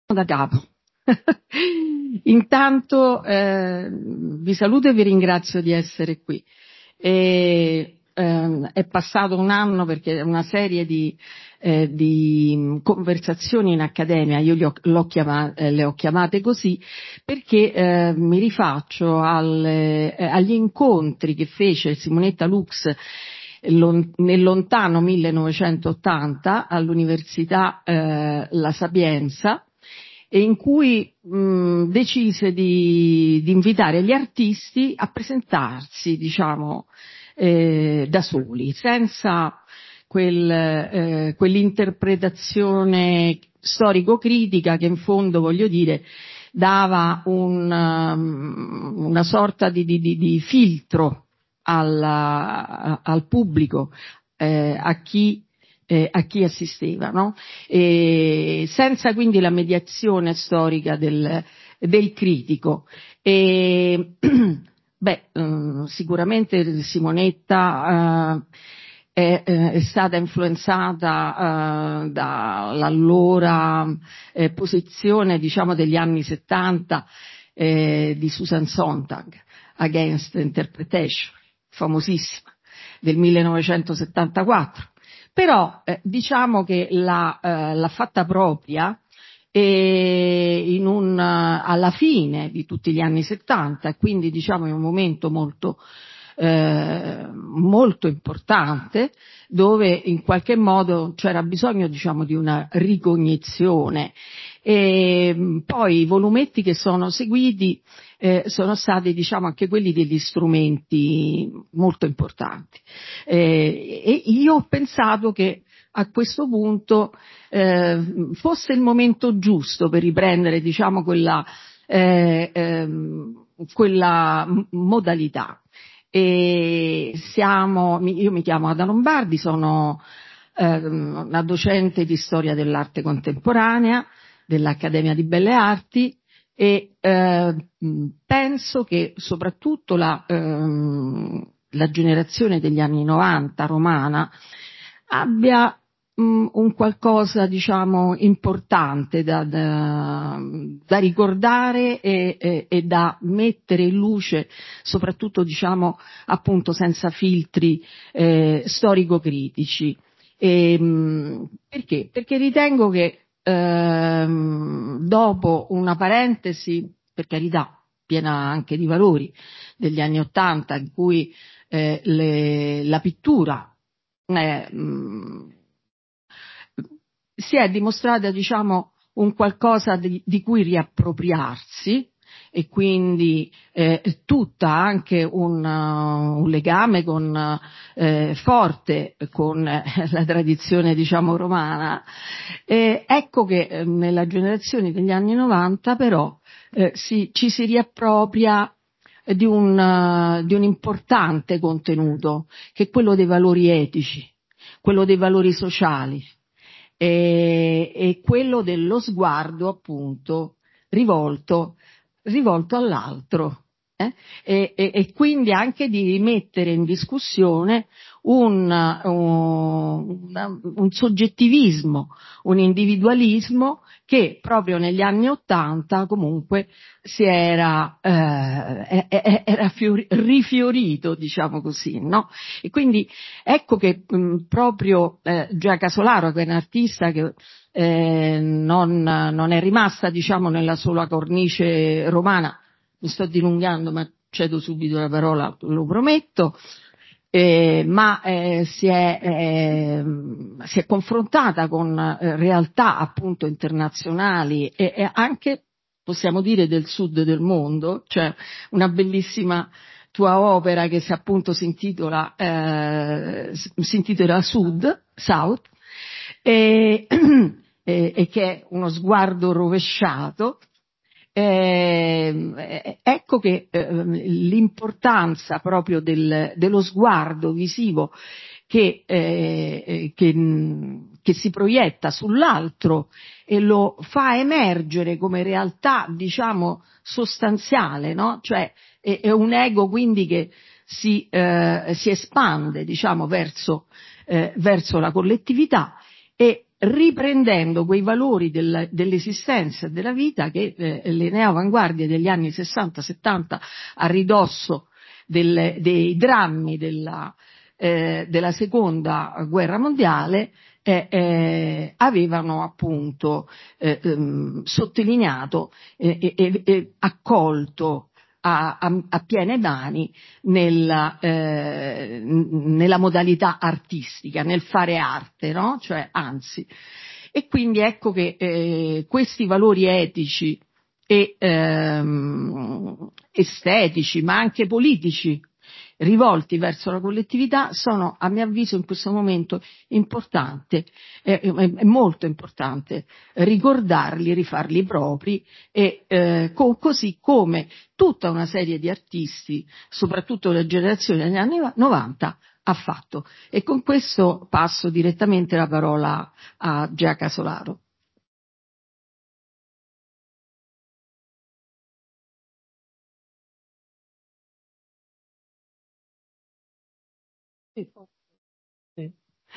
Da capo. Intanto vi saluto e vi ringrazio di essere qui. È passato un anno perché una serie di conversazioni in accademia, io le ho chiamate così, perché mi rifaccio agli incontri che fece Simonetta Lux nel lontano 1980 all'Università La Sapienza, e in cui decise di invitare gli artisti a presentarsi, diciamo, da soli, senza quell'interpretazione storico-critica che in fondo, voglio dire, dava una sorta di filtro al pubblico, a chi assisteva, no? Senza quindi la mediazione storica del critico. Sicuramente Simonetta è stata influenzata dall'allora posizione, diciamo, degli anni 70 di Susan Sontag, Against Interpretation, famosissima, del 1974. Però diciamo che l'ha fatta propria alla fine di tutti gli anni 70, e quindi diciamo in un momento molto importante, dove in qualche modo c'era bisogno, diciamo, di una ricognizione. E poi i volumetti che sono seguiti sono stati, diciamo, anche quelli degli strumenti molto importanti. E io ho pensato che a questo punto fosse il momento giusto per riprendere, diciamo, quella modalità. Io mi chiamo Ada Lombardi, sono una docente di storia dell'arte contemporanea dell'Accademia di Belle Arti, e penso che soprattutto la generazione degli anni 90 romana abbia un qualcosa, diciamo, importante da ricordare e da mettere in luce, soprattutto, diciamo, appunto senza filtri storico-critici. Perché? Perché ritengo che dopo una parentesi, per carità, piena anche di valori, degli anni '80, in cui la pittura si è dimostrata, diciamo, un qualcosa di cui riappropriarsi, e quindi tutta anche un legame forte con la tradizione, diciamo, romana. Ecco che nella generazione degli anni 90 però ci si riappropria di un importante contenuto, che è quello dei valori etici, quello dei valori sociali, e quello dello sguardo, appunto, rivolto all'altro, e quindi anche di mettere in discussione un soggettivismo, un individualismo che proprio negli anni '80 comunque era rifiorito, diciamo così, no? E quindi ecco che proprio Gioia Casolaro, che è un'artista che non è rimasta, diciamo, nella sola cornice romana, mi sto dilungando ma cedo subito la parola, lo prometto, ma si è confrontata con realtà appunto internazionali e anche, possiamo dire, del sud del mondo. C'è una bellissima tua opera che appunto si intitola South, e che è uno sguardo rovesciato. Ecco che l'importanza proprio dello sguardo visivo che si proietta sull'altro e lo fa emergere come realtà, diciamo, sostanziale, no? Cioè è un ego quindi che si espande, diciamo, verso la collettività, e riprendendo quei valori dell'esistenza e della vita che le neoavanguardie degli anni 60-70, a ridosso dei drammi della seconda guerra mondiale, avevano appunto sottolineato e accolto a piene mani nella modalità artistica, nel fare arte, no? Cioè, anzi. E quindi ecco che questi valori etici e estetici, ma anche politici, rivolti verso la collettività, sono, a mio avviso, in questo momento importante, è molto importante ricordarli, rifarli propri, e così come tutta una serie di artisti, soprattutto della generazione degli anni 90, ha fatto. E con questo passo direttamente la parola a Gea Casolaro. Sì.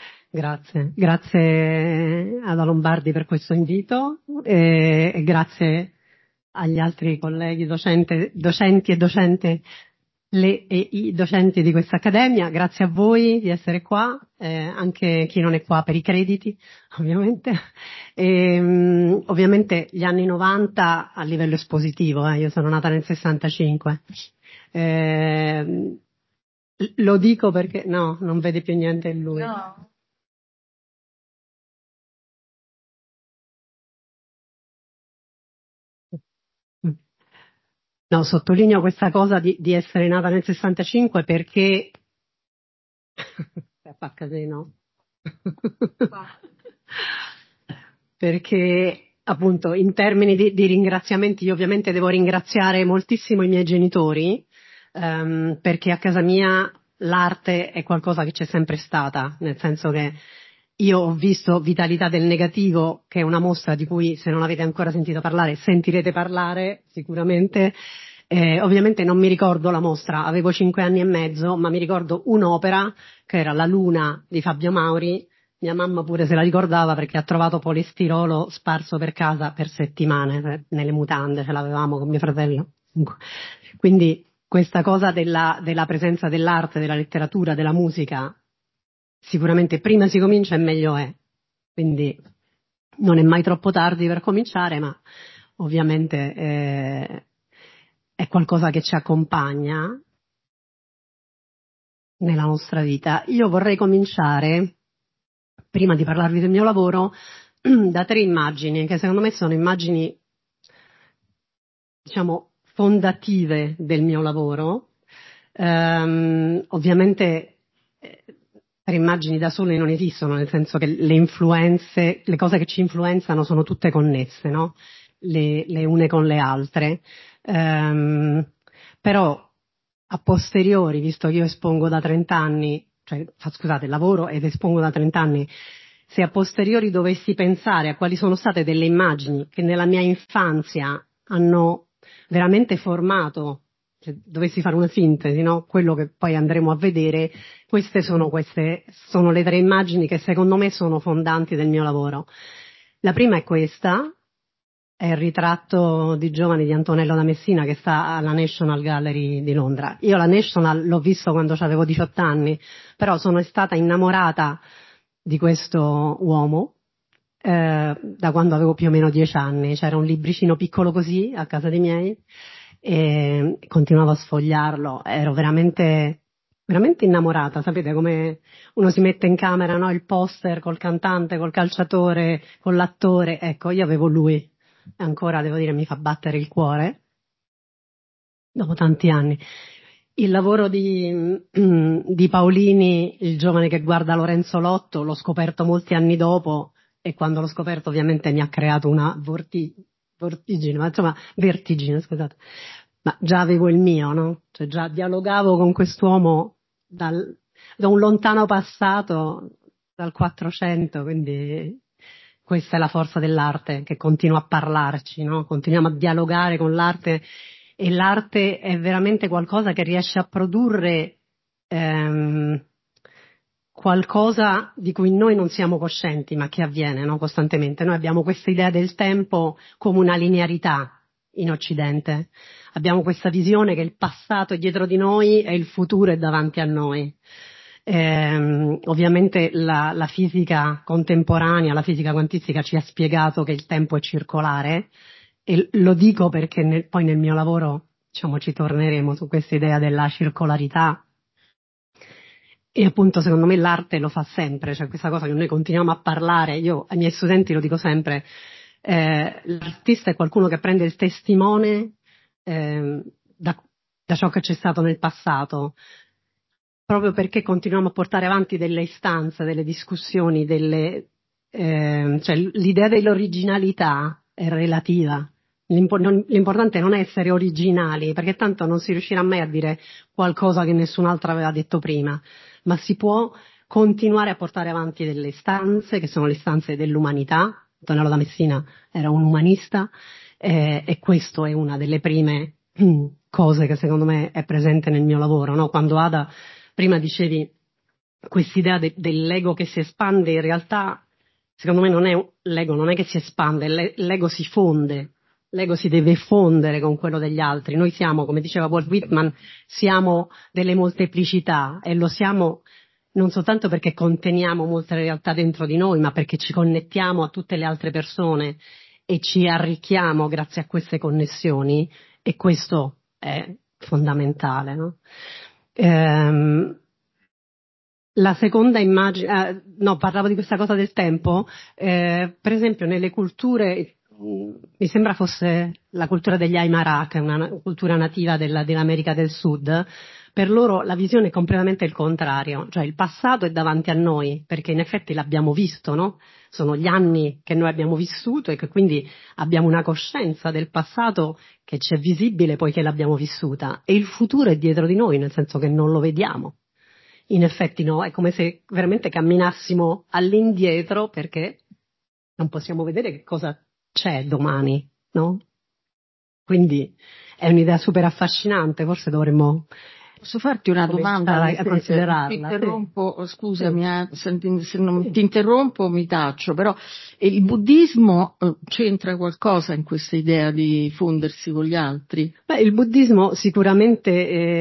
Grazie alla Lombardi per questo invito e grazie agli altri colleghi docenti e docenti, le e i docenti di questa accademia. Grazie a voi di essere qua, anche chi non è qua per i crediti, ovviamente. Ovviamente gli anni 90 a livello espositivo, io sono nata nel 65. Lo dico perché no, non vede più niente in lui. No. No, sottolineo questa cosa di essere nata nel 65 perché fa casino. Perché appunto in termini di ringraziamenti io ovviamente devo ringraziare moltissimo i miei genitori, perché a casa mia l'arte è qualcosa che c'è sempre stata, nel senso che io ho visto Vitalità del Negativo, che è una mostra di cui, se non avete ancora sentito parlare, sentirete parlare sicuramente. Ovviamente non mi ricordo la mostra, avevo 5 anni e mezzo, ma mi ricordo un'opera che era La Luna di Fabio Mauri. Mia mamma pure se la ricordava perché ha trovato polistirolo sparso per casa per settimane, nelle mutande, ce l'avevamo con mio fratello. Quindi questa cosa della presenza dell'arte, della letteratura, della musica, sicuramente prima si comincia e meglio è. Quindi non è mai troppo tardi per cominciare, ma ovviamente è qualcosa che ci accompagna nella nostra vita. Io vorrei cominciare, prima di parlarvi del mio lavoro, da 3 immagini, che secondo me sono immagini, diciamo, fondative del mio lavoro. Ovviamente 3 immagini da sole non esistono, nel senso che le influenze, le cose che ci influenzano sono tutte connesse, no? Le une con le altre. Però a posteriori, visto che io espongo da 30 anni, cioè, scusate, lavoro ed espongo da 30 anni, se a posteriori dovessi pensare a quali sono state delle immagini che nella mia infanzia hanno veramente formato, cioè, dovessi fare una sintesi, no? Quello che poi andremo a vedere, queste sono le 3 immagini che secondo me sono fondanti del mio lavoro. La prima è questa, è il ritratto di giovane di Antonello da Messina che sta alla National Gallery di Londra. Io la National l'ho visto quando avevo 18 anni, però sono stata innamorata di questo uomo da quando avevo più o meno 10 anni. C'era un libricino piccolo così a casa dei miei e continuavo a sfogliarlo. Ero veramente, veramente innamorata. Sapete come uno si mette in camera, no? Il poster col cantante, col calciatore, con l'attore. Ecco, io avevo lui. Ancora devo dire mi fa battere il cuore dopo tanti anni. Il lavoro di Paolini, il giovane che guarda Lorenzo Lotto, l'ho scoperto molti anni dopo e quando l'ho scoperto ovviamente mi ha creato una vortigine, ma insomma vertigine, scusate. Ma già avevo il mio, no? Cioè già dialogavo con quest'uomo da un lontano passato, dal 400, quindi questa è la forza dell'arte che continua a parlarci, no? Continuiamo a dialogare con l'arte e l'arte è veramente qualcosa che riesce a produrre qualcosa di cui noi non siamo coscienti, ma che avviene, no? Costantemente. Noi abbiamo questa idea del tempo come una linearità in Occidente. Abbiamo questa visione che il passato è dietro di noi e il futuro è davanti a noi. Ovviamente la fisica contemporanea, la fisica quantistica ci ha spiegato che il tempo è circolare, e lo dico perché poi nel mio lavoro, diciamo, ci torneremo su questa idea della circolarità. E appunto secondo me l'arte lo fa sempre, cioè questa cosa che noi continuiamo a parlare, io ai miei studenti lo dico sempre, l'artista è qualcuno che prende il testimone da ciò che c'è stato nel passato, proprio perché continuiamo a portare avanti delle istanze, delle discussioni, cioè l'idea dell'originalità è relativa. L'importante non è essere originali, perché tanto non si riuscirà mai a dire qualcosa che nessun altro aveva detto prima, ma si può continuare a portare avanti delle istanze che sono le istanze dell'umanità. Antonello da Messina era un umanista, e questo è una delle prime cose che secondo me è presente nel mio lavoro, no? Quando Ada, prima dicevi quest'idea dell'ego che si espande, in realtà secondo me non è l'ego, non è che si espande, l'ego si fonde. L'ego si deve fondere con quello degli altri. Noi siamo, come diceva Walt Whitman, siamo delle molteplicità, e lo siamo non soltanto perché conteniamo molte realtà dentro di noi, ma perché ci connettiamo a tutte le altre persone e ci arricchiamo grazie a queste connessioni, e questo è fondamentale, no? La seconda immagine, no, parlavo di questa cosa del tempo, per esempio nelle culture, mi sembra fosse la cultura degli Aymara, che è una cultura nativa dell'America del Sud. Per loro la visione è completamente il contrario, cioè il passato è davanti a noi, perché in effetti l'abbiamo visto, no? Sono gli anni che noi abbiamo vissuto e che quindi abbiamo una coscienza del passato che ci è visibile poiché l'abbiamo vissuta, e il futuro è dietro di noi, nel senso che non lo vediamo. In effetti no, è come se veramente camminassimo all'indietro, perché non possiamo vedere che cosa c'è domani, no? Quindi è un'idea super affascinante, forse dovremmo Posso farti una domanda? cominciare a Ti considerarla. interrompo, scusami, Sì. se non Sì. ti interrompo mi taccio, però il buddismo c'entra qualcosa in questa idea di fondersi con gli altri? Beh, il buddismo sicuramente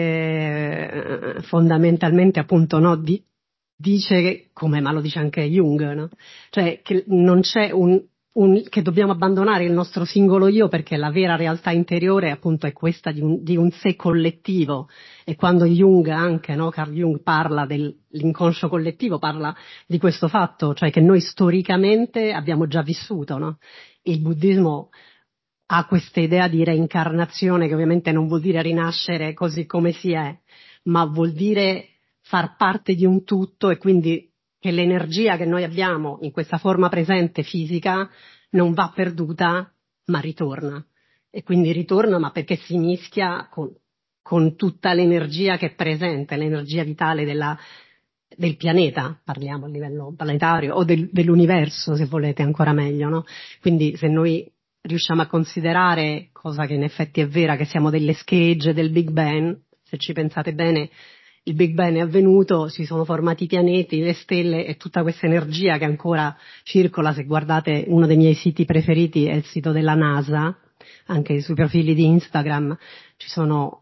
fondamentalmente appunto no, dice, come ma lo dice anche Jung, no? Cioè che non c'è che dobbiamo abbandonare il nostro singolo io, perché la vera realtà interiore appunto è questa di un sé collettivo. E quando Jung anche, no, Carl Jung parla dell'inconscio collettivo, parla di questo fatto, cioè che noi storicamente abbiamo già vissuto, no? Il buddismo ha questa idea di reincarnazione, che ovviamente non vuol dire rinascere così come si è, ma vuol dire far parte di un tutto, e quindi che l'energia che noi abbiamo in questa forma presente fisica non va perduta, ma ritorna. E quindi ritorna, ma perché si mischia con tutta l'energia che è presente, l'energia vitale del pianeta, parliamo a livello planetario, o dell'universo, se volete ancora meglio, no? Quindi se noi riusciamo a considerare, cosa che in effetti è vera, che siamo delle schegge del Big Bang, se ci pensate bene, il Big Bang è avvenuto, si sono formati i pianeti, le stelle e tutta questa energia che ancora circola. Se guardate, uno dei miei siti preferiti è il sito della NASA, anche sui profili di Instagram ci sono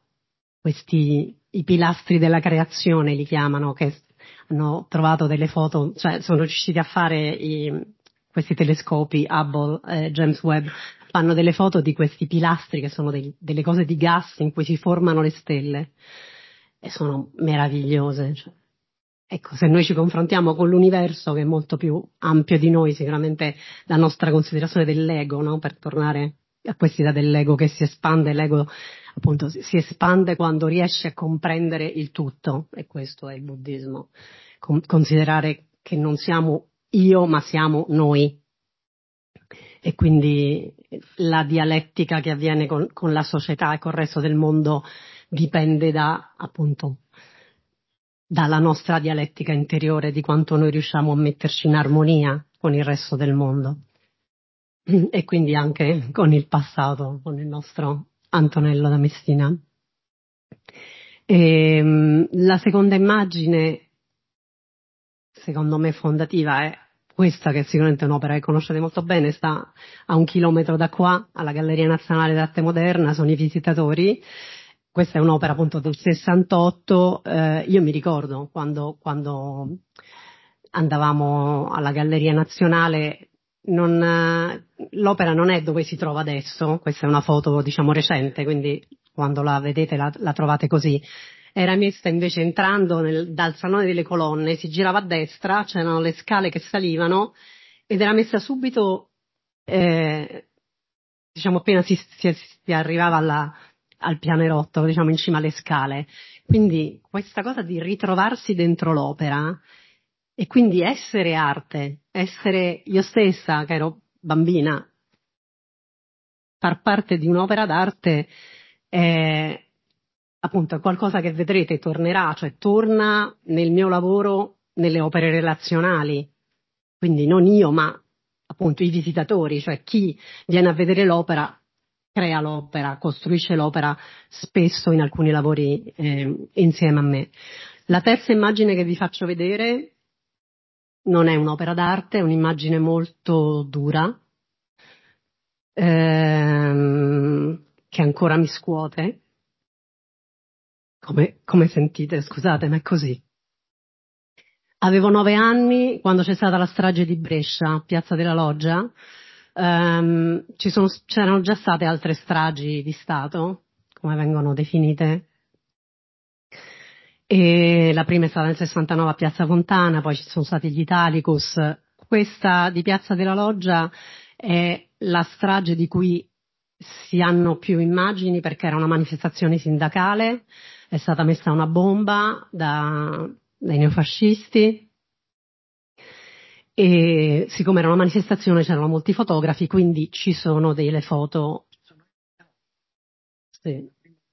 i pilastri della creazione, li chiamano, che hanno trovato delle foto, cioè sono riusciti a fare questi telescopi Hubble, James Webb, fanno delle foto di questi pilastri che sono delle cose di gas in cui si formano le stelle, e sono meravigliose. Cioè. Ecco, se noi ci confrontiamo con l'universo, che è molto più ampio di noi, sicuramente la nostra considerazione dell'ego, no? Per tornare a quest'idea dell'ego che si espande, l'ego appunto si espande quando riesce a comprendere il tutto, e questo è il buddismo. Considerare che non siamo io, ma siamo noi. E quindi la dialettica che avviene con la società e col resto del mondo dipende appunto, dalla nostra dialettica interiore, di quanto noi riusciamo a metterci in armonia con il resto del mondo. E quindi anche con il passato, con il nostro Antonello da Messina. La seconda immagine secondo me fondativa è questa, che sicuramente è un'opera che conoscete molto bene, sta a 1 chilometro da qua, alla Galleria Nazionale d'Arte Moderna, sono i Visitatori. Questa è un'opera appunto del 68, io mi ricordo quando andavamo alla Galleria Nazionale, l'opera non è dove si trova adesso, questa è una foto diciamo recente, quindi quando la vedete la trovate così. Era messa invece entrando dal Salone delle Colonne, si girava a destra, c'erano le scale che salivano ed era messa subito, diciamo appena si arrivava al pianerotto, diciamo in cima alle scale. Quindi questa cosa di ritrovarsi dentro l'opera e quindi essere arte, essere io stessa che ero bambina, far parte di un'opera d'arte è appunto qualcosa che vedrete tornerà, cioè torna nel mio lavoro nelle opere relazionali, quindi non io ma appunto i visitatori, cioè chi viene a vedere l'opera crea l'opera, costruisce l'opera spesso in alcuni lavori insieme a me. La terza immagine che vi faccio vedere non è un'opera d'arte, è un'immagine molto dura che ancora mi scuote. Come sentite? Scusate, ma è così. Avevo 9 anni quando c'è stata la strage di Brescia, Piazza della Loggia. C'erano già state altre stragi di Stato, come vengono definite. E la prima è stata nel 69 a Piazza Fontana, poi ci sono stati gli Italicus. Questa di Piazza della Loggia è la strage di cui si hanno più immagini perché era una manifestazione sindacale, è stata messa una bomba dai neofascisti e siccome era una manifestazione c'erano molti fotografi, quindi ci sono delle foto. Sì,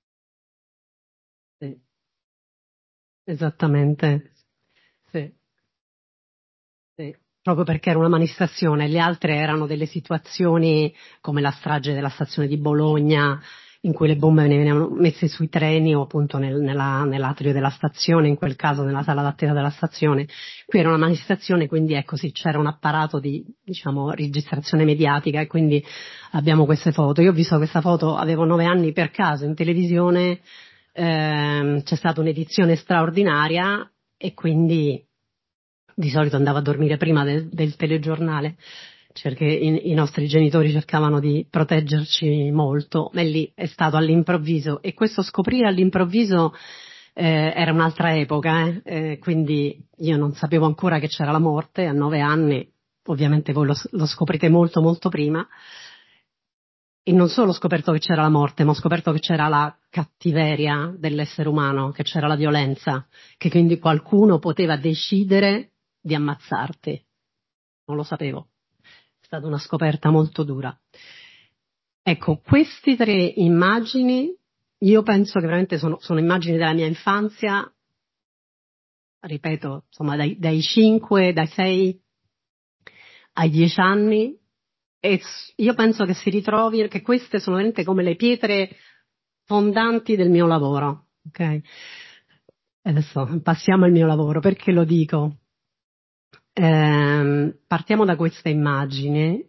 sì, esattamente. Sì. Sì, proprio perché era una manifestazione, le altre erano delle situazioni come la strage della stazione di Bologna, in cui le bombe venivano messe sui treni o appunto nell'atrio della stazione, in quel caso nella sala d'attesa della stazione. Qui era una manifestazione, quindi ecco sì, c'era un apparato di, diciamo, registrazione mediatica e quindi abbiamo queste foto. Io ho visto questa foto, avevo 9 anni per caso in televisione, c'è stata un'edizione straordinaria e quindi di solito andavo a dormire prima del telegiornale, perché i nostri genitori cercavano di proteggerci molto, e lì è stato all'improvviso e questo scoprire all'improvviso era un'altra epoca, quindi io non sapevo ancora che c'era la morte a 9 anni, ovviamente voi lo scoprite molto molto prima. E non solo ho scoperto che c'era la morte, ma ho scoperto che c'era la cattiveria dell'essere umano, che c'era la violenza, che quindi qualcuno poteva decidere di ammazzarti. Non lo sapevo. È stata una scoperta molto dura. Ecco, queste 3 immagini, io penso che veramente sono immagini della mia infanzia, ripeto, insomma, dai 5, dai 6 ai 10 anni, e io penso che si ritrovi, che queste sono veramente come le pietre fondanti del mio lavoro, ok? E adesso passiamo al mio lavoro, perché lo dico? Partiamo da questa immagine.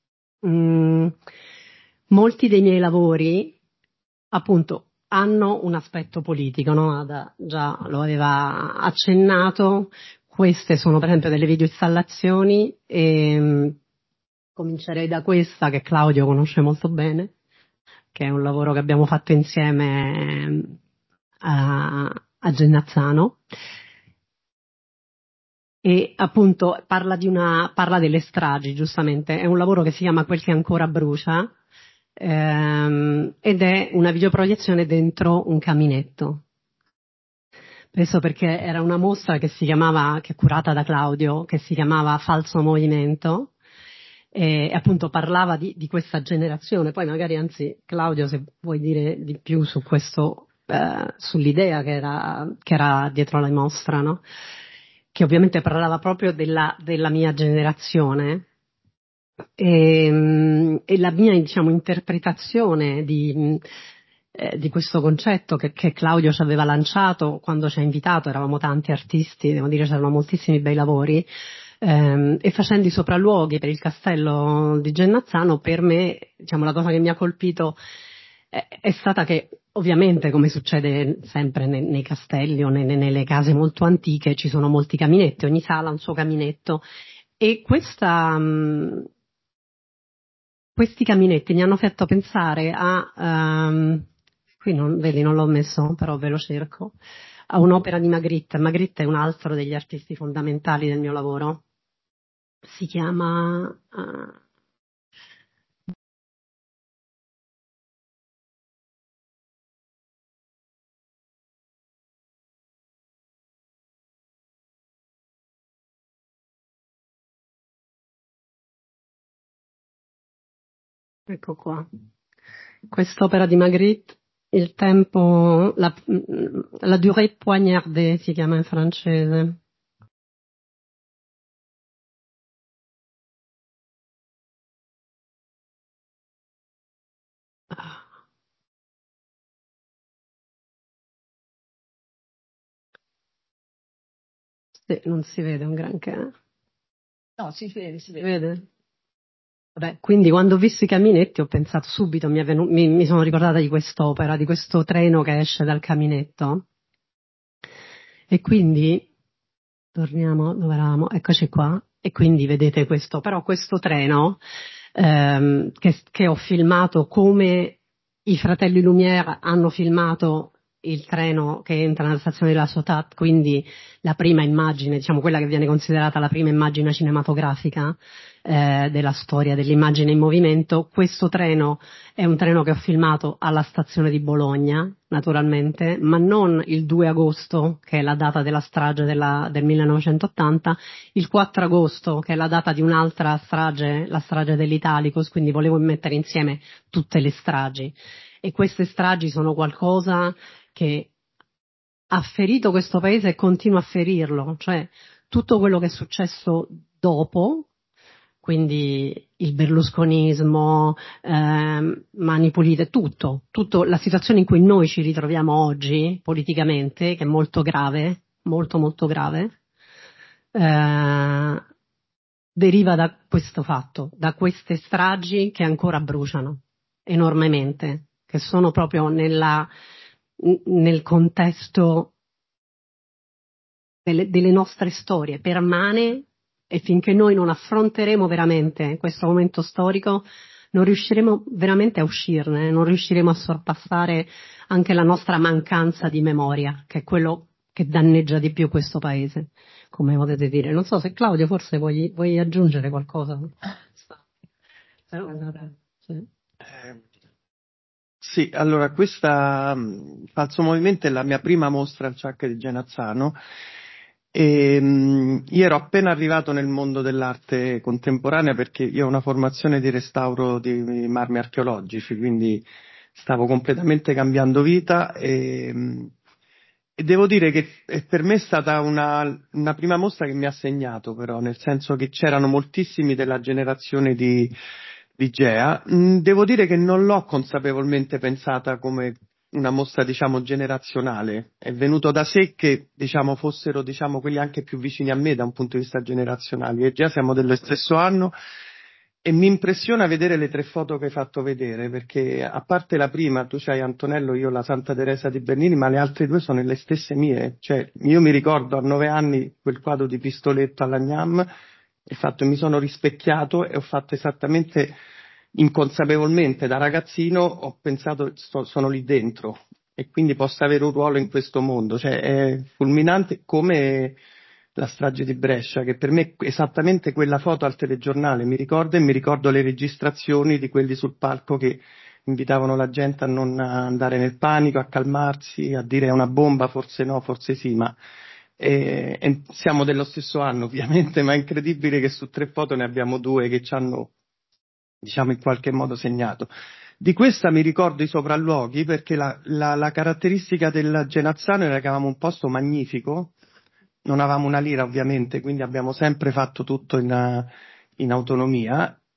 Molti dei miei lavori, appunto, hanno un aspetto politico, no? Ada già lo aveva accennato. Queste sono per esempio delle videoinstallazioni e comincerei da questa che Claudio conosce molto bene, che è un lavoro che abbiamo fatto insieme a Genazzano. E appunto parla delle stragi, giustamente. È un lavoro che si chiama Quel che ancora brucia, ed è una videoproiezione dentro un caminetto. Questo perché era una mostra che è curata da Claudio, che si chiamava Falso Movimento, e appunto parlava di questa generazione. Poi magari, anzi, Claudio, se vuoi dire di più su questo, sull'idea che era dietro la mostra, no? Che ovviamente parlava proprio della mia generazione e la mia, diciamo, interpretazione di questo concetto che Claudio ci aveva lanciato quando ci ha invitato. Eravamo tanti artisti, devo dire c'erano moltissimi bei lavori, e facendo i sopralluoghi per il castello di Genazzano, per me, diciamo, la cosa che mi ha colpito è stata che, ovviamente, come succede sempre nei castelli o nelle case molto antiche, ci sono molti caminetti, ogni sala ha un suo caminetto, e questi caminetti mi hanno fatto pensare qui vedi, non l'ho messo, però ve lo cerco, a un'opera di Magritte. Magritte è un altro degli artisti fondamentali del mio lavoro. Si chiama ecco qua, quest'opera di Magritte, il tempo, la durée poignardée si chiama in francese. Sì, non si vede un granché. No, si vede, si Si vede. vede? Vabbè, quindi quando ho visto i caminetti ho pensato subito, mi sono ricordata di quest'opera, di questo treno che esce dal caminetto. E quindi, torniamo dove eravamo, eccoci qua. E quindi vedete questo, però questo treno che ho filmato come i fratelli Lumière hanno filmato il treno che entra nella stazione della Sotat, quindi la prima immagine, diciamo quella che viene considerata la prima immagine cinematografica della storia dell'immagine in movimento. Questo treno è un treno che ho filmato alla stazione di Bologna, naturalmente, ma non il 2 agosto, che è la data della strage del 1980, il 4 agosto, che è la data di un'altra strage, la strage dell'Italicus, quindi volevo mettere insieme tutte le stragi. E queste stragi sono qualcosa che ha ferito questo paese e continua a ferirlo, cioè tutto quello che è successo dopo, quindi il berlusconismo, Mani Pulite, tutto la situazione in cui noi ci ritroviamo oggi politicamente, che è molto grave, molto molto grave, deriva da questo fatto, da queste stragi che ancora bruciano enormemente, che sono proprio nel contesto delle nostre storie permane, e finché noi non affronteremo veramente questo momento storico non riusciremo veramente a uscirne, non riusciremo a sorpassare anche la nostra mancanza di memoria, che è quello che danneggia di più questo paese, come potete dire. Non so se Claudio forse vuoi aggiungere qualcosa. Sì. Sì, allora questa Falso Movimento è la mia prima mostra al Ciak di Genazzano e io ero appena arrivato nel mondo dell'arte contemporanea perché io ho una formazione di restauro di marmi archeologici, quindi stavo completamente cambiando vita e devo dire che per me è stata una prima mostra che mi ha segnato però, nel senso che c'erano moltissimi della generazione di Gea. Devo dire che non l'ho consapevolmente pensata come una mostra, diciamo, generazionale. È venuto da sé che, diciamo, fossero, diciamo, quelli anche più vicini a me da un punto di vista generazionale. E già siamo dello stesso anno e mi impressiona vedere le 3 foto che hai fatto vedere, perché a parte la prima, tu c'hai Antonello, io la Santa Teresa di Bernini, ma le altre 2 sono le stesse mie. Cioè, io mi ricordo a 9 anni quel quadro di Pistoletto alla Gnam, mi sono rispecchiato e ho fatto esattamente inconsapevolmente da ragazzino, ho pensato sono lì dentro e quindi posso avere un ruolo in questo mondo, cioè è fulminante come la strage di Brescia, che per me è esattamente quella foto al telegiornale, mi ricordo, e mi ricordo le registrazioni di quelli sul palco che invitavano la gente a non andare nel panico, a calmarsi, a dire è una bomba, forse no, forse sì, ma e siamo dello stesso anno ovviamente, ma è incredibile che su 3 foto ne abbiamo 2 che ci hanno, diciamo, in qualche modo segnato. Di questa mi ricordo i sopralluoghi perché la caratteristica del Genazzano era che avevamo un posto magnifico, non avevamo una lira ovviamente, quindi abbiamo sempre fatto tutto in autonomia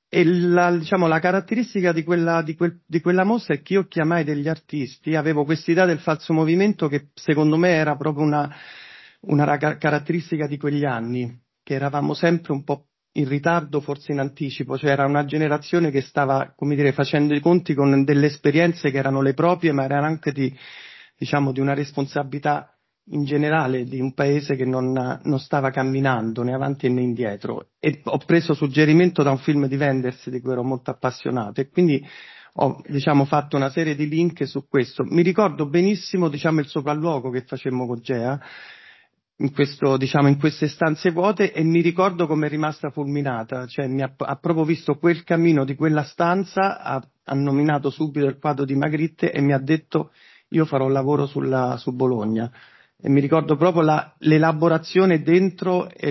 E diciamo, la caratteristica di quella mostra è che io chiamai degli artisti, avevo quest'idea del falso movimento che secondo me era proprio una caratteristica di quegli anni, che eravamo sempre un po' in ritardo, forse in anticipo, cioè era una generazione che stava, come dire, facendo i conti con delle esperienze che erano le proprie, ma erano anche diciamo, di una responsabilità in generale di un paese che non stava camminando né avanti né indietro. E ho preso suggerimento da un film di Wenders di cui ero molto appassionato e quindi ho, diciamo, fatto una serie di link su questo. Mi ricordo benissimo, diciamo, il sopralluogo che facemmo con Gea diciamo, in queste stanze vuote, e mi ricordo come è rimasta fulminata, cioè ha proprio visto quel cammino di quella stanza, ha nominato subito il quadro di Magritte e mi ha detto: io farò un lavoro su Bologna. E mi ricordo proprio l'elaborazione dentro e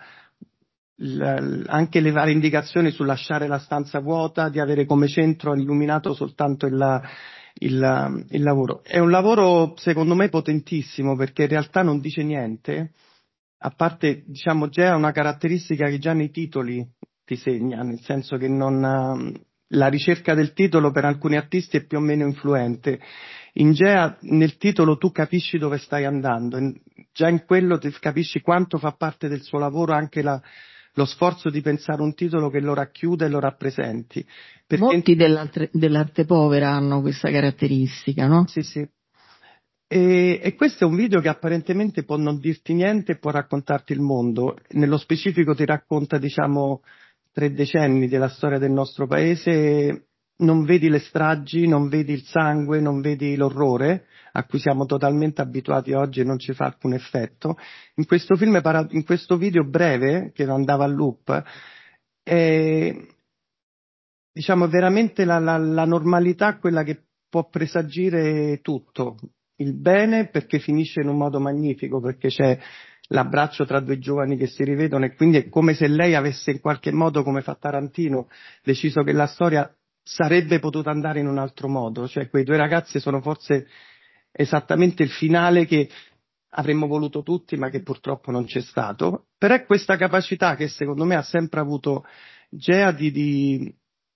anche le varie indicazioni sul lasciare la stanza vuota, di avere come centro illuminato soltanto il lavoro. È un lavoro secondo me potentissimo, perché in realtà non dice niente, a parte, diciamo, già una caratteristica che già nei titoli ti segna, nel senso che la ricerca del titolo per alcuni artisti è più o meno influente. In Gea nel titolo tu capisci dove stai andando, già in quello ti capisci quanto fa parte del suo lavoro anche lo sforzo di pensare un titolo che lo racchiuda e lo rappresenti. Perché molti dell'arte povera hanno questa caratteristica, no? Sì, sì. E questo è un video che apparentemente può non dirti niente e può raccontarti il mondo. Nello specifico ti racconta, diciamo, 3 decenni della storia del nostro paese. Non vedi le stragi, non vedi il sangue, non vedi l'orrore a cui siamo totalmente abituati oggi e non ci fa alcun effetto. In questo in questo video breve, che andava a loop, diciamo veramente la normalità, quella che può presagire tutto. Il bene, perché finisce in un modo magnifico, perché c'è l'abbraccio tra 2 giovani che si rivedono e quindi è come se lei avesse in qualche modo, come fa Tarantino, deciso che la storia sarebbe potuta andare in un altro modo, cioè quei 2 ragazzi sono forse esattamente il finale che avremmo voluto tutti ma che purtroppo non c'è stato. Però è questa capacità che secondo me ha sempre avuto Gea di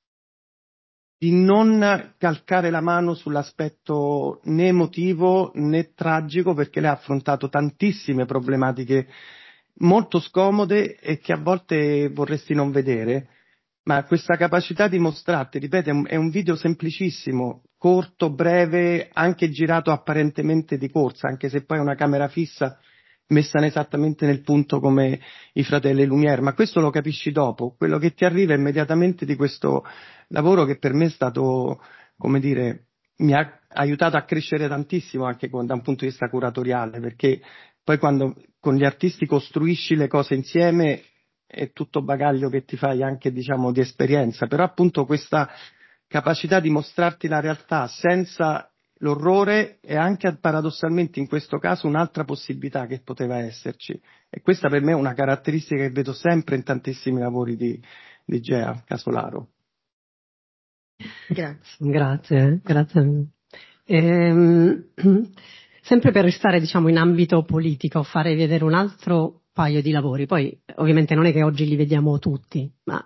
non calcare la mano sull'aspetto né emotivo né tragico, perché lei ha affrontato tantissime problematiche molto scomode e che a volte vorresti non vedere, ma questa capacità di mostrarti, ripeto, è un video semplicissimo, corto, breve, anche girato apparentemente di corsa, anche se poi è una camera fissa messa esattamente nel punto come i fratelli Lumière, ma questo lo capisci dopo, quello che ti arriva immediatamente di questo lavoro che per me è stato, come dire, mi ha aiutato a crescere tantissimo anche da un punto di vista curatoriale, perché poi quando con gli artisti costruisci le cose insieme è tutto bagaglio che ti fai anche, diciamo, di esperienza, però appunto questa capacità di mostrarti la realtà senza l'orrore è anche paradossalmente in questo caso un'altra possibilità che poteva esserci, e questa per me è una caratteristica che vedo sempre in tantissimi lavori di Gea Casolaro. Grazie. Sempre per restare, diciamo, in ambito politico, farei vedere un altro paio di lavori. Poi ovviamente non è che oggi li vediamo tutti, ma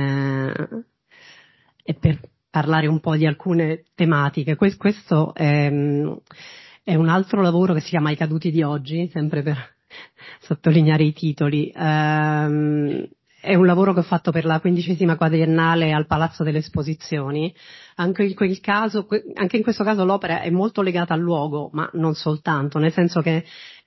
è per parlare un po' di alcune tematiche. Questo è un altro lavoro che si chiama I caduti di oggi, sempre per sottolineare i titoli. È un lavoro che ho fatto per la 15ª quadriennale al Palazzo delle Esposizioni. Anche in questo caso l'opera è molto legata al luogo, ma non soltanto, nel senso che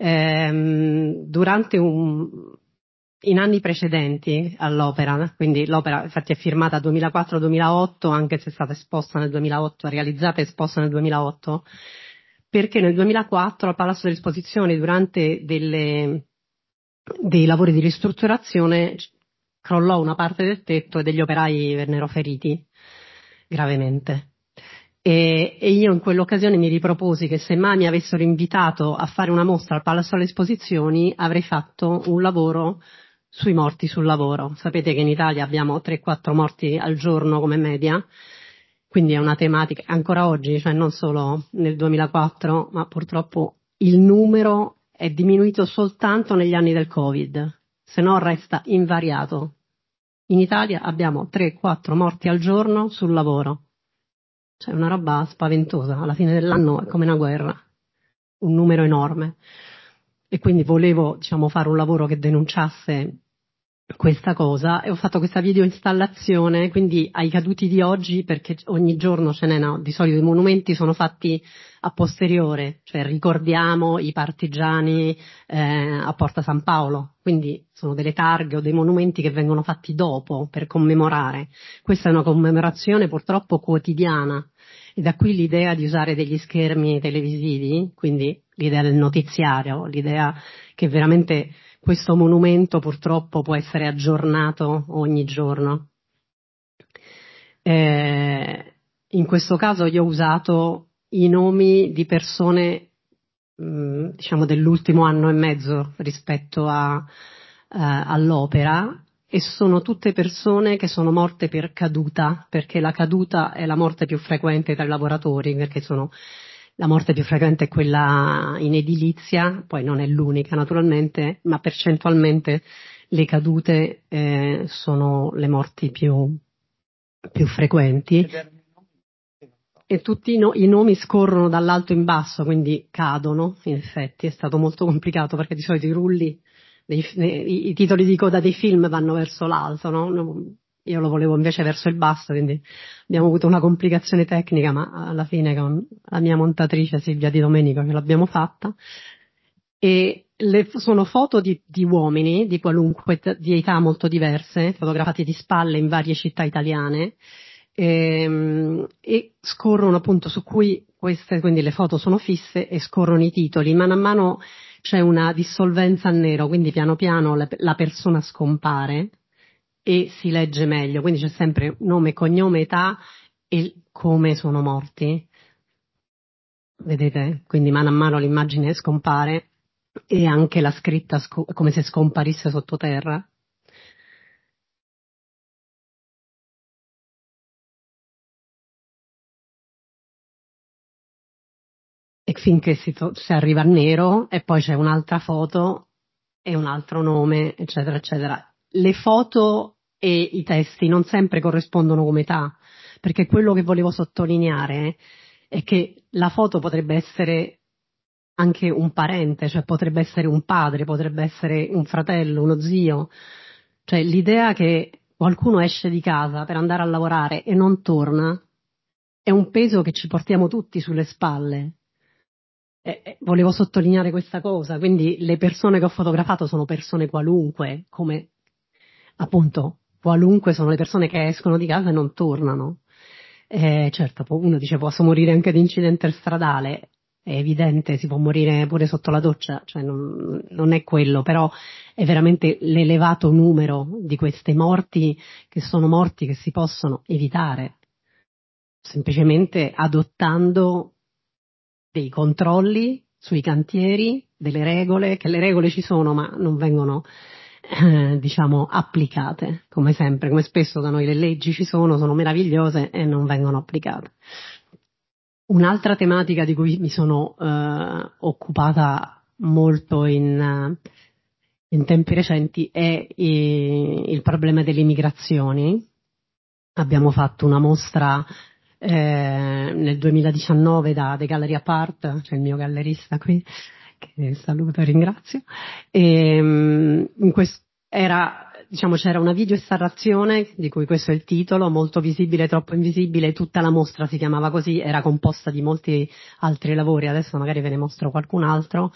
in anni precedenti all'opera, quindi l'opera infatti è firmata 2004-2008, anche se è stata esposta nel 2008, realizzata e esposta nel 2008, perché nel 2004 al Palazzo delle Esposizioni, durante dei lavori di ristrutturazione, crollò una parte del tetto e degli operai vennero feriti gravemente. E io in quell'occasione mi riproposi che se mai mi avessero invitato a fare una mostra al Palazzo delle Esposizioni avrei fatto un lavoro sui morti sul lavoro. Sapete che in Italia abbiamo 3-4 morti al giorno come media, quindi è una tematica ancora oggi, cioè non solo nel 2004, ma purtroppo il numero è diminuito soltanto negli anni del Covid, se no resta invariato. In Italia abbiamo 3-4 morti al giorno sul lavoro. Cioè una roba spaventosa, alla fine dell'anno è come una guerra, un numero enorme. E quindi volevo, fare un lavoro che denunciasse questa cosa e ho fatto questa video installazione, quindi ai caduti di oggi, perché ogni giorno ce n'è, no? Di solito i monumenti sono fatti a posteriore, cioè ricordiamo i partigiani a Porta San Paolo, quindi sono delle targhe o dei monumenti che vengono fatti dopo per commemorare. Questa è una commemorazione purtroppo quotidiana e da qui l'idea di usare degli schermi televisivi, quindi l'idea del notiziario, l'idea che veramente questo monumento purtroppo può essere aggiornato ogni giorno. In questo caso io ho usato i nomi di persone, dell'ultimo anno e mezzo rispetto all'opera, e sono tutte persone che sono morte per caduta, perché la caduta è la morte più frequente tra i lavoratori, perché la morte più frequente è quella in edilizia, poi non è l'unica naturalmente, ma percentualmente le cadute sono le morti più frequenti. E tutti i nomi scorrono dall'alto in basso, quindi cadono, in effetti è stato molto complicato perché di solito i rulli, i titoli di coda dei film vanno verso l'alto, no? Io lo volevo invece verso il basso, quindi abbiamo avuto una complicazione tecnica, ma alla fine con la mia montatrice Silvia Di Domenico ce l'abbiamo fatta. E sono foto di uomini di qualunque, di età molto diverse, fotografati di spalle in varie città italiane, e scorrono appunto su cui queste, quindi le foto sono fisse e scorrono i titoli, mano a mano c'è una dissolvenza a nero, quindi piano piano la persona scompare e si legge meglio, quindi c'è sempre nome, cognome, età e come sono morti. Vedete? Quindi mano a mano l'immagine scompare e anche la scritta come se scomparisse sottoterra. E finché si arriva a nero e poi c'è un'altra foto e un altro nome, eccetera, eccetera. Le foto e i testi non sempre corrispondono come età, perché quello che volevo sottolineare è che la foto potrebbe essere anche un parente, cioè potrebbe essere un padre, potrebbe essere un fratello, uno zio, cioè l'idea che qualcuno esce di casa per andare a lavorare e non torna è un peso che ci portiamo tutti sulle spalle. Volevo sottolineare questa cosa, quindi le persone che ho fotografato sono persone qualunque, come appunto qualunque sono le persone che escono di casa e non tornano. Certo, uno dice posso morire anche di incidente stradale, è evidente, si può morire pure sotto la doccia, cioè non è quello, però è veramente l'elevato numero di queste morti che sono morti che si possono evitare, semplicemente adottando dei controlli sui cantieri, delle regole, che le regole ci sono ma non vengono applicate, come sempre, come spesso da noi le leggi ci sono meravigliose e non vengono applicate. Un'altra tematica di cui mi sono occupata molto in tempi recenti è il problema delle migrazioni. Abbiamo fatto una mostra nel 2019 da The Gallery Apart, c'è il mio gallerista qui, che saluto e ringrazio, e c'era una video installazione, di cui questo è il titolo, molto visibile, troppo invisibile, tutta la mostra si chiamava così, era composta di molti altri lavori, adesso magari ve ne mostro qualcun altro,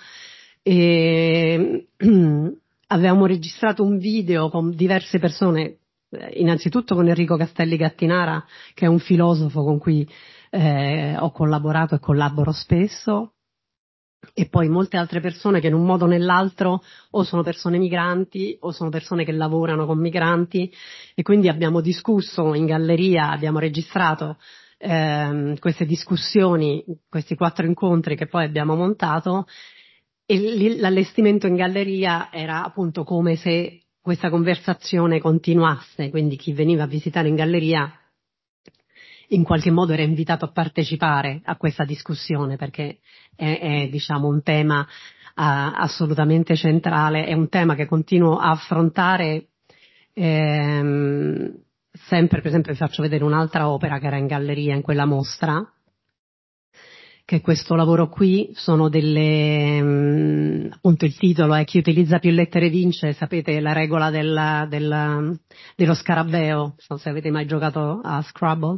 e avevamo registrato un video con diverse persone, innanzitutto con Enrico Castelli Gattinara, che è un filosofo con cui ho collaborato e collaboro spesso, e poi molte altre persone che in un modo o nell'altro o sono persone migranti o sono persone che lavorano con migranti, e quindi abbiamo discusso in galleria, abbiamo registrato queste discussioni, questi 4 incontri che poi abbiamo montato, e l'allestimento in galleria era appunto come se questa conversazione continuasse, quindi chi veniva a visitare in galleria in qualche modo era invitato a partecipare a questa discussione, perché è un tema assolutamente centrale, è un tema che continuo a affrontare Sempre, per esempio, vi faccio vedere un'altra opera che era in galleria in quella mostra, che questo lavoro qui sono appunto il titolo è Chi utilizza più lettere vince, sapete la regola dello scarabeo, non so se avete mai giocato a Scrabble.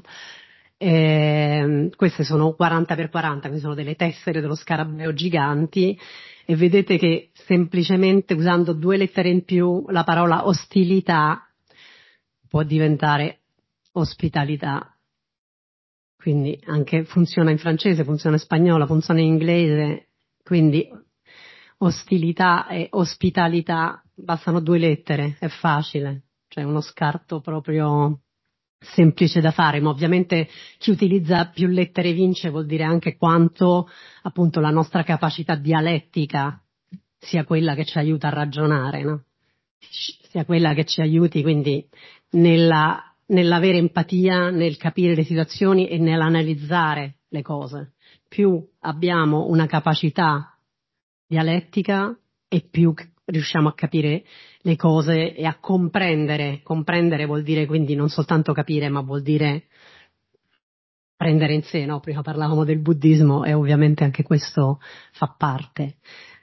Queste sono 40x40, quindi sono delle tessere dello scarabeo giganti, e vedete che semplicemente usando 2 lettere in più la parola ostilità può diventare ospitalità. Quindi anche funziona in francese, funziona in spagnolo, funziona in inglese, quindi ostilità e ospitalità bastano 2 lettere, è facile, cioè uno scarto proprio semplice da fare, ma ovviamente chi utilizza più lettere vince, vuol dire anche quanto appunto la nostra capacità dialettica sia quella che ci aiuta a ragionare, no? Sia quella che ci aiuti quindi nell'avere empatia, nel capire le situazioni e nell'analizzare le cose. Più abbiamo una capacità dialettica e più riusciamo a capire le cose e a comprendere. Comprendere vuol dire quindi non soltanto capire, ma vuol dire prendere in sé, no? Prima parlavamo del buddismo e ovviamente anche questo fa parte.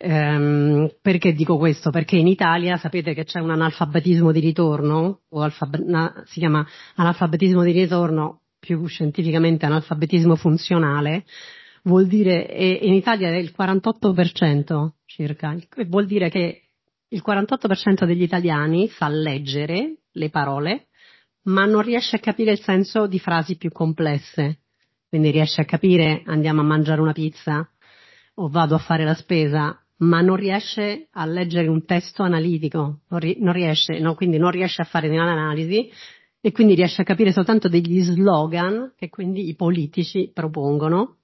Perché dico questo? Perché in Italia sapete che c'è un analfabetismo di ritorno, si chiama analfabetismo di ritorno, più scientificamente analfabetismo funzionale, vuol dire, e in Italia è il 48% circa, vuol dire che il 48% degli italiani sa leggere le parole, ma non riesce a capire il senso di frasi più complesse. Quindi riesce a capire andiamo a mangiare una pizza o vado a fare la spesa, ma non riesce a leggere un testo analitico, non riesce, no? Quindi non riesce a fare un'analisi e quindi riesce a capire soltanto degli slogan che quindi i politici propongono,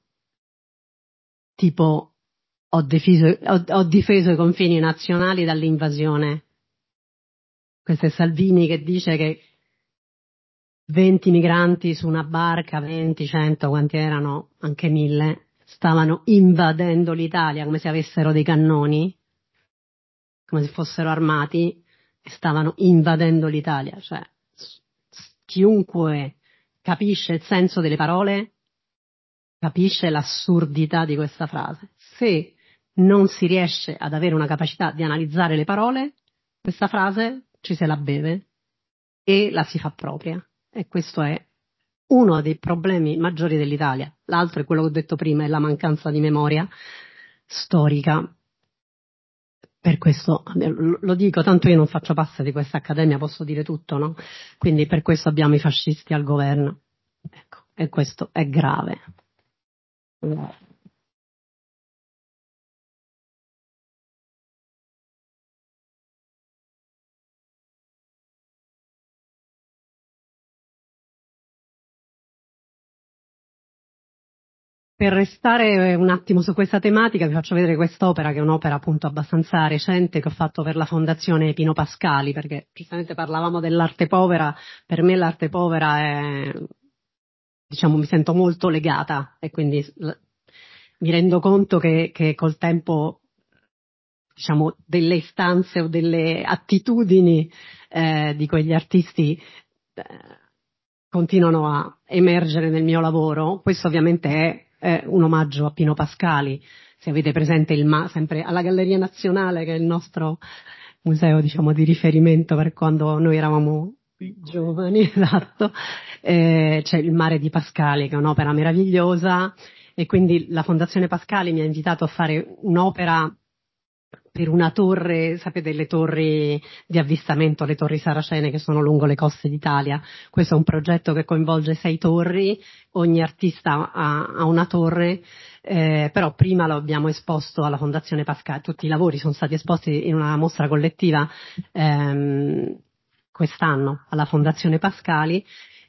tipo ho difeso i confini nazionali dall'invasione. Questo è Salvini che dice che 20 migranti su una barca, 20, 100, quanti erano, anche 1000, stavano invadendo l'Italia come se avessero dei cannoni, come se fossero armati, e stavano invadendo l'Italia. Cioè, chiunque capisce il senso delle parole, capisce l'assurdità di questa frase. Se non si riesce ad avere una capacità di analizzare le parole, questa frase ci se la beve e la si fa propria. E questo è uno dei problemi maggiori dell'Italia. L'altro è quello che ho detto prima, è la mancanza di memoria storica. Per questo lo dico, tanto io non faccio parte di questa accademia, posso dire tutto, no? Quindi per questo abbiamo i fascisti al governo. Ecco, e questo è grave. Per restare un attimo su questa tematica vi faccio vedere quest'opera che è un'opera appunto abbastanza recente che ho fatto per la Fondazione Pino Pascali, perché giustamente parlavamo dell'arte povera, per me l'arte povera è, diciamo, mi sento molto legata e quindi mi rendo conto che col tempo, diciamo, delle istanze o delle attitudini di quegli artisti continuano a emergere nel mio lavoro. Questo ovviamente è un omaggio a Pino Pascali. Se avete presente sempre alla Galleria Nazionale, che è il nostro museo, diciamo, di riferimento per quando noi eravamo giovani, esatto, c'è il Mare di Pascali, che è un'opera meravigliosa, e quindi la Fondazione Pascali mi ha invitato a fare un'opera per una torre, sapete, le torri di avvistamento, le torri saracene che sono lungo le coste d'Italia. Questo è un progetto che coinvolge 6 torri, ogni artista ha una torre, però prima lo abbiamo esposto alla Fondazione Pascali, tutti i lavori sono stati esposti in una mostra collettiva quest'anno alla Fondazione Pascali,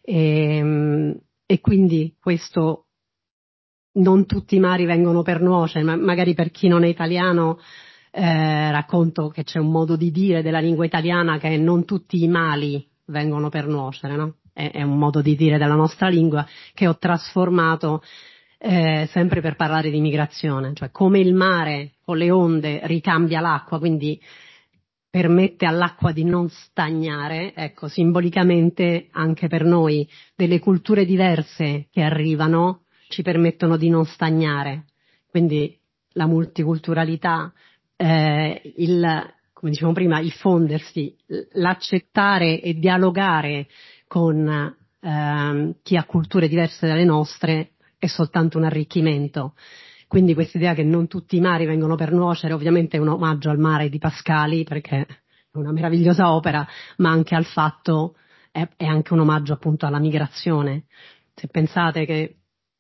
e quindi questo, non tutti i mari vengono per nuocere, ma magari per chi non è italiano racconto che c'è un modo di dire della lingua italiana che è non tutti i mali vengono per nuocere, no? È un modo di dire della nostra lingua che ho trasformato sempre per parlare di migrazione, cioè come il mare con le onde ricambia l'acqua, quindi permette all'acqua di non stagnare, ecco, simbolicamente anche per noi delle culture diverse che arrivano ci permettono di non stagnare. Quindi la multiculturalità, come dicevamo prima, il fondersi, l'accettare e dialogare con chi ha culture diverse dalle nostre è soltanto un arricchimento. Quindi questa idea che non tutti i mari vengono per nuocere ovviamente è un omaggio al mare di Pascali, perché è una meravigliosa opera, ma anche al fatto, è anche un omaggio appunto alla migrazione. Se pensate che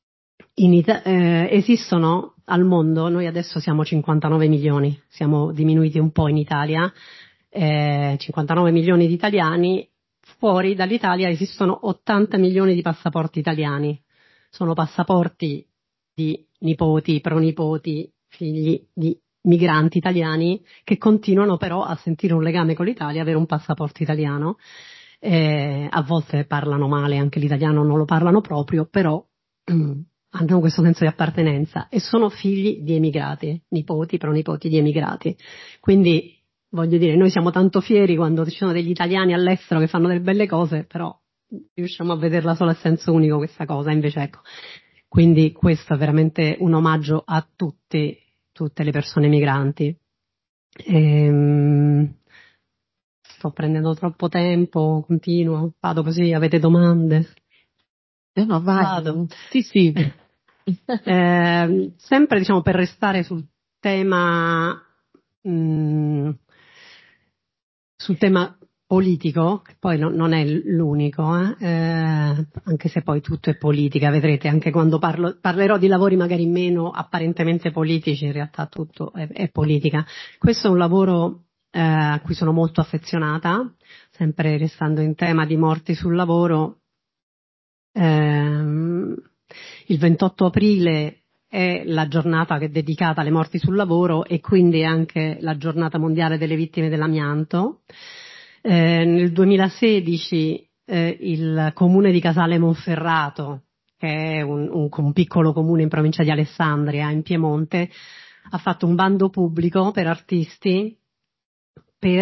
esistono al mondo, noi adesso siamo 59 milioni, siamo diminuiti un po' in Italia, 59 milioni di italiani, fuori dall'Italia esistono 80 milioni di passaporti italiani, sono passaporti di nipoti, pronipoti, figli di migranti italiani che continuano però a sentire un legame con l'Italia, avere un passaporto italiano, a volte parlano male, anche l'italiano non lo parlano proprio, però hanno questo senso di appartenenza e sono figli di emigrati, nipoti, pronipoti di emigrati. Quindi voglio dire, noi siamo tanto fieri quando ci sono degli italiani all'estero che fanno delle belle cose, però riusciamo a vederla solo a senso unico questa cosa, invece ecco. Quindi questo è veramente un omaggio a tutte le persone migranti. Sto prendendo troppo tempo, continuo, vado così, avete domande? No, vai. Vado. Sì. Sempre diciamo per restare sul tema politico, che poi non è l'unico, anche se poi tutto è politica, vedrete, anche quando parlerò di lavori magari meno apparentemente politici, in realtà tutto è politica. Questo è un lavoro a cui sono molto affezionata, sempre restando in tema di morti sul lavoro. Il 28 aprile è la giornata che è dedicata alle morti sul lavoro e quindi anche la giornata mondiale delle vittime dell'amianto. Nel 2016 il comune di Casale Monferrato, che è un piccolo comune in provincia di Alessandria, in Piemonte, ha fatto un bando pubblico per artisti per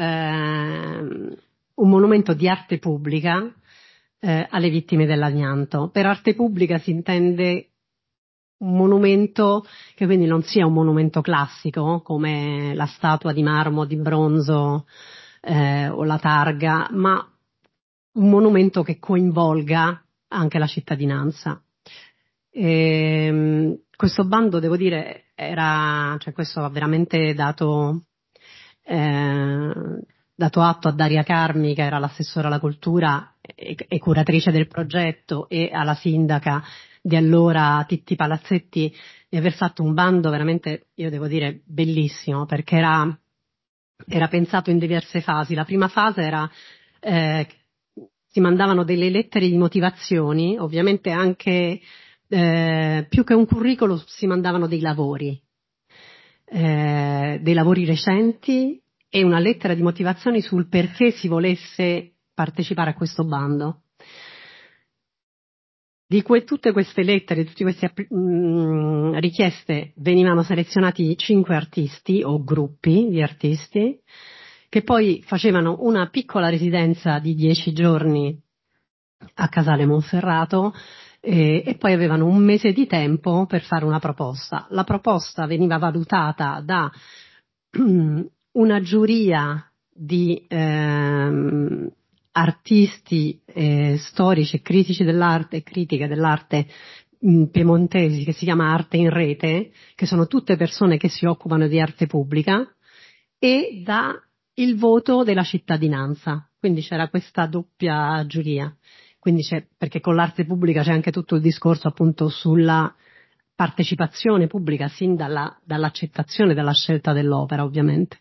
un monumento di arte pubblica alle vittime dell'amianto. Per arte pubblica si intende un monumento che quindi non sia un monumento classico come la statua di marmo, di bronzo o la targa, ma un monumento che coinvolga anche la cittadinanza. Questo bando, devo dire, questo ha veramente dato atto a Daria Carmi, che era l'assessora alla cultura e curatrice del progetto, e alla sindaca di allora Titti Palazzetti, di aver fatto un bando veramente, io devo dire, bellissimo, perché era pensato in diverse fasi. La prima fase era si mandavano delle lettere di motivazioni, ovviamente anche più che un curriculum si mandavano dei lavori recenti e una lettera di motivazioni sul perché si volesse partecipare a questo bando. Di tutte queste lettere, tutte queste richieste, venivano selezionati 5 artisti o gruppi di artisti che poi facevano una piccola residenza di 10 giorni a Casale Monferrato e poi avevano un mese di tempo per fare una proposta. La proposta veniva valutata da una giuria di artisti storici e critici dell'arte e critiche dell'arte piemontesi, che si chiama Arte in Rete, che sono tutte persone che si occupano di arte pubblica, e da il voto della cittadinanza. Quindi c'era questa doppia giuria. Quindi perché con l'arte pubblica c'è anche tutto il discorso appunto sulla partecipazione pubblica sin dall'accettazione della scelta dell'opera, ovviamente.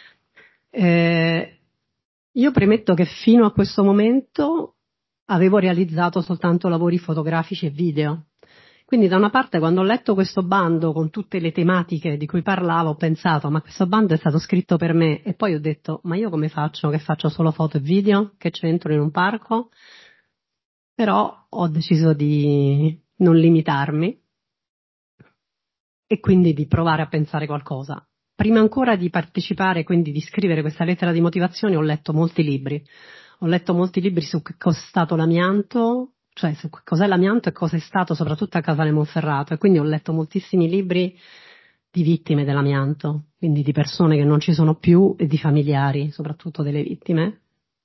Io premetto che fino a questo momento avevo realizzato soltanto lavori fotografici e video. Quindi da una parte, quando ho letto questo bando con tutte le tematiche di cui parlavo, ho pensato, ma questo bando è stato scritto per me, e poi ho detto, ma io come faccio? Che faccio solo foto e video? Che c'entro in un parco? Però ho deciso di non limitarmi e quindi di provare a pensare qualcosa. prima ancora di partecipare, quindi di scrivere questa lettera di motivazione, ho letto molti libri. Ho letto molti libri su che cos'è stato l'amianto, cioè su cos'è l'amianto e cosa è stato soprattutto a Casale Monferrato, e quindi ho letto moltissimi libri di vittime dell'amianto, quindi di persone che non ci sono più e di familiari, soprattutto delle vittime.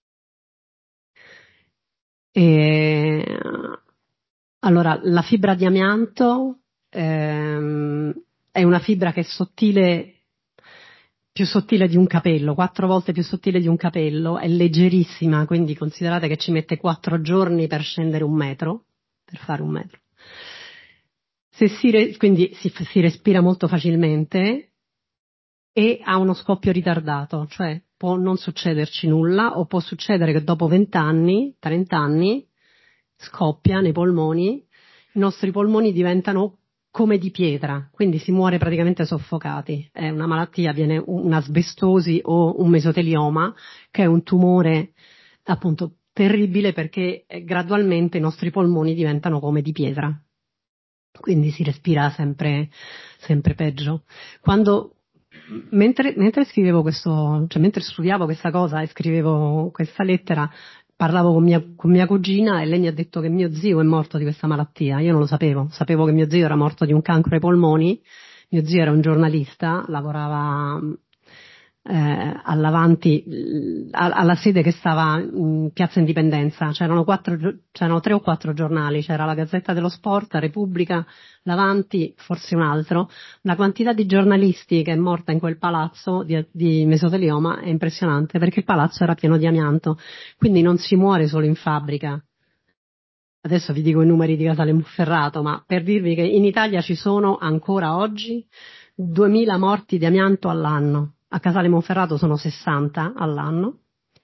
E allora, la fibra di amianto è una fibra che è sottile, più sottile di un capello, 4 volte più sottile di un capello, è leggerissima, quindi considerate che ci mette 4 giorni per scendere 1 metro, per fare 1 metro. Quindi si respira molto facilmente e ha uno scoppio ritardato, cioè può non succederci nulla o può succedere che dopo 20 anni, 30 anni, scoppia nei polmoni, i nostri polmoni diventano come di pietra, quindi si muore praticamente soffocati. È una malattia, viene un'asbestosi o un mesotelioma, che è un tumore appunto terribile perché gradualmente i nostri polmoni diventano come di pietra. Quindi si respira sempre peggio. Mentre scrivevo mentre studiavo questa cosa e scrivevo questa lettera, parlavo con mia cugina e lei mi ha detto che mio zio è morto di questa malattia. Io non lo sapevo che mio zio era morto di un cancro ai polmoni. Mio zio era un giornalista, lavorava all'Avanti, alla sede che stava in Piazza Indipendenza. C'erano 3 o 4 giornali, c'era la Gazzetta dello Sport, la Repubblica, l'Avanti, forse un altro. La quantità di giornalisti che è morta in quel palazzo di mesotelioma è impressionante, perché il palazzo era pieno di amianto, quindi non si muore solo in fabbrica. Adesso vi dico i numeri di Casale Monferrato, ma per dirvi che in Italia ci sono ancora oggi 2000 morti di amianto all'anno. A Casale Monferrato sono 60 all'anno.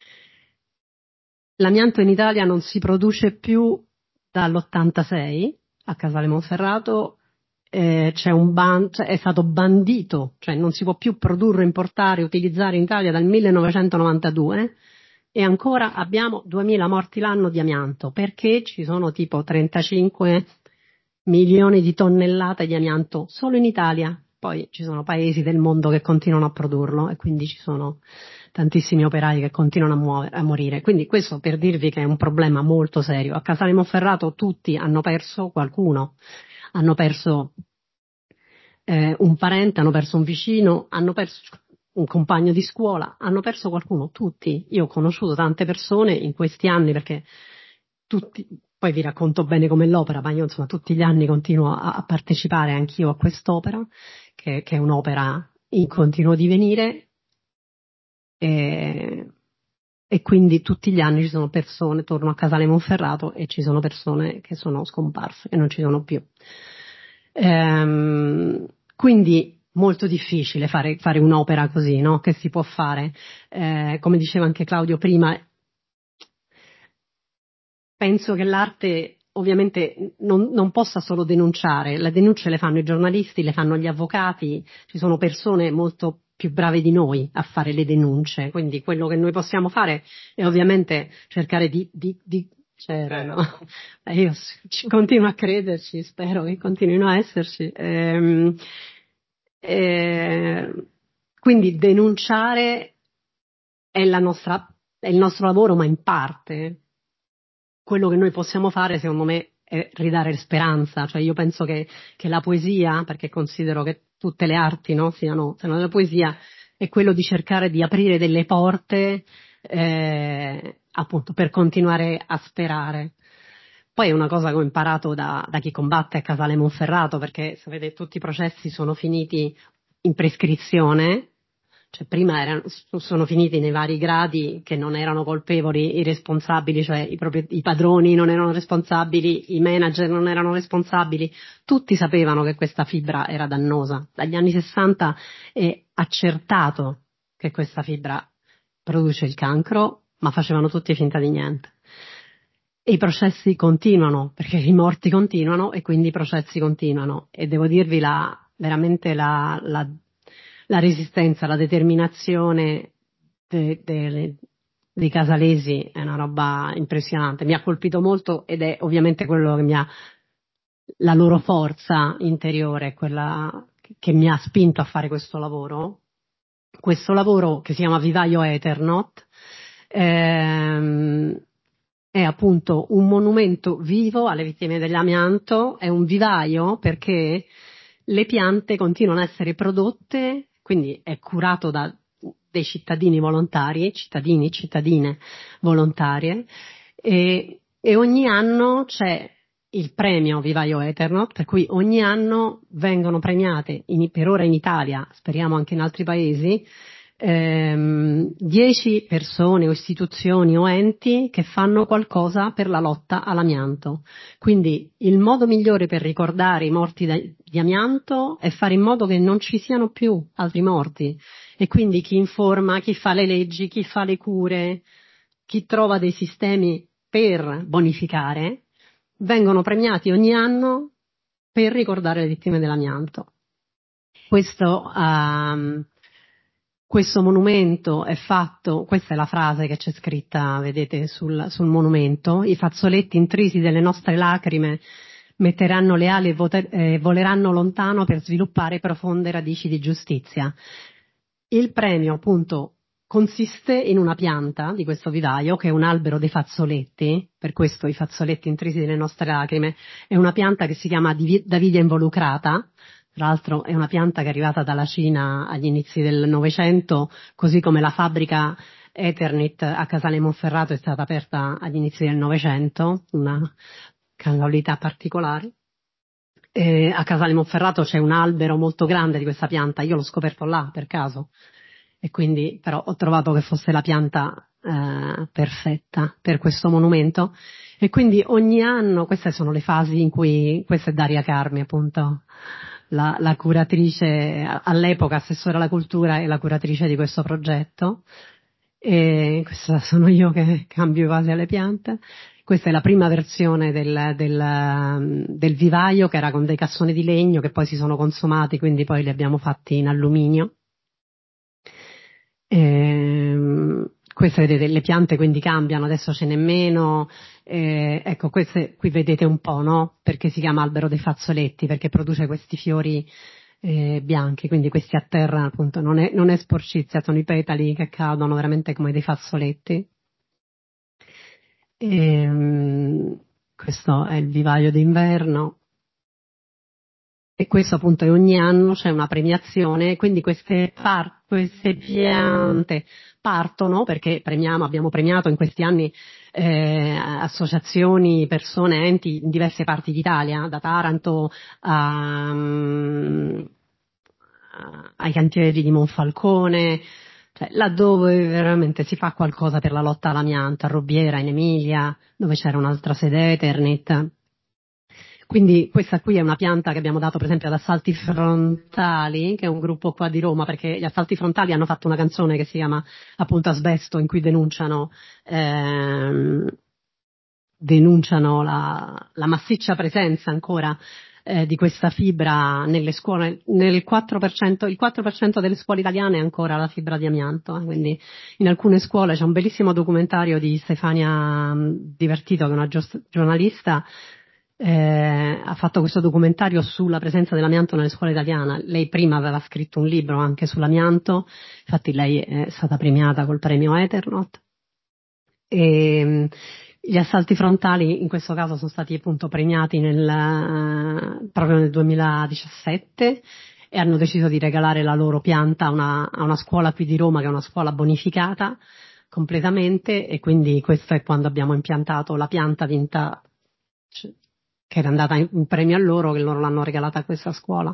L'amianto in Italia non si produce più dall'86 a Casale Monferrato, è stato bandito, cioè non si può più produrre, importare, utilizzare in Italia dal 1992 e ancora abbiamo 2000 morti l'anno di amianto, perché ci sono tipo 35 milioni di tonnellate di amianto solo in Italia. Poi ci sono paesi del mondo che continuano a produrlo e quindi ci sono tantissimi operai che continuano a morire. Quindi questo per dirvi che è un problema molto serio. A Casale Monferrato tutti hanno perso qualcuno, hanno perso un parente, hanno perso un vicino, hanno perso un compagno di scuola, hanno perso qualcuno, tutti. Io ho conosciuto tante persone in questi anni perché tutti, poi vi racconto bene com'è l'opera, ma io insomma tutti gli anni continuo a partecipare anch'io a quest'opera, che è un'opera in continuo divenire, e quindi tutti gli anni ci sono persone, torno a Casale Monferrato e ci sono persone che sono scomparse e non ci sono più. Quindi molto difficile fare un'opera così, no? Che si può fare. Come diceva anche Claudio prima, penso che l'arte ovviamente non possa solo denunciare, le denunce le fanno i giornalisti, le fanno gli avvocati, ci sono persone molto più brave di noi a fare le denunce, quindi quello che noi possiamo fare è ovviamente cercare no? Io continuo a crederci, spero che continuino a esserci. Quindi denunciare è il nostro lavoro, ma in parte. Quello che noi possiamo fare, secondo me, è ridare speranza. Cioè io penso che la poesia, perché considero che tutte le arti, no, siano la poesia, è quello di cercare di aprire delle porte appunto per continuare a sperare. Poi è una cosa che ho imparato da chi combatte a Casale Monferrato, perché sapete tutti i processi sono finiti in prescrizione, cioè prima sono finiti nei vari gradi che non erano colpevoli i responsabili, cioè i padroni non erano responsabili, i manager non erano responsabili, tutti sapevano che questa fibra era dannosa. Dagli anni 60 è accertato che questa fibra produce il cancro, ma facevano tutti finta di niente. E i processi continuano, perché i morti continuano e quindi i processi continuano. E devo dirvi veramente la resistenza, la determinazione dei casalesi è una roba impressionante. Mi ha colpito molto ed è ovviamente quello che la loro forza interiore, quella che mi ha spinto a fare questo lavoro, questo lavoro che si chiama Vivaio Eternot è appunto un monumento vivo alle vittime dell'amianto, è un vivaio perché le piante continuano a essere prodotte, quindi è curato da dei cittadini volontari, cittadine volontarie, e ogni anno c'è il premio Vivaio Eternot, per cui ogni anno vengono premiate, per ora in Italia, speriamo anche in altri paesi, 10 persone o istituzioni o enti che fanno qualcosa per la lotta all'amianto. Quindi il modo migliore per ricordare i morti di amianto è fare in modo che non ci siano più altri morti, e quindi chi informa, chi fa le leggi, chi fa le cure, chi trova dei sistemi per bonificare, vengono premiati ogni anno per ricordare le vittime dell'amianto. Questo monumento è fatto, questa è la frase che c'è scritta, vedete, sul monumento: i fazzoletti intrisi delle nostre lacrime metteranno le ali e voleranno lontano per sviluppare profonde radici di giustizia. Il premio, appunto, consiste in una pianta di questo vivaio, che è un albero dei fazzoletti, per questo i fazzoletti intrisi delle nostre lacrime. È una pianta che si chiama Davidia involucrata. Tra l'altro è una pianta che è arrivata dalla Cina agli inizi del Novecento, così come la fabbrica Eternit a Casale Monferrato è stata aperta agli inizi del Novecento, una casualità particolare. A Casale Monferrato c'è un albero molto grande di questa pianta, io l'ho scoperto là per caso, e quindi però ho trovato che fosse la pianta perfetta per questo monumento, e quindi ogni anno, queste sono le fasi in cui, questa è Daria Carmi appunto, la curatrice, all'epoca assessore alla cultura e la curatrice di questo progetto, e questa sono io che cambio i vasi alle piante. Questa è la prima versione del vivaio, che era con dei cassoni di legno che poi si sono consumati, quindi poi li abbiamo fatti in alluminio. Queste, vedete, le piante quindi cambiano, adesso ce n'è meno. Ecco, queste qui vedete un po', no? Perché si chiama albero dei fazzoletti, perché produce questi fiori bianchi, quindi questi a terra appunto non è sporcizia, sono i petali che cadono veramente come dei fazzoletti. Questo è il vivaio d'inverno, e questo appunto è ogni anno c'è una premiazione, quindi queste piante partono perché abbiamo premiato in questi anni associazioni, persone, enti in diverse parti d'Italia, da Taranto ai cantieri di Monfalcone, cioè laddove veramente si fa qualcosa per la lotta all'amianto, a Rubiera, in Emilia, dove c'era un'altra sede Eternit. Quindi questa qui è una pianta che abbiamo dato per esempio ad Assalti Frontali, che è un gruppo qua di Roma, perché gli Assalti Frontali hanno fatto una canzone che si chiama appunto Asbesto, in cui denunciano la massiccia presenza ancora di questa fibra nelle scuole. Il 4% delle scuole italiane è ancora la fibra di amianto, quindi in alcune scuole c'è un bellissimo documentario di Stefania Divertito, che è una giornalista. Ha fatto questo documentario sulla presenza dell'amianto nelle scuole italiane. Lei prima aveva scritto un libro anche sull'amianto, infatti lei è stata premiata col premio Eternot. Gli assalti frontali in questo caso sono stati appunto premiati proprio nel 2017, e hanno deciso di regalare la loro pianta a una scuola qui di Roma, che è una scuola bonificata completamente, e quindi questo è quando abbiamo impiantato la pianta vinta, che era andata in premio a loro, che loro l'hanno regalata a questa scuola.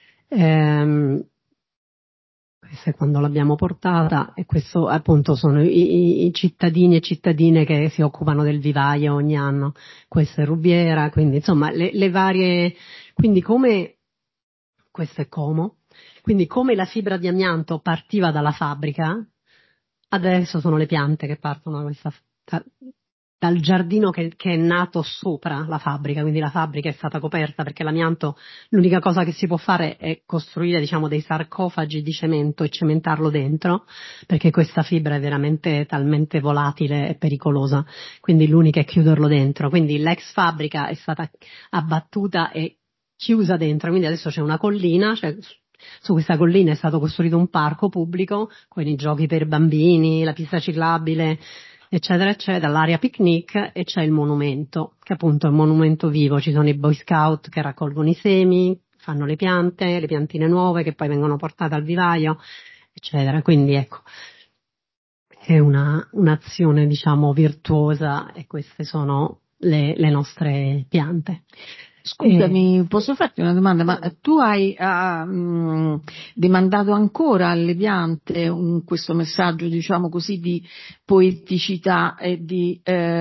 Questa è quando l'abbiamo portata, e questo appunto sono i cittadini e cittadine che si occupano del vivaio ogni anno. Questa è Rubiera, quindi insomma le varie, quindi questo è Como, quindi come la fibra di amianto partiva dalla fabbrica, adesso sono le piante che partono dal giardino che è nato sopra la fabbrica, quindi la fabbrica è stata coperta, perché l'amianto, l'unica cosa che si può fare è costruire, diciamo, dei sarcofagi di cemento e cementarlo dentro, perché questa fibra è veramente talmente volatile e pericolosa, quindi l'unica è chiuderlo dentro. Quindi l'ex fabbrica è stata abbattuta e chiusa dentro, quindi adesso c'è una collina, Su questa collina è stato costruito un parco pubblico con i giochi per bambini, la pista ciclabile, eccetera, eccetera, l'area picnic, e c'è il monumento, che appunto è un monumento vivo. Ci sono i Boy Scout che raccolgono i semi, fanno le piante, le piantine nuove che poi vengono portate al vivaio, eccetera. Quindi ecco, è un'azione, diciamo, virtuosa, e queste sono le nostre piante. Scusami, posso farti una domanda? Ma tu hai demandato ancora alle piante questo messaggio, diciamo così, di poeticità e di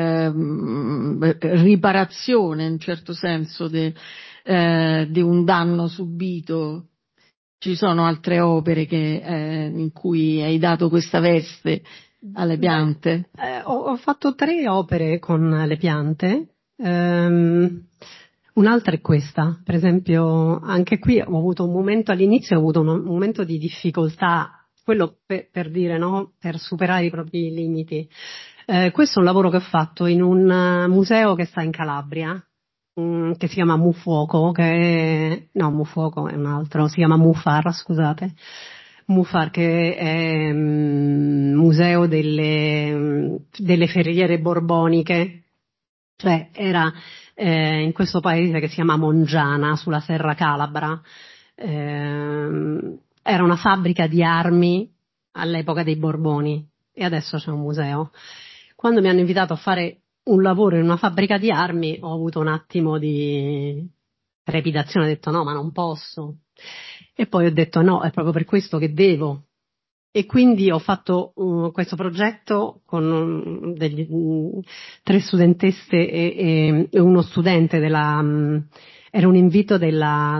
riparazione, in certo senso, di un danno subito? Ci sono altre opere in cui hai dato questa veste alle piante? Ho fatto 3 opere con le piante. Un'altra è questa, per esempio, anche qui ho avuto un momento, all'inizio ho avuto un momento di difficoltà, quello per dire, no, per superare i propri limiti. Questo è un lavoro che ho fatto in un museo che sta in Calabria, che si chiama Mufuoco, no, Mufuoco è un altro, si chiama Mufar, scusate. Mufar, che è museo delle ferriere borboniche, cioè era in questo paese che si chiama Mongiana, sulla Serra Calabra. Era una fabbrica di armi all'epoca dei Borboni, e adesso c'è un museo. Quando mi hanno invitato a fare un lavoro in una fabbrica di armi, ho avuto un attimo di trepidazione, ho detto no, ma non posso. E poi ho detto no, è proprio per questo che devo. E quindi ho fatto questo progetto con 3 studentesse e uno studente era un invito di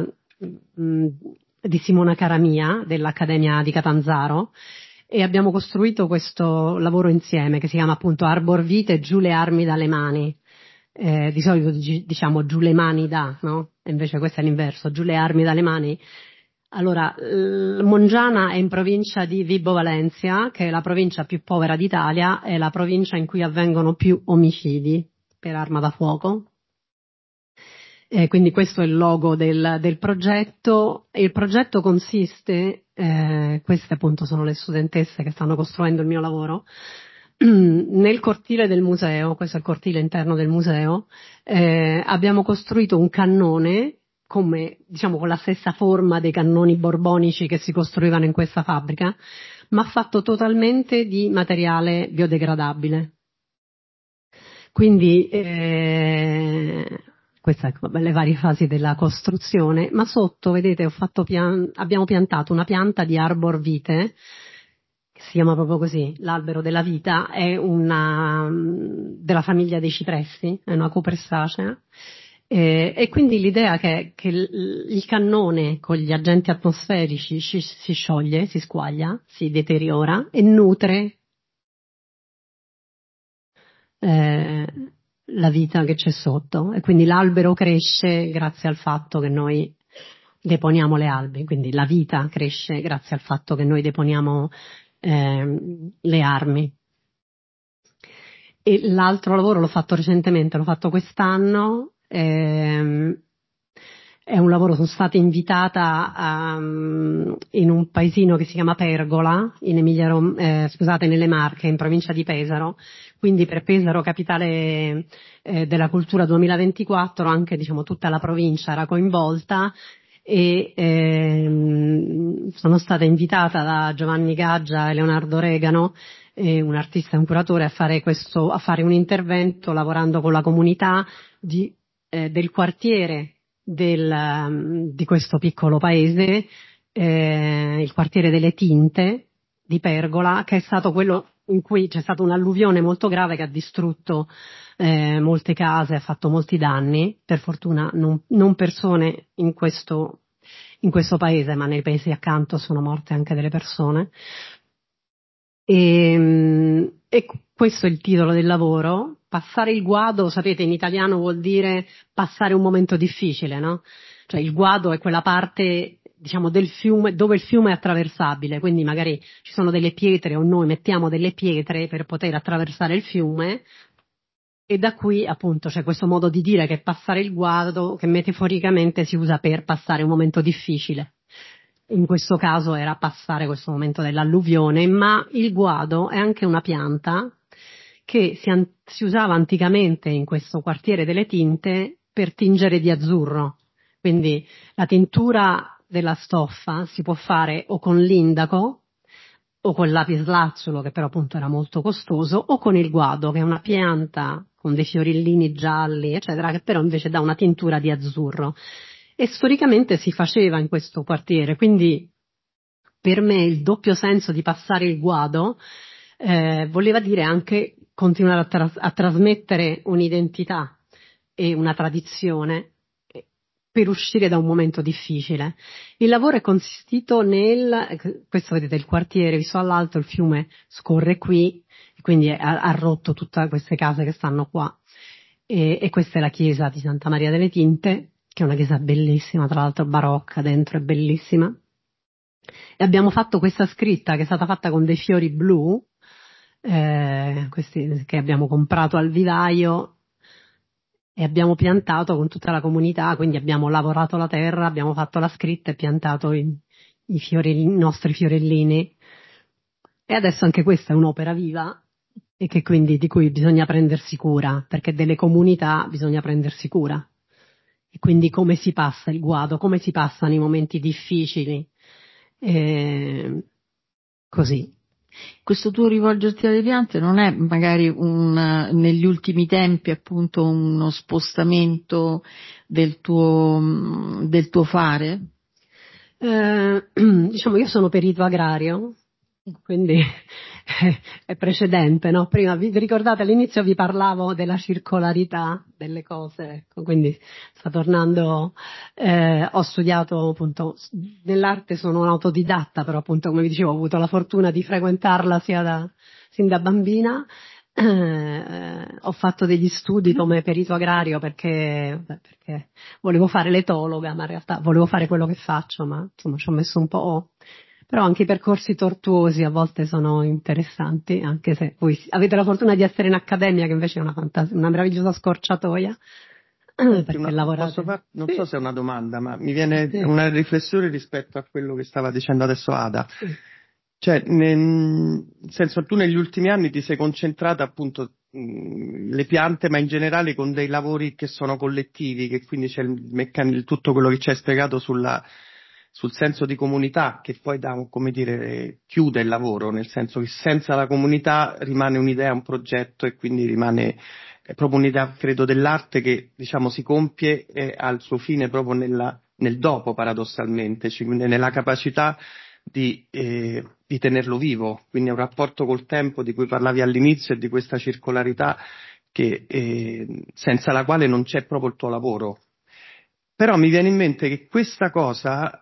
Simona Caramia, dell'Accademia di Catanzaro, e abbiamo costruito questo lavoro insieme che si chiama appunto Arbor Vitae, giù le armi dalle mani. Di solito diciamo giù le mani da, no? E invece questo è l'inverso, giù le armi dalle mani. Allora, Mongiana è in provincia di Vibo Valentia, che è la provincia più povera d'Italia, è la provincia in cui avvengono più omicidi per arma da fuoco. Quindi questo è il logo del progetto. E il progetto consiste, queste appunto sono le studentesse che stanno costruendo il mio lavoro, nel cortile del museo, questo è il cortile interno del museo, abbiamo costruito un cannone come, diciamo, con la stessa forma dei cannoni borbonici che si costruivano in questa fabbrica, ma fatto totalmente di materiale biodegradabile. Quindi queste sono le varie fasi della costruzione, ma sotto, vedete, abbiamo piantato una pianta di Arbor Vitae, che si chiama proprio così, l'albero della vita, è della famiglia dei cipressi, è una cupressacea. E quindi l'idea che il cannone con gli agenti atmosferici si scioglie, si squaglia, si deteriora e nutre la vita che c'è sotto, e quindi l'albero cresce grazie al fatto che noi deponiamo le albi, quindi la vita cresce grazie al fatto che noi deponiamo le armi. E l'altro lavoro l'ho fatto recentemente, l'ho fatto quest'anno. È un lavoro, sono stata invitata in un paesino che si chiama Pergola, nelle Marche, in provincia di Pesaro, quindi per Pesaro, capitale della cultura 2024, anche diciamo tutta la provincia era coinvolta, e sono stata invitata da Giovanni Gaggia e Leonardo Regano, un artista e un curatore, a fare un intervento lavorando con la comunità del quartiere di questo piccolo paese, il quartiere delle Tinte di Pergola, che è stato quello in cui c'è stata un'alluvione molto grave che ha distrutto molte case, ha fatto molti danni, per fortuna non persone in questo paese, ma nei paesi accanto sono morte anche delle persone. E questo è il titolo del lavoro. Passare il guado, sapete, in italiano vuol dire passare un momento difficile, no? Cioè il guado è quella parte, diciamo, del fiume dove il fiume è attraversabile, quindi magari ci sono delle pietre o noi mettiamo delle pietre per poter attraversare il fiume, e da qui appunto c'è questo modo di dire che passare il guado, che metaforicamente si usa per passare un momento difficile. in questo caso era passare questo momento dell'alluvione, ma il guado è anche una pianta che si usava anticamente in questo quartiere delle tinte per tingere di azzurro. Quindi la tintura della stoffa si può fare o con l'indaco o con il lapislazzulo, che però appunto era molto costoso, o con il guado, che è una pianta con dei fiorellini gialli, eccetera, che però invece dà una tintura di azzurro. E storicamente si faceva in questo quartiere, quindi per me il doppio senso di passare il guado voleva dire anche continuare a trasmettere un'identità e una tradizione per uscire da un momento difficile. Il lavoro è consistito questo vedete il quartiere, visto dall'alto il fiume scorre qui, quindi ha rotto tutte queste case che stanno qua. E questa è la chiesa di Santa Maria delle Tinte, che è una chiesa bellissima, tra l'altro barocca, dentro è bellissima. E abbiamo fatto questa scritta che è stata fatta con dei fiori blu, questi che abbiamo comprato al vivaio, e abbiamo piantato con tutta la comunità, quindi abbiamo lavorato la terra, abbiamo fatto la scritta e piantato i nostri fiorellini. E adesso anche questa è un'opera viva e che quindi di cui bisogna prendersi cura, perché delle comunità bisogna prendersi cura. E quindi come si passa il guado, come si passano i momenti difficili, così. Questo tuo rivolgerti alle piante non è magari negli ultimi tempi appunto uno spostamento del tuo fare? Diciamo, io sono perito agrario, quindi è precedente, no? Prima vi ricordate all'inizio vi parlavo della circolarità delle cose, ecco, quindi sta tornando, ho studiato appunto nell'arte, sono un autodidatta, però appunto come vi dicevo ho avuto la fortuna di frequentarla sin da bambina. Ho fatto degli studi come perito agrario perché volevo fare l'etologa, ma in realtà volevo fare quello che faccio, ma insomma ci ho messo un po'. Però anche i percorsi tortuosi a volte sono interessanti, anche se voi avete la fortuna di essere in accademia, che invece è una meravigliosa scorciatoia. Perché lavorate. Non so se è una domanda, ma mi viene una riflessione rispetto a quello che stava dicendo adesso Ada. Sì. Cioè, nel senso, tu negli ultimi anni ti sei concentrata appunto le piante, ma in generale con dei lavori che sono collettivi, che quindi c'è tutto quello che ci hai spiegato sul senso di comunità, che poi come dire, chiude il lavoro, nel senso che senza la comunità rimane un'idea, un progetto, e quindi rimane proprio un'idea, credo, dell'arte che, diciamo, si compie e ha il suo fine proprio nel dopo, paradossalmente, cioè quindi nella capacità di tenerlo vivo, quindi è un rapporto col tempo di cui parlavi all'inizio e di questa circolarità che senza la quale non c'è proprio il tuo lavoro. Però mi viene in mente che questa cosa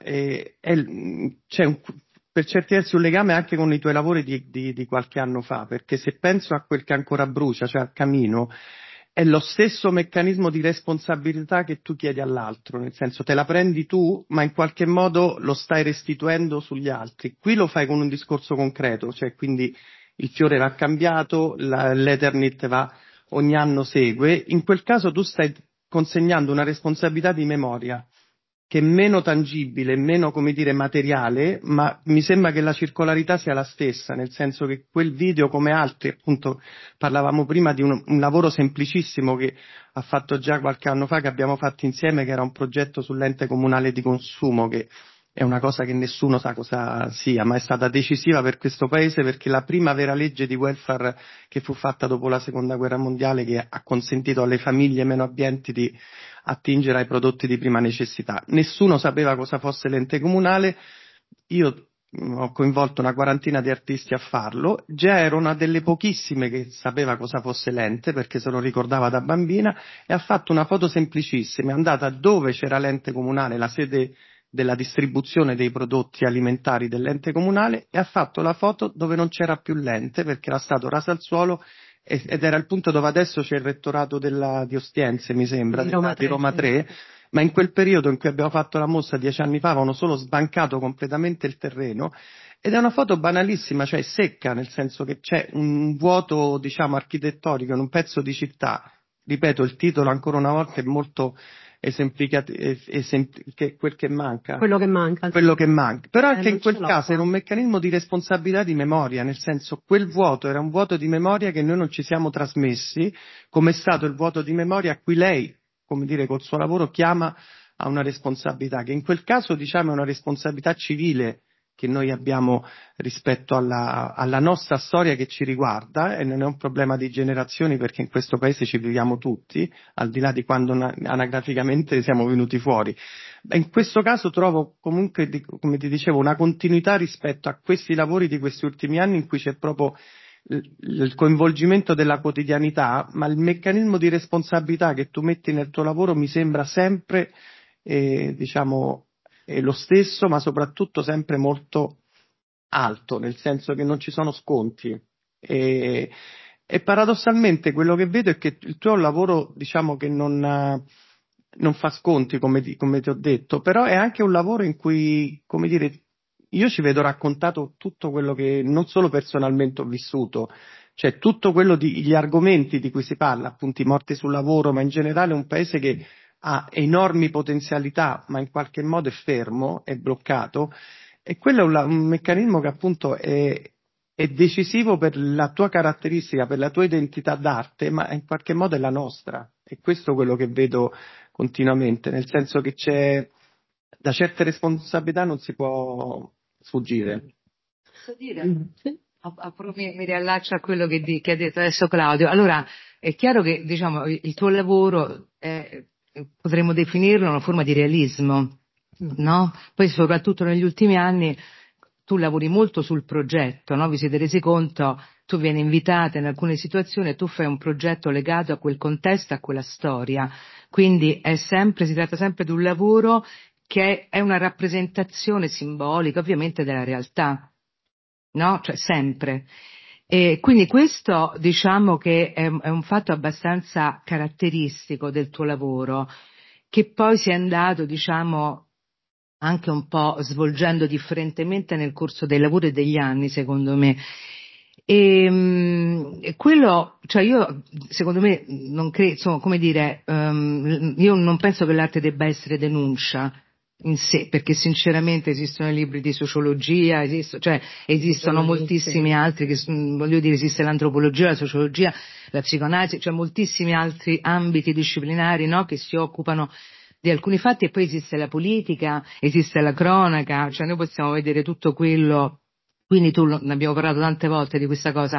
c'è per certi versi un legame anche con i tuoi lavori di qualche anno fa, perché se penso a quel che ancora brucia, cioè al camino, è lo stesso meccanismo di responsabilità che tu chiedi all'altro, nel senso te la prendi tu, ma in qualche modo lo stai restituendo sugli altri. Qui lo fai con un discorso concreto, cioè quindi il fiore va cambiato, l'Eternit ogni anno segue, in quel caso tu stai consegnando una responsabilità di memoria che è meno tangibile, meno, come dire, materiale, ma mi sembra che la circolarità sia la stessa, nel senso che quel video, come altri, appunto parlavamo prima di un lavoro semplicissimo che ha fatto già qualche anno fa, che abbiamo fatto insieme, che era un progetto sull'ente comunale di consumo, che è una cosa che nessuno sa cosa sia, ma è stata decisiva per questo paese, perché la prima vera legge di welfare che fu fatta dopo la seconda guerra mondiale, che ha consentito alle famiglie meno abbienti di attingere ai prodotti di prima necessità. Nessuno sapeva cosa fosse l'ente comunale, io ho coinvolto una quarantina di artisti a farlo, già ero una delle pochissime che sapeva cosa fosse l'ente, perché se lo ricordava da bambina, e ha fatto una foto semplicissima, è andata dove c'era l'ente comunale, la sede della distribuzione dei prodotti alimentari dell'ente comunale, e ha fatto la foto dove non c'era più l'ente, perché era stato raso al suolo, ed era il punto dove adesso c'è il rettorato di Ostiense, mi sembra, di Roma 3, ma in quel periodo in cui abbiamo fatto la mostra 10 anni fa avevano solo sbancato completamente il terreno, ed è una foto banalissima, cioè secca, nel senso che c'è un vuoto, diciamo, architettonico in un pezzo di città. Ripeto, il titolo ancora una volta è molto quel che manca. Quello che manca. Quello che manca. Però anche in quel caso qua. era un meccanismo di responsabilità di memoria, nel senso quel vuoto era un vuoto di memoria che noi non ci siamo trasmessi, come è stato il vuoto di memoria a cui lei, come dire, col suo lavoro chiama a una responsabilità, che in quel caso diciamo è una responsabilità civile che noi abbiamo rispetto alla nostra storia che ci riguarda, e non è un problema di generazioni perché in questo paese ci viviamo tutti, al di là di quando anagraficamente siamo venuti fuori. In questo caso trovo comunque, come ti dicevo, una continuità rispetto a questi lavori di questi ultimi anni in cui c'è proprio il coinvolgimento della quotidianità, ma il meccanismo di responsabilità che tu metti nel tuo lavoro mi sembra sempre, diciamo, è lo stesso, ma soprattutto sempre molto alto, nel senso che non ci sono sconti. E paradossalmente quello che vedo è che il tuo è un lavoro, diciamo, che non fa sconti, come ti ho detto, però è anche un lavoro in cui, come dire, io ci vedo raccontato tutto quello che non solo personalmente ho vissuto, cioè tutto quello gli argomenti di cui si parla, appunto i morti sul lavoro, ma in generale un paese che ha enormi potenzialità, ma in qualche modo è fermo, è bloccato, e quello è un meccanismo che appunto è decisivo per la tua caratteristica, per la tua identità d'arte, ma in qualche modo è la nostra. E questo è quello che vedo continuamente, nel senso che da certe responsabilità non si può sfuggire. Posso dire? Mi riallaccio a quello che ha detto adesso Claudio. Allora, è chiaro che, diciamo, il tuo lavoro potremmo definirlo una forma di realismo, no? Poi soprattutto negli ultimi anni tu lavori molto sul progetto, no? Vi siete resi conto, tu vieni invitata in alcune situazioni e tu fai un progetto legato a quel contesto, a quella storia. Quindi si tratta sempre di un lavoro che è una rappresentazione simbolica, ovviamente, della realtà, no? Cioè sempre. E quindi questo, diciamo che è un fatto abbastanza caratteristico del tuo lavoro, che poi si è andato, diciamo, anche un po' svolgendo differentemente nel corso dei lavori e degli anni, secondo me. E quello, cioè io, secondo me, non credo, insomma, come dire, io non penso che l'arte debba essere denuncia in sé, perché sinceramente esistono i libri di sociologia, esistono moltissimi altri, voglio dire, esiste l'antropologia, la sociologia, la psicoanalisi, cioè moltissimi altri ambiti disciplinari, no, che si occupano di alcuni fatti, e poi esiste la politica, esiste la cronaca, cioè noi possiamo vedere tutto quello, quindi ne abbiamo parlato tante volte di questa cosa.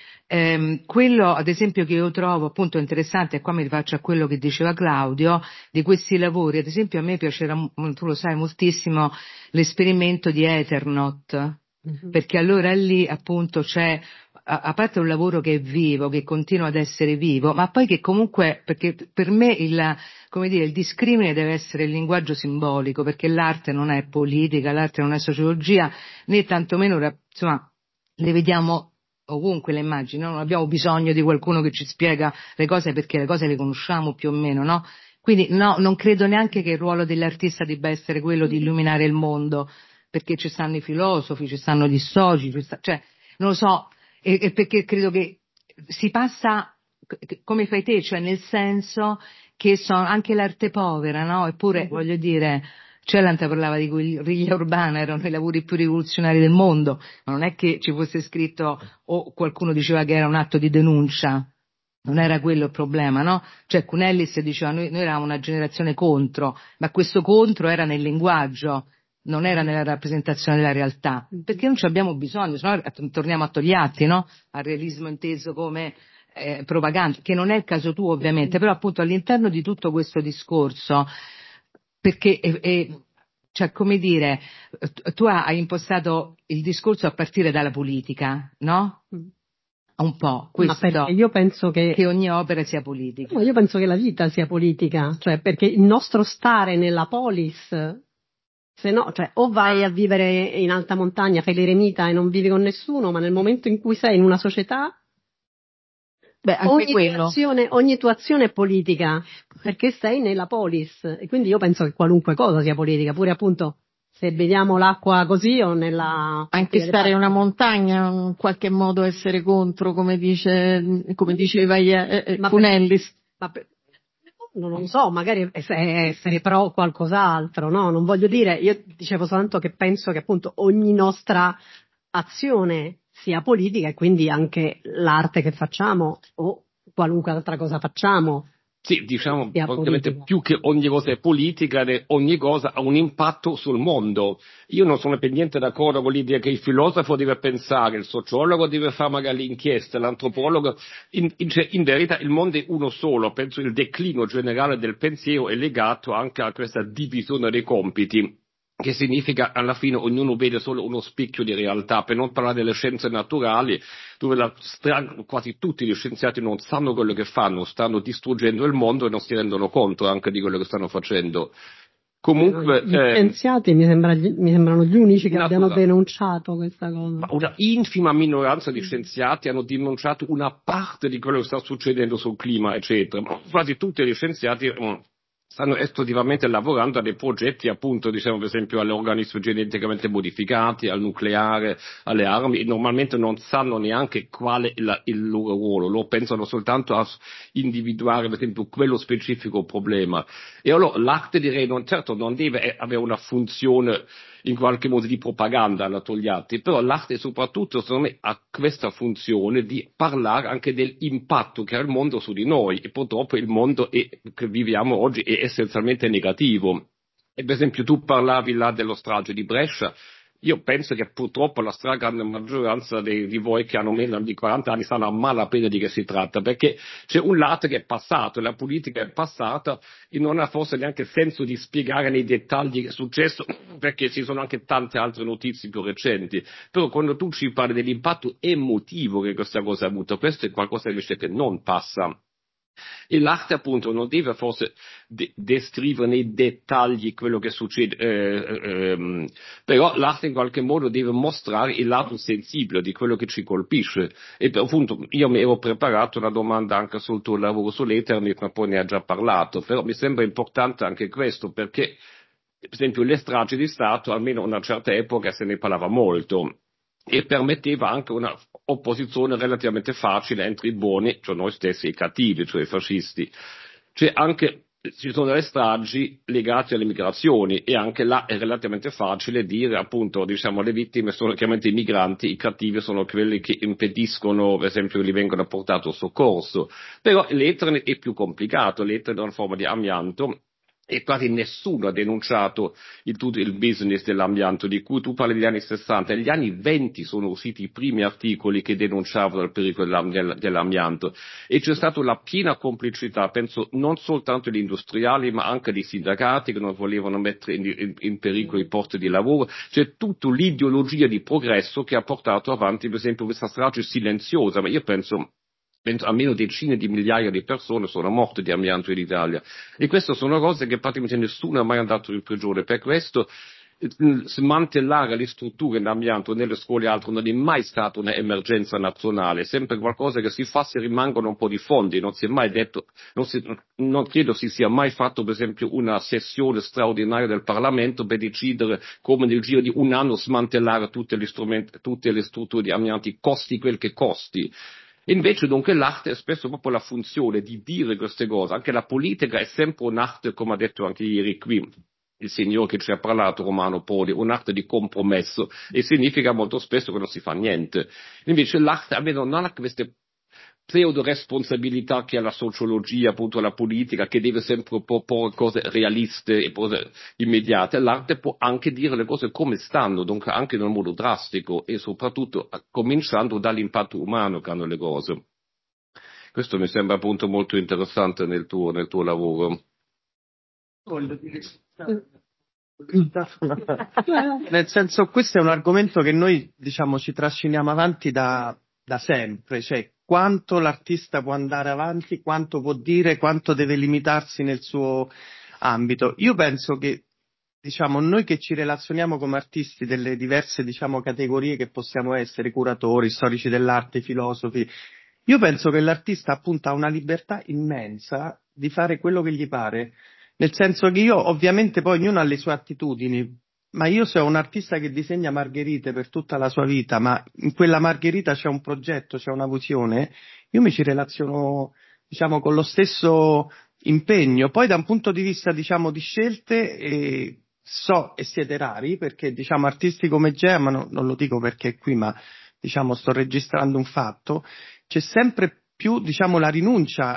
Quello ad esempio che io trovo appunto interessante, e qua mi rifaccio a quello che diceva Claudio, di questi lavori, ad esempio a me piacerà, tu lo sai, moltissimo l'esperimento di Eternaut, perché allora lì appunto c'è, a parte un lavoro che è vivo, che continua ad essere vivo, ma poi che comunque, perché per me come dire, il discrimine deve essere il linguaggio simbolico, perché l'arte non è politica, l'arte non è sociologia, né tantomeno, insomma, le vediamo ovunque le immagini, no? Non abbiamo bisogno di qualcuno che ci spiega le cose, perché le cose le conosciamo più o meno, no? Quindi no, non credo neanche che il ruolo dell'artista debba essere quello di illuminare il mondo, perché ci stanno i filosofi, ci stanno gli stoici, cioè, non lo so, e perché credo che si passa, come fai te, cioè nel senso che sono anche l'arte povera, no? Eppure, voglio dire, Celant parlava di guerriglia urbana, erano i lavori più rivoluzionari del mondo, ma non è che ci fosse scritto, o qualcuno diceva che era un atto di denuncia, non era quello il problema, no? Cioè Cunellis diceva noi eravamo una generazione contro, ma questo contro era nel linguaggio, non era nella rappresentazione della realtà, perché non ci abbiamo bisogno, sennò torniamo a Togliatti, no? Al realismo inteso come propaganda, che non è il caso tuo ovviamente, però appunto all'interno di tutto questo discorso, perché cioè come dire, tu hai impostato il discorso a partire dalla politica, no? Un po' questo, ma perché io penso che ogni opera sia politica. No, io penso che la vita sia politica, cioè perché il nostro stare nella polis, se no, cioè o vai a vivere in alta montagna, fai l'eremita e non vivi con nessuno, ma nel momento in cui sei in una società, ogni tua azione è politica, perché sei nella polis, e quindi io penso che qualunque cosa sia politica, pure appunto se beviamo l'acqua così o nella... Anche stare in una montagna, in qualche modo essere contro, come diceva Cunellis. non so, magari essere pro qualcos'altro, no? Non voglio dire, io dicevo soltanto che penso che appunto ogni nostra azione sia politica e quindi anche l'arte che facciamo o qualunque altra cosa facciamo. Sì, diciamo, sia ovviamente politica. più che ogni cosa è politica, ogni cosa ha un impatto sul mondo. Io non sono per niente d'accordo con l'idea che il filosofo deve pensare, il sociologo deve fare magari inchieste, l'antropologo. In verità il mondo è uno solo, penso il declino generale del pensiero è legato anche a questa divisione dei compiti, che significa alla fine ognuno vede solo uno specchio di realtà, per non parlare delle scienze naturali, dove quasi tutti gli scienziati non sanno quello che fanno, stanno distruggendo il mondo e non si rendono conto anche di quello che stanno facendo. Comunque, gli scienziati mi sembrano gli unici che abbiano denunciato questa cosa. Una infima minoranza di scienziati hanno denunciato una parte di quello che sta succedendo sul clima, eccetera. Quasi tutti gli scienziati stanno esclusivamente lavorando a dei progetti, appunto, diciamo per esempio agli organismi geneticamente modificati, al nucleare, alle armi, e normalmente non sanno neanche quale è il loro ruolo, loro pensano soltanto a individuare per esempio quello specifico problema. E allora l'arte, direi, certo non deve avere una funzione in qualche modo di propaganda alla Togliatti, però l'arte soprattutto secondo me ha questa funzione di parlare anche dell'impatto che ha il mondo su di noi, e purtroppo il mondo che viviamo oggi è essenzialmente negativo. E per esempio tu parlavi là dello strage di Brescia. Io penso che purtroppo la stragrande maggioranza di voi che hanno meno di 40 anni sanno a malapena di che si tratta, perché c'è un lato che è passato, la politica è passata e non ha forse neanche senso di spiegare nei dettagli che è successo, perché ci sono anche tante altre notizie più recenti. Però quando tu ci parli dell'impatto emotivo che questa cosa ha avuto, questo è qualcosa invece che non passa. E l'arte appunto non deve forse descrivere nei dettagli quello che succede, però l'arte in qualche modo deve mostrare il lato sensibile di quello che ci colpisce. E appunto io mi ero preparato una domanda anche sul tuo lavoro sull'Ethernet, ma poi ne ha già parlato, però mi sembra importante anche questo, perché per esempio le stragi di Stato, almeno a una certa epoca, se ne parlava molto e permetteva anche una opposizione relativamente facile entre i buoni, cioè noi stessi, e i cattivi, cioè i fascisti. Cioè anche ci sono delle stragi legate alle migrazioni e anche là è relativamente facile dire appunto, diciamo, le vittime sono chiaramente i migranti, i cattivi sono quelli che impediscono, per esempio, che gli vengano portato soccorso. Però l'Ethernet è più complicato, l'Ethernet è una forma di amianto e quasi nessuno ha denunciato tutto il business dell'amianto, di cui tu parli degli anni 60. Negli anni 20 sono usciti i primi articoli che denunciavano il pericolo dell'amianto e c'è stata la piena complicità, penso, non soltanto degli industriali ma anche dei sindacati che non volevano mettere in pericolo i posti di lavoro. C'è tutta l'ideologia di progresso che ha portato avanti, per esempio, questa strage silenziosa, ma io penso almeno decine di migliaia di persone sono morte di amianto in Italia. E queste sono cose che praticamente nessuno ha mai andato in prigione. Per questo smantellare le strutture in amianto nelle scuole e altro non è mai stata un'emergenza nazionale, è sempre qualcosa che si fa se rimangono un po' di fondi. Non si è mai detto, non credo si sia mai fatto per esempio una sessione straordinaria del Parlamento per decidere come nel giro di un anno smantellare tutte le strutture di amianti, costi quel che costi. Invece dunque l'arte è spesso proprio la funzione di dire queste cose, anche la politica è sempre un'arte, come ha detto anche ieri qui il signore che ci ha parlato, Romano Prodi, un'arte di compromesso, e significa molto spesso che non si fa niente. Invece l'arte almeno non ha queste pseudo-responsabilità che ha la sociologia, appunto la politica, che deve sempre proporre cose realiste e cose immediate. L'arte può anche dire le cose come stanno, dunque anche in un modo drastico e soprattutto cominciando dall'impatto umano che hanno le cose. Questo mi sembra appunto molto interessante nel tuo lavoro. Nel senso, questo è un argomento che noi, diciamo, ci trasciniamo avanti da sempre, cioè quanto l'artista può andare avanti, quanto può dire, quanto deve limitarsi nel suo ambito. Io penso che, diciamo, noi che ci relazioniamo come artisti delle diverse, diciamo, categorie che possiamo essere, curatori, storici dell'arte, filosofi, io penso che l'artista appunto ha una libertà immensa di fare quello che gli pare, nel senso che io, ovviamente poi ognuno ha le sue attitudini, ma io se ho un artista che disegna margherite per tutta la sua vita, ma in quella margherita c'è un progetto, c'è una visione, io mi ci relaziono, diciamo, con lo stesso impegno. Poi da un punto di vista, diciamo, di scelte, so e siete rari, perché diciamo artisti come Gea, ma non lo dico perché è qui, ma diciamo sto registrando un fatto, c'è sempre più, diciamo, la rinuncia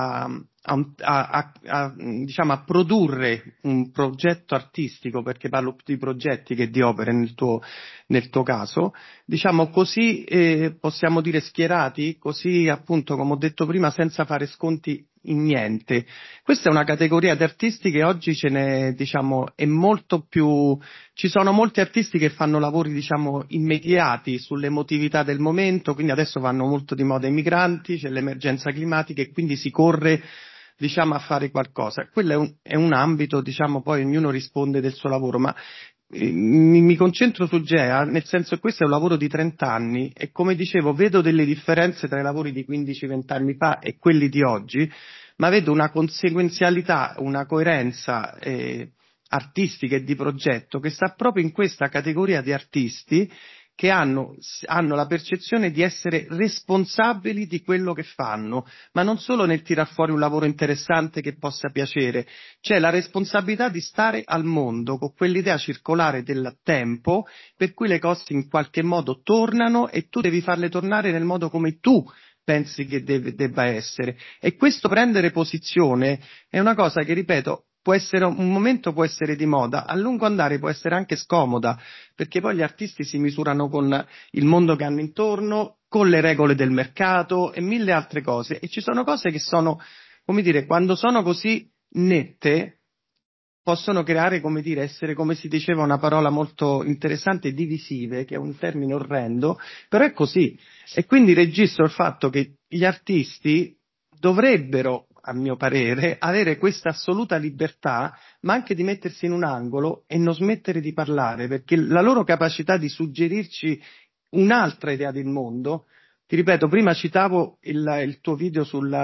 diciamo, a produrre un progetto artistico, perché parlo più di progetti che di opere nel tuo caso, diciamo così, possiamo dire schierati, così appunto, come ho detto prima, senza fare sconti in niente. Questa è una categoria di artisti che oggi ce n'è, diciamo, è molto più, ci sono molti artisti che fanno lavori, diciamo, immediati sull'emotività del momento, quindi adesso vanno molto di moda i migranti, c'è l'emergenza climatica e quindi si corre, diciamo, a fare qualcosa. Quello è un ambito, diciamo, poi ognuno risponde del suo lavoro, ma mi concentro su Gea, nel senso che questo è un lavoro di 30 anni e come dicevo vedo delle differenze tra i lavori di 15-20 anni fa e quelli di oggi, ma vedo una conseguenzialità, una coerenza artistica e di progetto che sta proprio in questa categoria di artisti che hanno la percezione di essere responsabili di quello che fanno, ma non solo nel tirar fuori un lavoro interessante che possa piacere, c'è la responsabilità di stare al mondo con quell'idea circolare del tempo per cui le cose in qualche modo tornano e tu devi farle tornare nel modo come tu pensi che debba essere. E questo prendere posizione è una cosa che, ripeto, può essere un momento, può essere di moda, a lungo andare può essere anche scomoda, perché poi gli artisti si misurano con il mondo che hanno intorno, con le regole del mercato e mille altre cose. E ci sono cose che sono, come dire, quando sono così nette, possono creare, come dire, essere, come si diceva, una parola molto interessante, divisive, che è un termine orrendo, però è così. E quindi registro il fatto che gli artisti dovrebbero, a mio parere, avere questa assoluta libertà, ma anche di mettersi in un angolo e non smettere di parlare, perché la loro capacità di suggerirci un'altra idea del mondo, ti ripeto, prima citavo il tuo video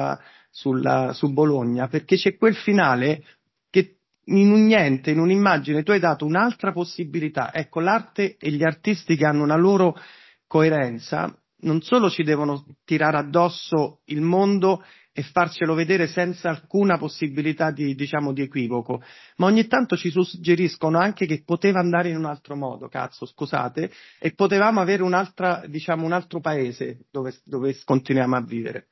su Bologna, perché c'è quel finale che in un niente, in un'immagine, tu hai dato un'altra possibilità. Ecco, l'arte e gli artisti che hanno una loro coerenza non solo ci devono tirare addosso il mondo e farcelo vedere senza alcuna possibilità diciamo, di equivoco, ma ogni tanto ci suggeriscono anche che poteva andare in un altro modo, cazzo, scusate, e potevamo avere un'altra, diciamo, un altro paese dove continuiamo a vivere.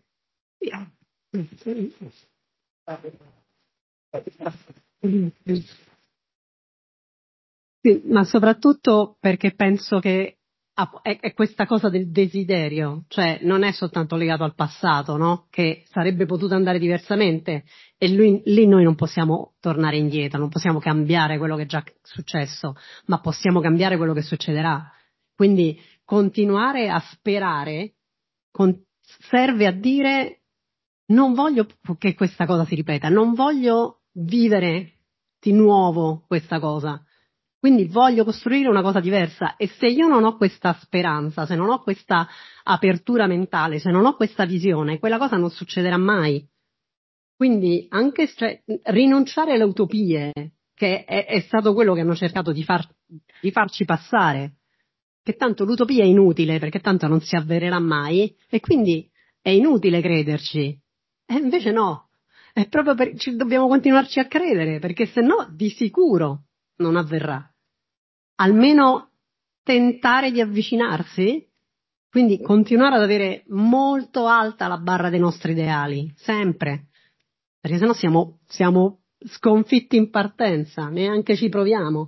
Sì, ma soprattutto perché penso che è questa cosa del desiderio, cioè non è soltanto legato al passato, no? Che sarebbe potuto andare diversamente e lì noi non possiamo tornare indietro, non possiamo cambiare quello che è già successo, ma possiamo cambiare quello che succederà. Quindi continuare a sperare serve a dire non voglio che questa cosa si ripeta, non voglio vivere di nuovo questa cosa. Quindi voglio costruire una cosa diversa e se io non ho questa speranza, se non ho questa apertura mentale, se non ho questa visione, quella cosa non succederà mai. Quindi anche rinunciare alle utopie, che è stato quello che hanno cercato di farci passare, che tanto l'utopia è inutile perché tanto non si avvererà mai e quindi è inutile crederci. E invece no, è proprio dobbiamo continuarci a credere perché se no di sicuro non avverrà. Almeno tentare di avvicinarsi, quindi continuare ad avere molto alta la barra dei nostri ideali, sempre, perché sennò siamo sconfitti in partenza, neanche ci proviamo.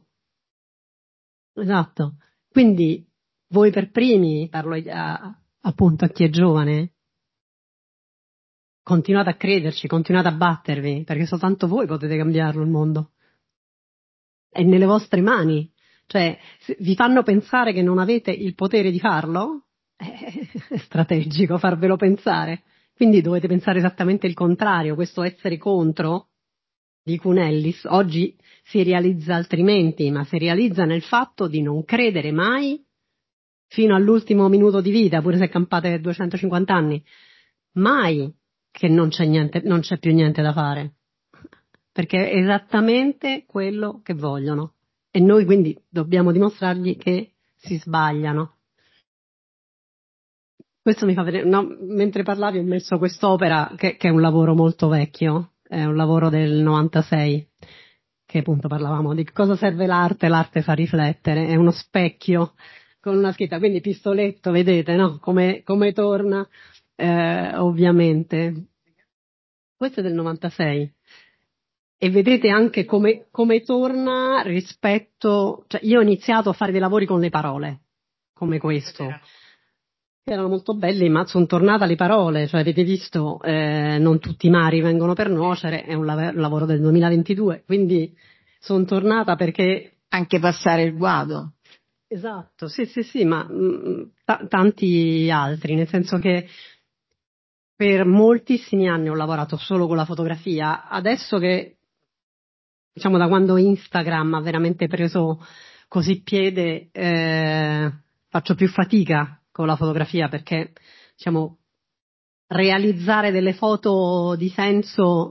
Esatto. Quindi voi per primi, parlo appunto a chi è giovane, continuate a crederci, continuate a battervi, perché soltanto voi potete cambiarlo il mondo. È nelle vostre mani. Cioè, vi fanno pensare che non avete il potere di farlo? È strategico farvelo pensare. Quindi dovete pensare esattamente il contrario, questo essere contro di Kuhn Ellis oggi si realizza altrimenti, ma si realizza nel fatto di non credere mai fino all'ultimo minuto di vita, pure se campate 250 anni, mai che non c'è più niente da fare, perché è esattamente quello che vogliono. E noi quindi dobbiamo dimostrargli che si sbagliano. Questo mi fa vedere, no, mentre parlavi ho messo quest'opera che è un lavoro molto vecchio, è un lavoro del 96, che appunto parlavamo di cosa serve l'arte fa riflettere, è uno specchio con una scritta, quindi pistoletto, vedete, no? Come torna, ovviamente. Questo è del 96. E vedete anche come torna rispetto, cioè io ho iniziato a fare dei lavori con le parole, come questo, che erano molto belli, ma sono tornate alle parole, cioè avete visto, non tutti i mari vengono per nuocere, è un lavoro del 2022, quindi sono tornata perché... Anche passare il guado. Esatto, sì, ma tanti altri, nel senso che per moltissimi anni ho lavorato solo con la fotografia, adesso che, diciamo, da quando Instagram ha veramente preso così piede, faccio più fatica con la fotografia perché, diciamo, realizzare delle foto di senso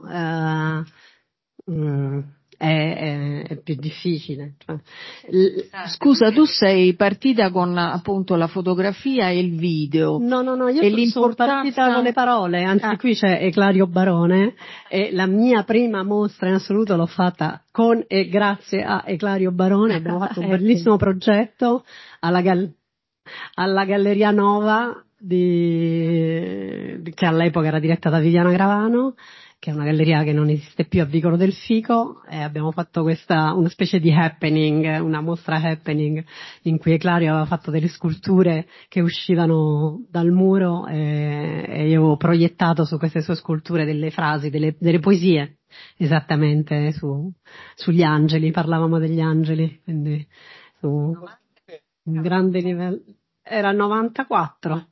è più difficile. Cioè, Scusa, tu sei partita con appunto la fotografia e il video. No, io sono partita con le parole, anzi qui c'è Eclario Barone e la mia prima mostra in assoluto l'ho fatta con e grazie a Eclario Barone, abbiamo fatto un bellissimo progetto alla Galleria Nova che all'epoca era diretta da Viviana Gravano, che è una galleria che non esiste più a Vicolo del Fico, e abbiamo fatto una specie di happening, una mostra happening in cui Eclario aveva fatto delle sculture che uscivano dal muro e io avevo proiettato su queste sue sculture delle frasi, delle poesie, esattamente, sugli angeli, parlavamo degli angeli, quindi su un grande livello. Era 94.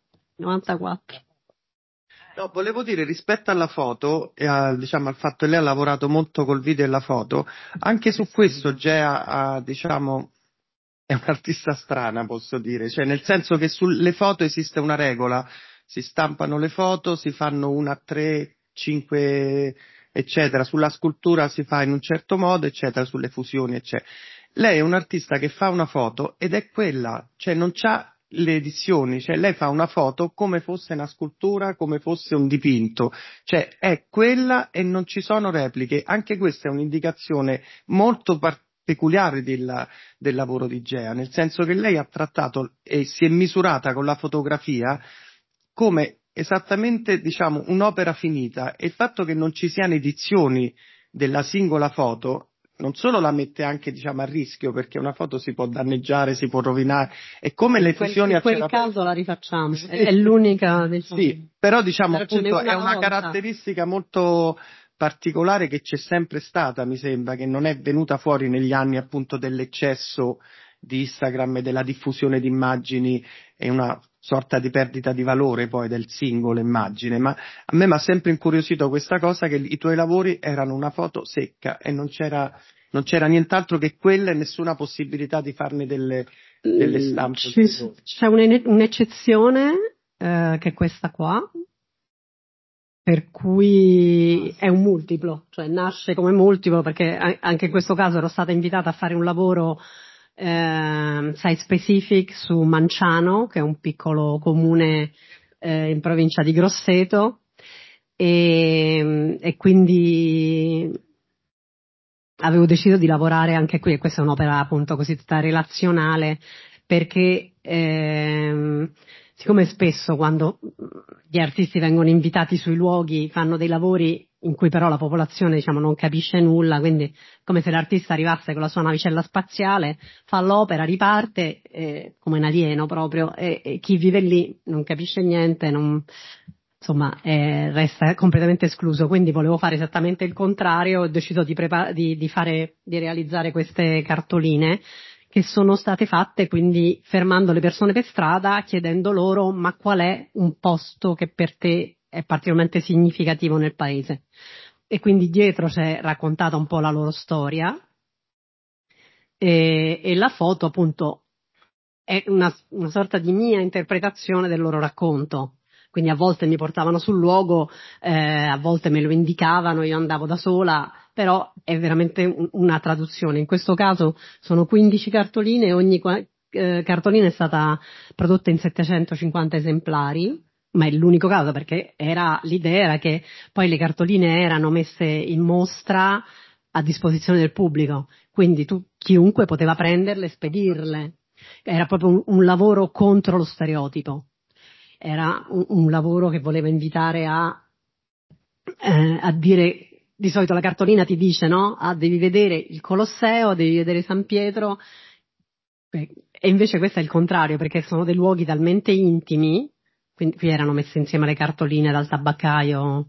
No, volevo dire, rispetto alla foto e diciamo, al fatto che lei ha lavorato molto col video e la foto, anche su questo Gea diciamo, è un'artista strana, posso dire, cioè nel senso che sulle foto esiste una regola, si stampano le foto, si fanno 1-3, 5, eccetera, sulla scultura si fa in un certo modo, eccetera, sulle fusioni, eccetera. Lei è un artista che fa una foto ed è quella, cioè non c'ha le edizioni, cioè lei fa una foto come fosse una scultura, come fosse un dipinto, cioè è quella e non ci sono repliche. Anche questa è un'indicazione molto peculiare del lavoro di Gea, nel senso che lei ha trattato e si è misurata con la fotografia come esattamente, diciamo, un'opera finita, e il fatto che non ci siano edizioni della singola foto non solo la mette anche, diciamo, a rischio, perché una foto si può danneggiare, si può rovinare, e come le fusioni in quel caso la rifacciamo, è l'unica, diciamo. Sì, però diciamo appunto è una caratteristica molto particolare che c'è sempre stata, mi sembra, che non è venuta fuori negli anni appunto dell'eccesso di Instagram e della diffusione di immagini e una sorta di perdita di valore poi del singolo immagine, ma a me mi ha sempre incuriosito questa cosa, che i tuoi lavori erano una foto secca e non c'era nient'altro che quella e nessuna possibilità di farne delle stampe. C'è un'eccezione che è questa qua, per cui è un multiplo, cioè nasce come multiplo, perché anche in questo caso ero stata invitata a fare un lavoro site specific su Manciano, che è un piccolo comune in provincia di Grosseto, e quindi avevo deciso di lavorare anche qui, e questa è un'opera appunto cosiddetta relazionale, perché siccome spesso quando gli artisti vengono invitati sui luoghi fanno dei lavori in cui però la popolazione, diciamo, non capisce nulla, quindi come se l'artista arrivasse con la sua navicella spaziale, fa l'opera, riparte come un alieno proprio, e chi vive lì non capisce niente, insomma, resta completamente escluso. Quindi volevo fare esattamente il contrario, ho deciso di realizzare queste cartoline che sono state fatte quindi fermando le persone per strada, chiedendo loro ma qual è un posto che per te è particolarmente significativo nel paese. E quindi dietro c'è raccontata un po' la loro storia, e la foto appunto è una sorta di mia interpretazione del loro racconto. Quindi a volte mi portavano sul luogo, a volte me lo indicavano, io andavo da sola, però è veramente una traduzione. In questo caso sono 15 cartoline e ogni cartolina è stata prodotta in 750 esemplari, ma è l'unico caso, perché l'idea era che poi le cartoline erano messe in mostra a disposizione del pubblico, quindi chiunque poteva prenderle e spedirle. Era proprio un lavoro contro lo stereotipo, era un lavoro che voleva invitare a dire, di solito la cartolina ti dice, no? Devi vedere il Colosseo, devi vedere San Pietro, e invece questo è il contrario, perché sono dei luoghi talmente intimi, quindi qui erano messe insieme le cartoline dal tabaccaio,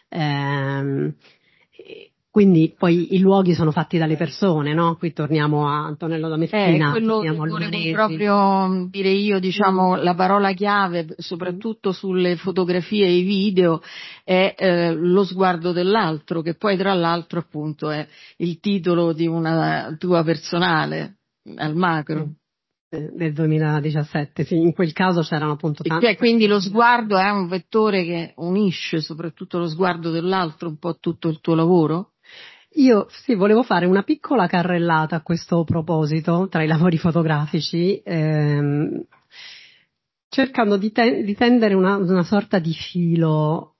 quindi poi i luoghi sono fatti dalle persone, no? Qui torniamo a Antonello da Messina, quello che torniamo a volevo Lumanesi. proprio dire io, diciamo, la parola chiave, soprattutto sulle fotografie e i video, è lo sguardo dell'altro, che poi tra l'altro appunto è il titolo di una tua personale, al macro. Del 2017, sì, in quel caso c'erano appunto tanti. Quindi lo sguardo è un vettore che unisce soprattutto lo sguardo dell'altro un po' tutto il tuo lavoro? Io sì, volevo fare una piccola carrellata a questo proposito tra i lavori fotografici, cercando di tendere una sorta di filo.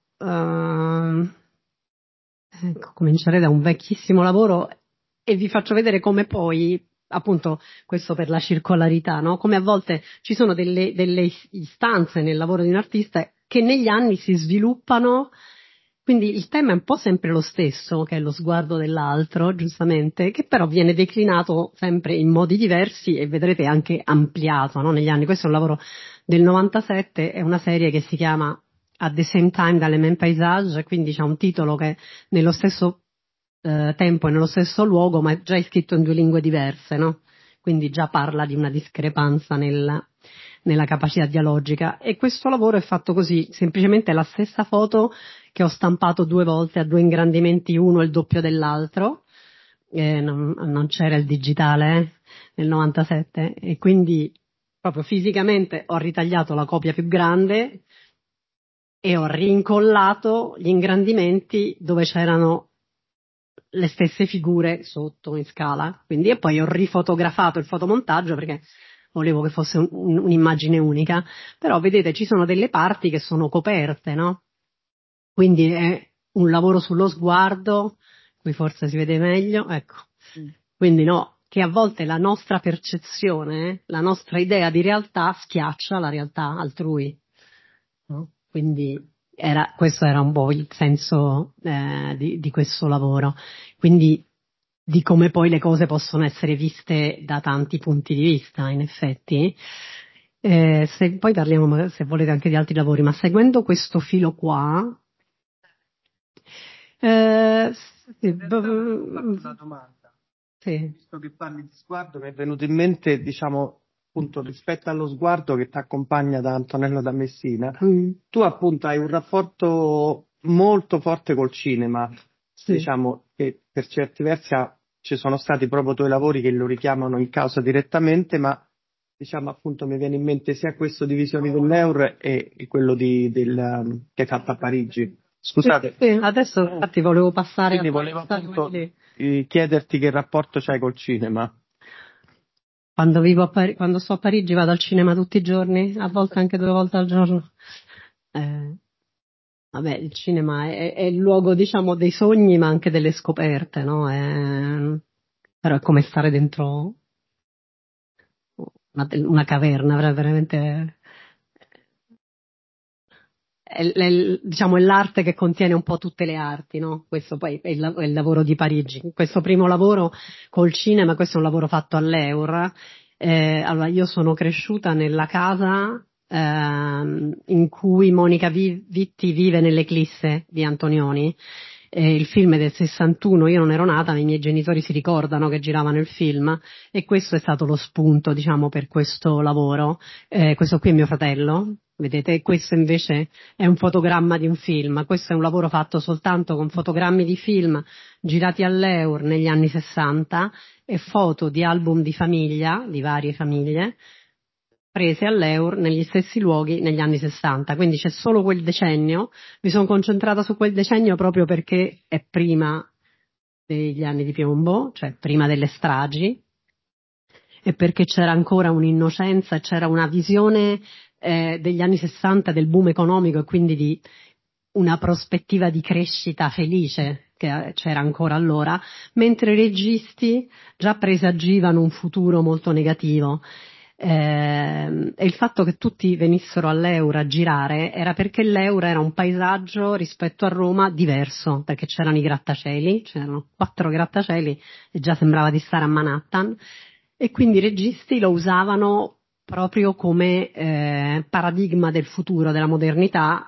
Ecco, comincerei da un vecchissimo lavoro e vi faccio vedere come poi, appunto, questo per la circolarità, no? Come a volte ci sono delle istanze nel lavoro di un artista che negli anni si sviluppano, quindi il tema è un po' sempre lo stesso, che è lo sguardo dell'altro, giustamente, che però viene declinato sempre in modi diversi e vedrete anche ampliato, no? Negli anni. Questo è un lavoro del 97, è una serie che si chiama At the Same Time dalle Même Paysage, quindi c'è un titolo che nello stesso tempo e nello stesso luogo, ma è già scritto in 2 lingue diverse, no? Quindi già parla di una discrepanza nella capacità dialogica. E questo lavoro è fatto così, semplicemente la stessa foto che ho stampato 2 volte a 2 ingrandimenti, uno il doppio dell'altro, non c'era il digitale nel 97, e quindi proprio fisicamente ho ritagliato la copia più grande e ho rincollato gli ingrandimenti dove c'erano le stesse figure sotto in scala, quindi, e poi ho rifotografato il fotomontaggio perché volevo che fosse un'immagine unica, però vedete ci sono delle parti che sono coperte, no? Quindi è un lavoro sullo sguardo, qui forse si vede meglio, ecco, quindi no, che a volte la nostra percezione, la nostra idea di realtà schiaccia la realtà altrui, no? Quindi questo era un po' il senso di questo lavoro, quindi di come poi le cose possono essere viste da tanti punti di vista, in effetti. Se poi parliamo, se volete, anche di altri lavori, ma seguendo questo filo qua, sì, una domanda. sì. Visto che parli di sguardo, mi è venuto in mente, diciamo, appunto, rispetto allo sguardo che ti accompagna da Antonello da Messina, tu appunto hai un rapporto molto forte col cinema, Sì. diciamo che per certi versi ci sono stati proprio tuoi lavori che lo richiamano in causa direttamente, ma diciamo appunto mi viene in mente sia questo di Visioni dell'Eur e quello che hai fatto a Parigi. Scusate. Sì, adesso infatti volevo passare Quindi volevo appunto chiederti che rapporto c'hai col cinema. Quando sto a Parigi vado al cinema tutti i giorni, a volte anche 2 volte al giorno. Vabbè, il cinema è il luogo, diciamo, dei sogni, ma anche delle scoperte, no? Però è come stare dentro una caverna, veramente. Diciamo, è l'arte che contiene un po' tutte le arti, no? Questo poi è il lavoro di Parigi. Questo primo lavoro col cinema, questo è un lavoro fatto all'Eur. Allora, io sono cresciuta nella casa in cui Monica Vitti vive nell'Eclisse di Antonioni. Il film è del 61, io non ero nata, ma i miei genitori si ricordano che giravano il film, e questo è stato lo spunto, diciamo, per questo lavoro. Questo qui è mio fratello, vedete, questo invece è un fotogramma di un film. Questo è un lavoro fatto soltanto con fotogrammi di film girati all'Eur negli anni 60 e foto di album di famiglia, di varie famiglie, prese all'Eur negli stessi luoghi negli anni 60. Quindi c'è solo quel decennio. Mi sono concentrata su quel decennio proprio perché è prima degli anni di piombo, cioè prima delle stragi, e perché c'era ancora un'innocenza, c'era una visione degli anni 60, del boom economico e quindi di una prospettiva di crescita felice che c'era ancora allora, mentre i registi già presagivano un futuro molto negativo. E il fatto che tutti venissero all'Euro a girare era perché l'Euro era un paesaggio rispetto a Roma diverso, perché c'erano i grattacieli, c'erano 4 grattacieli e già sembrava di stare a Manhattan, e quindi i registi lo usavano proprio come paradigma del futuro, della modernità,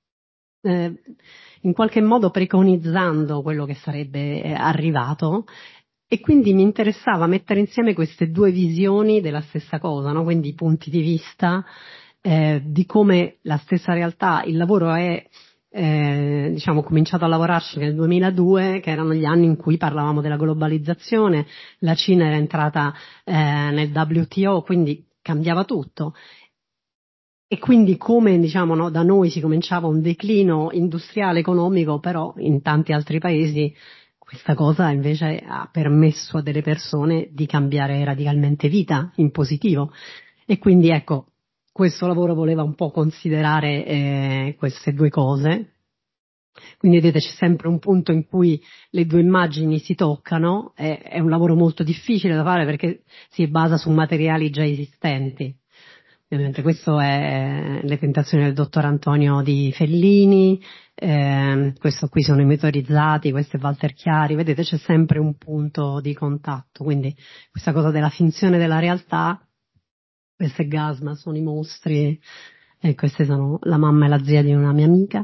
in qualche modo preconizzando quello che sarebbe arrivato, e quindi mi interessava mettere insieme queste due visioni della stessa cosa, no? Quindi punti di vista di come la stessa realtà, il lavoro è diciamo cominciato a lavorarci nel 2002, che erano gli anni in cui parlavamo della globalizzazione, la Cina era entrata nel WTO, quindi cambiava tutto. E quindi come diciamo no, da noi si cominciava un declino industriale economico, però in tanti altri paesi questa cosa invece ha permesso a delle persone di cambiare radicalmente vita in positivo. E quindi ecco, questo lavoro voleva un po' considerare queste due cose. Quindi vedete c'è sempre un punto in cui le due immagini si toccano, è un lavoro molto difficile da fare perché si basa su materiali già esistenti. Ovviamente questo è Le tentazioni del dottor Antonio di Fellini, questo qui sono i Meteorizzati, questo è Walter Chiari, vedete c'è sempre un punto di contatto, quindi questa cosa della finzione della realtà, questo è Gasman, sono i mostri, e queste sono la mamma e la zia di una mia amica,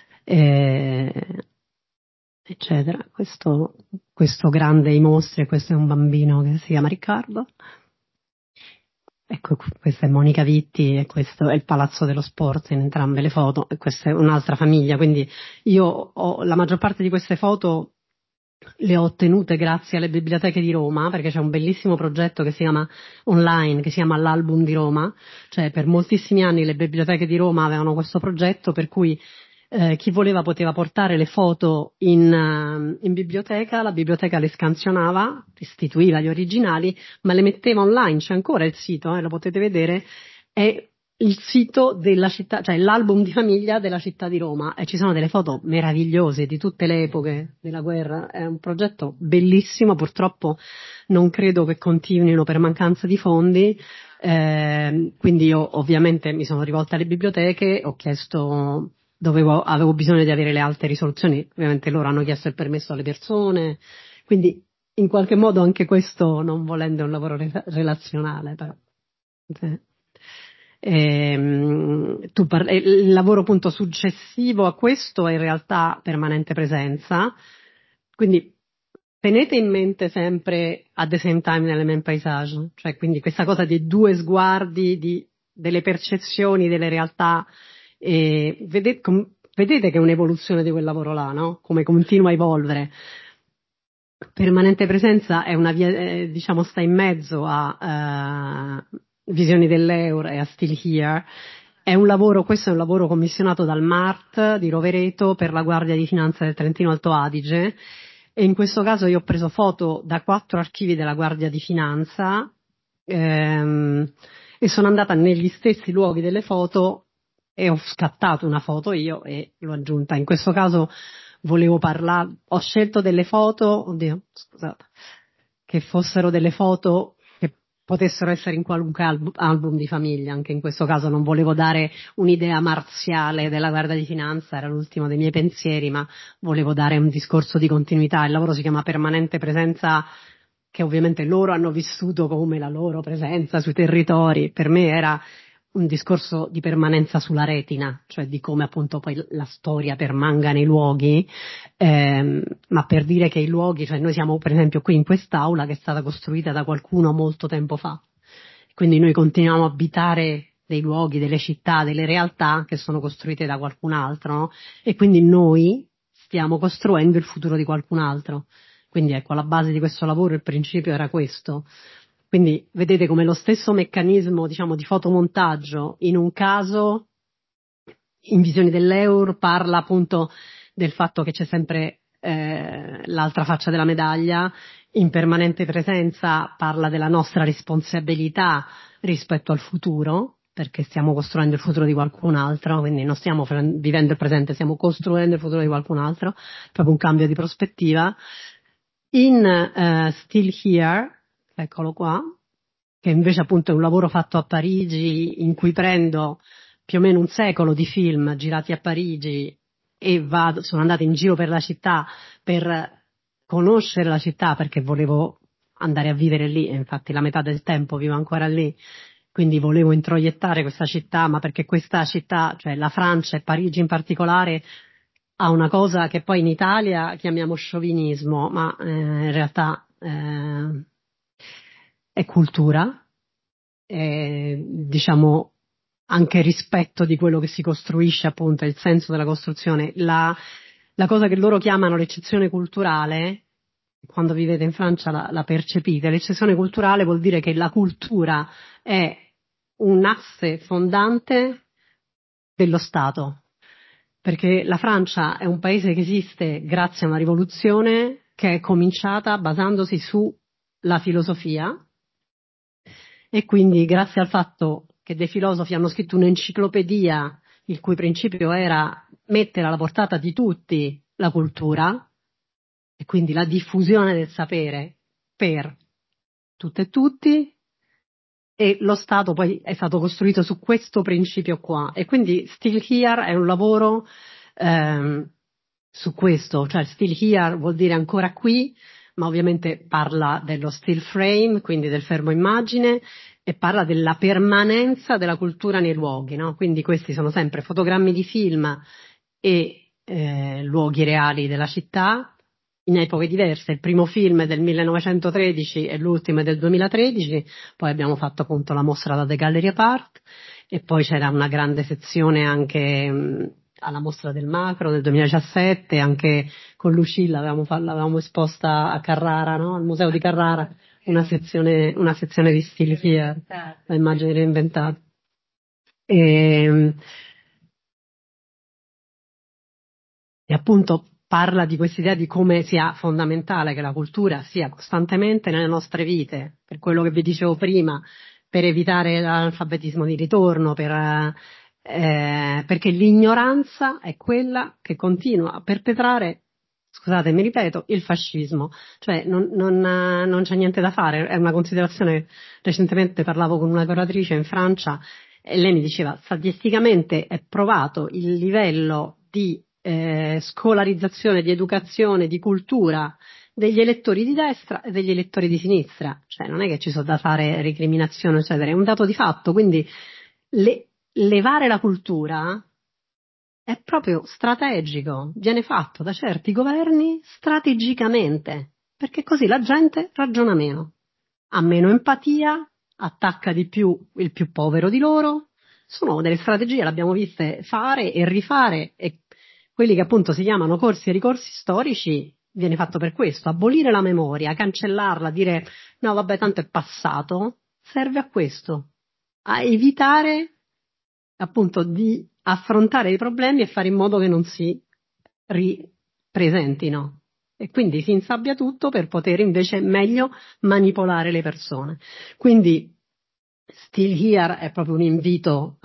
eccetera. Questo grande i mostri, e questo è un bambino che si chiama Riccardo. Ecco, questa è Monica Vitti e questo è il Palazzo dello Sport in entrambe le foto, e questa è un'altra famiglia, quindi io ho la maggior parte di queste foto le ho ottenute grazie alle biblioteche di Roma, perché c'è un bellissimo progetto che si chiama online, che si chiama l'Album di Roma, cioè per moltissimi anni le biblioteche di Roma avevano questo progetto per cui chi voleva poteva portare le foto in biblioteca, la biblioteca le scansionava, restituiva gli originali, ma le metteva online, c'è ancora il sito, lo potete vedere, è il sito della città, cioè l'album di famiglia della città di Roma, e ci sono delle foto meravigliose di tutte le epoche della guerra, è un progetto bellissimo, purtroppo non credo che continuino per mancanza di fondi, quindi io ovviamente mi sono rivolta alle biblioteche, ho chiesto avevo bisogno di avere le alte risoluzioni, ovviamente loro hanno chiesto il permesso alle persone, quindi in qualche modo anche questo, non volendo, è un lavoro relazionale, però. Sì. Il lavoro appunto successivo a questo è in realtà permanente presenza, quindi tenete in mente sempre at the same time l'element paesage, cioè quindi questa cosa dei due sguardi, delle percezioni delle realtà. E vedete che è un'evoluzione di quel lavoro là, no? Come continua a evolvere. Permanente presenza è una via, diciamo, sta in mezzo a Visioni dell'Euro e a Still Here. Questo è un lavoro commissionato dal MART di Rovereto per la Guardia di Finanza del Trentino Alto Adige, e in questo caso io ho preso foto da 4 archivi della Guardia di Finanza e sono andata negli stessi luoghi delle foto e ho scattato una foto io e l'ho aggiunta. In questo caso ho scelto delle foto, che fossero delle foto che potessero essere in qualunque album di famiglia. Anche in questo caso non volevo dare un'idea marziale della Guardia di Finanza, era l'ultimo dei miei pensieri, ma volevo dare un discorso di continuità. Il lavoro si chiama Permanente Presenza, che ovviamente loro hanno vissuto come la loro presenza sui territori. Per me era un discorso di permanenza sulla retina, cioè di come appunto poi la storia permanga nei luoghi, ma per dire che i luoghi, cioè noi siamo per esempio qui in quest'aula che è stata costruita da qualcuno molto tempo fa, quindi noi continuiamo a abitare dei luoghi, delle città, delle realtà che sono costruite da qualcun altro, no? E quindi noi stiamo costruendo il futuro di qualcun altro. Quindi ecco, alla base di questo lavoro il principio era questo. Quindi vedete come lo stesso meccanismo, diciamo, di fotomontaggio, in un caso, in Visioni dell'Euro, parla appunto del fatto che c'è sempre l'altra faccia della medaglia, in Permanente Presenza parla della nostra responsabilità rispetto al futuro, perché stiamo costruendo il futuro di qualcun altro, quindi non stiamo vivendo il presente, stiamo costruendo il futuro di qualcun altro, proprio un cambio di prospettiva. In Still Here, eccolo qua, che invece appunto è un lavoro fatto a Parigi, in cui prendo più o meno un secolo di film girati a Parigi e sono andata in giro per la città per conoscere la città, perché volevo andare a vivere lì, e infatti la metà del tempo vivo ancora lì, quindi volevo introiettare questa città, ma perché questa città, cioè la Francia e Parigi in particolare, ha una cosa che poi in Italia chiamiamo sciovinismo, ma in realtà è cultura, diciamo anche rispetto di quello che si costruisce, appunto, il senso della costruzione. La cosa che loro chiamano l'eccezione culturale, quando vivete in Francia la percepite, l'eccezione culturale vuol dire che la cultura è un asse fondante dello Stato, perché la Francia è un paese che esiste grazie a una rivoluzione che è cominciata basandosi sulla filosofia, e quindi grazie al fatto che dei filosofi hanno scritto un'enciclopedia il cui principio era mettere alla portata di tutti la cultura, e quindi la diffusione del sapere per tutte e tutti, e lo Stato poi è stato costruito su questo principio qua, e quindi Still Here è un lavoro su questo, cioè Still Here vuol dire ancora qui, ma ovviamente parla dello still frame, quindi del fermo immagine, e parla della permanenza della cultura nei luoghi, no? Quindi questi sono sempre fotogrammi di film e luoghi reali della città in epoche diverse. Il primo film è del 1913 e l'ultimo è del 2013, poi abbiamo fatto appunto la mostra da The Gallery Apart, e poi c'era una grande sezione anche alla mostra del Macro del 2017, anche con Lucilla l'avevamo esposta a Carrara, no? Al museo di Carrara, una sezione di Still Here, le immagini reinventate. E appunto parla di quest'idea di come sia fondamentale che la cultura sia costantemente nelle nostre vite, per quello che vi dicevo prima, per evitare l'analfabetismo di ritorno, perché l'ignoranza è quella che continua a perpetrare, scusate, mi ripeto, il fascismo. Cioè non c'è niente da fare, è una considerazione. Recentemente parlavo con una curatrice in Francia e lei mi diceva: statisticamente è provato il livello di scolarizzazione, di educazione, di cultura degli elettori di destra e degli elettori di sinistra, cioè non è che ci sono da fare recriminazione, eccetera, è un dato di fatto. Quindi levare la cultura è proprio strategico, viene fatto da certi governi strategicamente, perché così la gente ragiona meno, ha meno empatia, attacca di più il più povero di loro. Sono delle strategie, l'abbiamo viste fare e rifare, e quelli che appunto si chiamano corsi e ricorsi storici viene fatto per questo: abolire la memoria, cancellarla, dire no vabbè tanto è passato, serve a questo, a evitare appunto di affrontare i problemi e fare in modo che non si ripresentino, e quindi si insabbia tutto per poter invece meglio manipolare le persone. Quindi Still Here è proprio un invito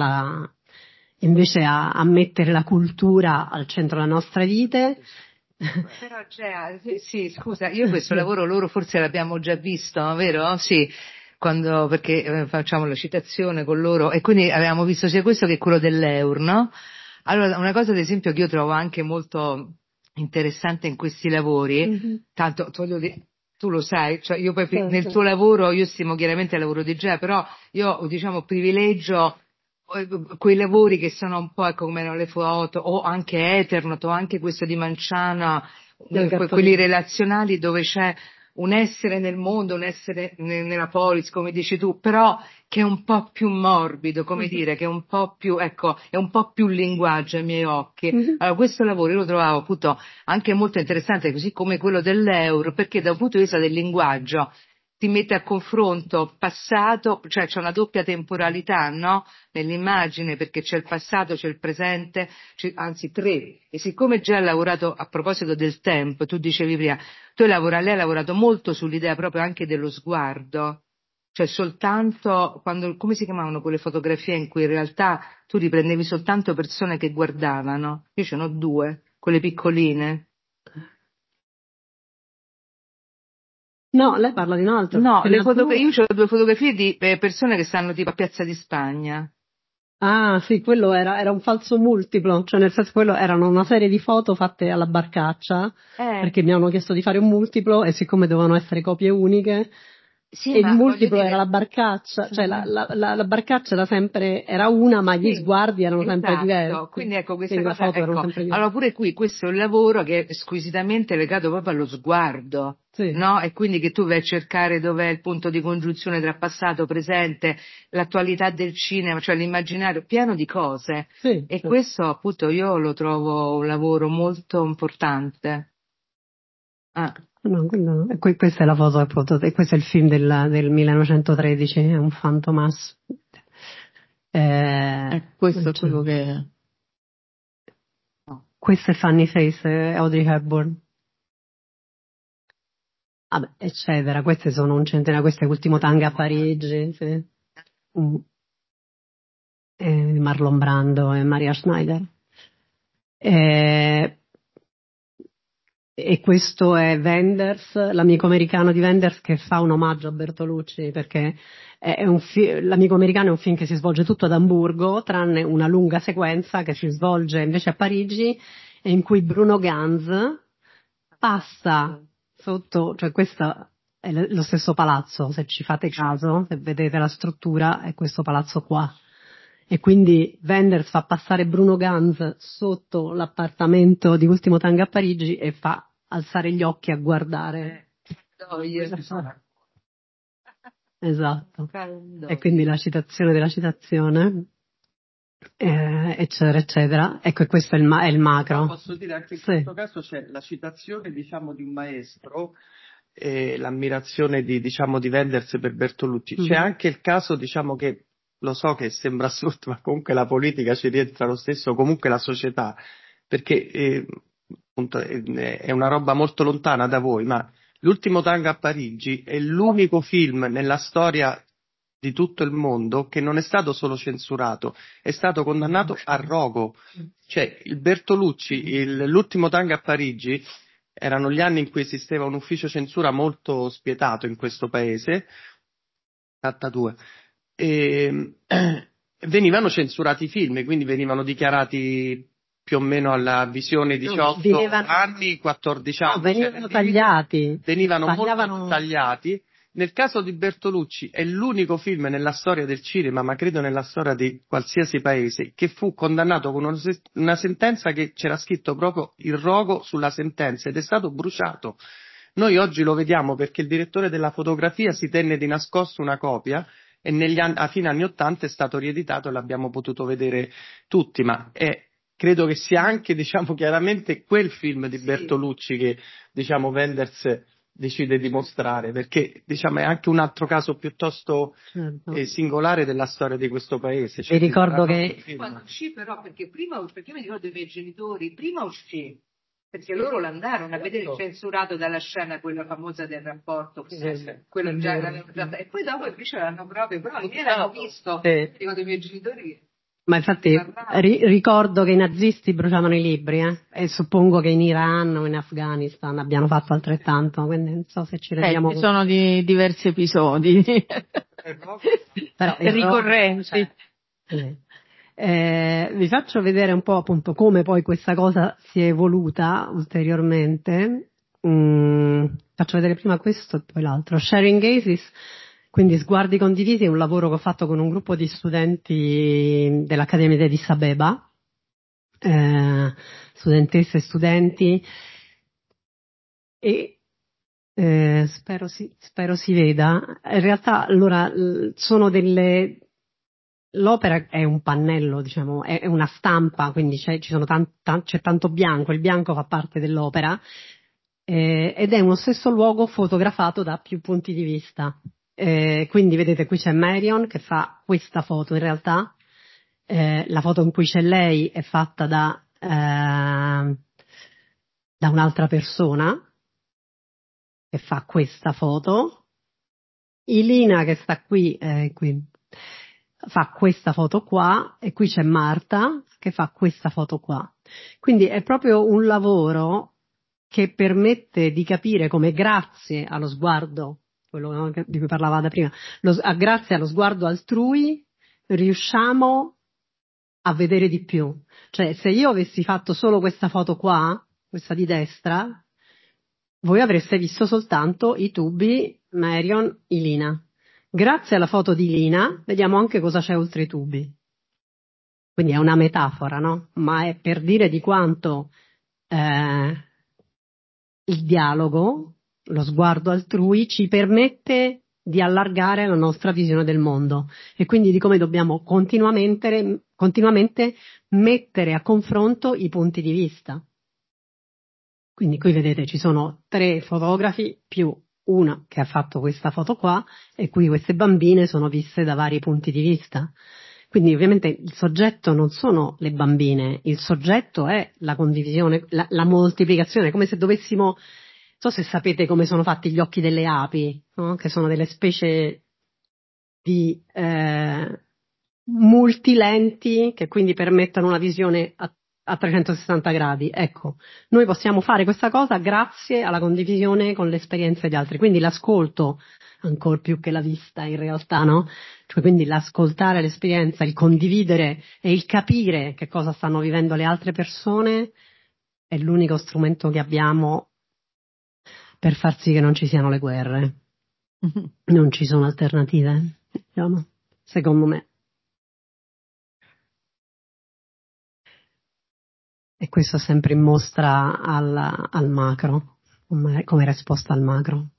invece a mettere la cultura al centro delle nostre vite. Però sì, scusa, io questo lavoro loro forse l'abbiamo già visto, vero? Sì, perché facciamo la citazione con loro, e quindi avevamo visto sia questo che quello dell'Eur, no? Allora, una cosa ad esempio che io trovo anche molto interessante in questi lavori, tanto voglio dire, tu lo sai, cioè io poi nel tuo lavoro, io stimo chiaramente il lavoro di Gea, però io diciamo privilegio quei lavori che sono un po' come le foto, o anche Eternot, o anche questo di Manciana, quelli relazionali dove c'è un essere nel mondo, un essere nella polis, come dici tu, però che è un po' più morbido, come dire, che è un po' più, ecco, è un po' più linguaggio ai miei occhi. Allora questo lavoro io lo trovavo appunto anche molto interessante, così come quello dell'Euro, perché da un punto di vista del linguaggio ti mette a confronto passato, cioè c'è una doppia temporalità, no? Nell'immagine, perché c'è il passato, c'è il presente, anzi tre. E siccome già ha lavorato, a proposito del tempo, tu dicevi prima, lei ha lavorato molto sull'idea proprio anche dello sguardo. cioè soltanto quando, come si chiamavano quelle fotografie in cui in realtà tu riprendevi soltanto persone che guardavano? Io ce n'ho 2, quelle piccoline. No, lei parla di un altro. No, Ce n'ha due. io ho 2 fotografie di persone che stanno tipo a Piazza di Spagna. Ah, sì, quello era un falso multiplo, cioè nel senso quello erano una serie di foto fatte alla barcaccia, perché mi hanno chiesto di fare un multiplo e siccome dovevano essere copie uniche, Sì, e il ma voglio multiplo dire, era la barcaccia, cioè la barcaccia era una, ma gli sì, sguardi erano sempre esatto. diversi. Quindi ecco, questa Quindi le cosa, foto erano ecco, sempre diverse. allora pure qui questo è un lavoro che è squisitamente legato proprio allo sguardo, Sì. no? E quindi che tu vai a cercare dov'è il punto di congiunzione tra passato, presente, l'attualità del cinema, cioè l'immaginario pieno di cose. Sì, E sì. questo appunto io lo trovo un lavoro molto importante. Ah. No, questa è la foto, appunto, e questo è il film del 1913, è un Fantomas. Questo è quello che... Questo è Funny Face, Audrey Hepburn. Vabbè, eccetera, queste sono un centinaio, questo è l'ultimo tango a Parigi, sì. Marlon Brando e Maria Schneider. E questo è Wenders, l'amico americano di Wenders, che fa un omaggio a Bertolucci, perché l'amico americano è un film che si svolge tutto ad Amburgo, tranne una lunga sequenza che si svolge invece a Parigi e in cui Bruno Ganz passa sotto, cioè questo è lo stesso palazzo, se ci fate caso, se vedete la struttura, è questo palazzo qua. E quindi Wenders fa passare Bruno Ganz sotto l'appartamento di Ultimo Tango a Parigi e fa alzare gli occhi a guardare. Esatto. E quindi la citazione della citazione, eccetera, eccetera. Ecco, e questo è il macro. Ma posso dire anche in questo caso c'è la citazione, diciamo, di un maestro, l'ammirazione di Wenders per Bertolucci. C'è anche il caso, diciamo, che lo so che sembra assurdo, ma comunque la politica ci rientra lo stesso, comunque la società, perché appunto, è una roba molto lontana da voi, ma L'ultimo tango a Parigi è l'unico film nella storia di tutto il mondo che non è stato solo censurato, è stato condannato a rogo. Cioè, il Bertolucci, l'ultimo tango a Parigi, erano gli anni in cui esisteva un ufficio censura molto spietato in questo paese, 82, e venivano censurati i film, quindi venivano dichiarati più o meno alla visione 18 anni, 14 anni. No, venivano tagliati. Venivano molto tagliati. Nel caso di Bertolucci è l'unico film nella storia del cinema, ma credo nella storia di qualsiasi paese, che fu condannato con una sentenza che c'era scritto proprio il rogo sulla sentenza ed è stato bruciato. Noi oggi lo vediamo perché il direttore della fotografia si tenne di nascosto una copia e a fine anni '80 è stato rieditato e l'abbiamo potuto vedere tutti, ma credo che sia anche, diciamo, chiaramente quel film di Bertolucci che, diciamo, Wenders decide di mostrare, perché, diciamo, è anche un altro caso piuttosto singolare della storia di questo paese. Vi ricordo che... Quando uscì però, perché io mi ricordo i miei genitori, prima uscì, perché loro l'andarono a vedere censurato dalla scena quella famosa del rapporto, quello già e poi dopo invece l'hanno proprio, però i miei l'hanno visto, ricordo i miei genitori. Ma infatti ricordo che i nazisti bruciavano i libri, e suppongo che in Iran o in Afghanistan abbiano fatto altrettanto, quindi non so se ci rendiamo ci sono di diversi episodi però, ricorrenti. Vi faccio vedere un po' appunto come poi questa cosa si è evoluta ulteriormente. Faccio vedere prima questo e poi l'altro. Sharing Gazes, quindi Sguardi condivisi, è un lavoro che ho fatto con un gruppo di studenti dell'Accademia di Addis Abeba, studentesse e studenti, e spero si veda. In realtà allora sono l'opera è un pannello, diciamo, è una stampa, quindi c'è tanto bianco, il bianco fa parte dell'opera, ed è uno stesso luogo fotografato da più punti di vista. Quindi vedete qui c'è Marion che fa questa foto, in realtà la foto in cui c'è lei è fatta da un'altra persona che fa questa foto, Ilina che sta qui fa questa foto qua, e qui c'è Marta che fa questa foto qua. Quindi è proprio un lavoro che permette di capire come, grazie allo sguardo, quello di cui parlava da prima, grazie allo sguardo altrui riusciamo a vedere di più. Cioè, se io avessi fatto solo questa foto qua, questa di destra, voi avreste visto soltanto i tubi Marion, Ilina. Grazie alla foto di Ilina vediamo anche cosa c'è oltre i tubi. Quindi è una metafora, no? Ma è per dire di quanto il dialogo, lo sguardo altrui, ci permette di allargare la nostra visione del mondo, e quindi di come dobbiamo continuamente mettere a confronto i punti di vista. Quindi qui vedete ci sono 3 fotografi più una che ha fatto questa foto qua, e qui queste bambine sono viste da vari punti di vista. Quindi ovviamente il soggetto non sono le bambine, il soggetto è la condivisione, la moltiplicazione, come se dovessimo, non so se sapete come sono fatti gli occhi delle api, no? Che sono delle specie di multilenti che quindi permettono una visione a 360 gradi. Ecco, noi possiamo fare questa cosa grazie alla condivisione con le esperienze di altri, quindi l'ascolto ancora più che la vista in realtà, no? Cioè, quindi l'ascoltare l'esperienza, il condividere e il capire che cosa stanno vivendo le altre persone è l'unico strumento che abbiamo per far sì che non ci siano le guerre. Non ci sono alternative, diciamo, secondo me. E questo sempre in mostra al macro, come risposta al macro.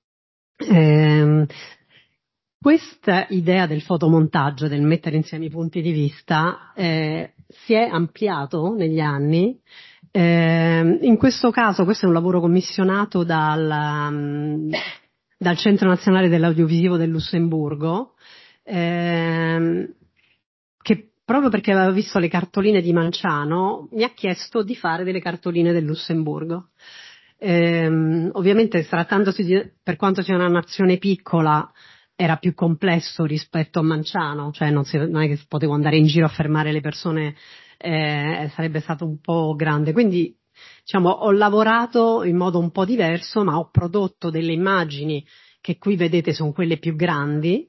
Questa idea del fotomontaggio, del mettere insieme i punti di vista, si è ampliato negli anni. In questo caso, questo è un lavoro commissionato dal Centro Nazionale dell'Audiovisivo del Lussemburgo, che proprio perché aveva visto le cartoline di Manciano mi ha chiesto di fare delle cartoline del Lussemburgo. Ovviamente trattandosi per quanto sia una nazione piccola era più complesso rispetto a Manciano, cioè non è che potevo andare in giro a fermare le persone, sarebbe stato un po' grande, quindi diciamo ho lavorato in modo un po' diverso, ma ho prodotto delle immagini che qui vedete sono quelle più grandi.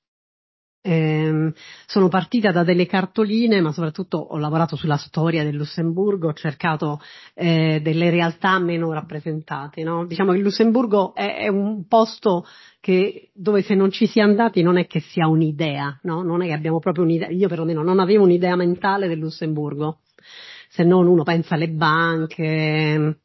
Sono partita da delle cartoline, ma soprattutto ho lavorato sulla storia del Lussemburgo, ho cercato delle realtà meno rappresentate, no? Diciamo che il Lussemburgo è un posto dove se non ci si è andati non è che si ha un'idea, no? Non è che abbiamo proprio un'idea, io perlomeno non avevo un'idea mentale del Lussemburgo, se non uno pensa alle banche,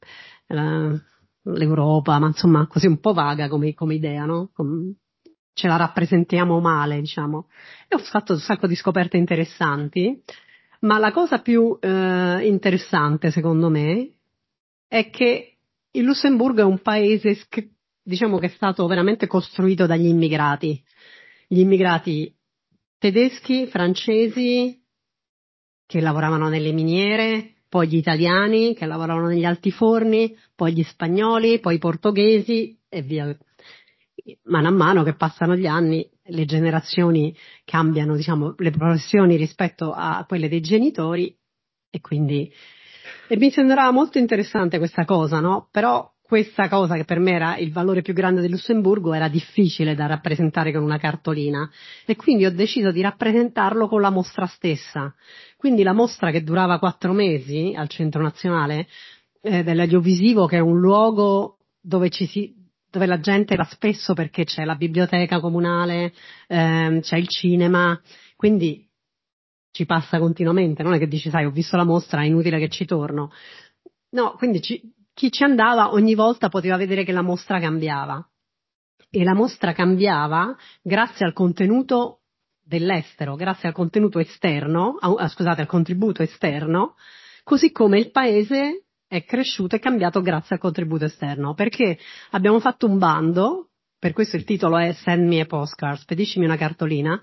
l'Europa, ma insomma così un po' vaga come idea, no? Ce la rappresentiamo male, diciamo. E ho fatto un sacco di scoperte interessanti, ma la cosa più interessante, secondo me, è che il Lussemburgo è un paese, diciamo, che è stato veramente costruito dagli immigrati. Gli immigrati tedeschi, francesi, che lavoravano nelle miniere, poi gli italiani, che lavoravano negli altiforni, poi gli spagnoli, poi i portoghesi, e via. Mano a mano che passano gli anni, le generazioni cambiano, diciamo, le professioni rispetto a quelle dei genitori, e quindi mi sembrava molto interessante questa cosa, no? Però questa cosa, che per me era il valore più grande del Lussemburgo, era difficile da rappresentare con una cartolina, e quindi ho deciso di rappresentarlo con la mostra stessa. Quindi la mostra, che durava 4 mesi al Centro Nazionale dell'Audiovisivo, che è un luogo dove la gente va spesso perché c'è la biblioteca comunale, c'è il cinema, quindi ci passa continuamente, non è che dici, sai, ho visto la mostra, è inutile che ci torno. No, quindi chi ci andava ogni volta poteva vedere che la mostra cambiava. E la mostra cambiava grazie al contenuto dell'estero, grazie al contenuto esterno, al contributo esterno, così come il paese è cresciuto e cambiato grazie al contributo esterno, perché abbiamo fatto un bando, per questo il titolo è Send me a postcard, spediscimi una cartolina.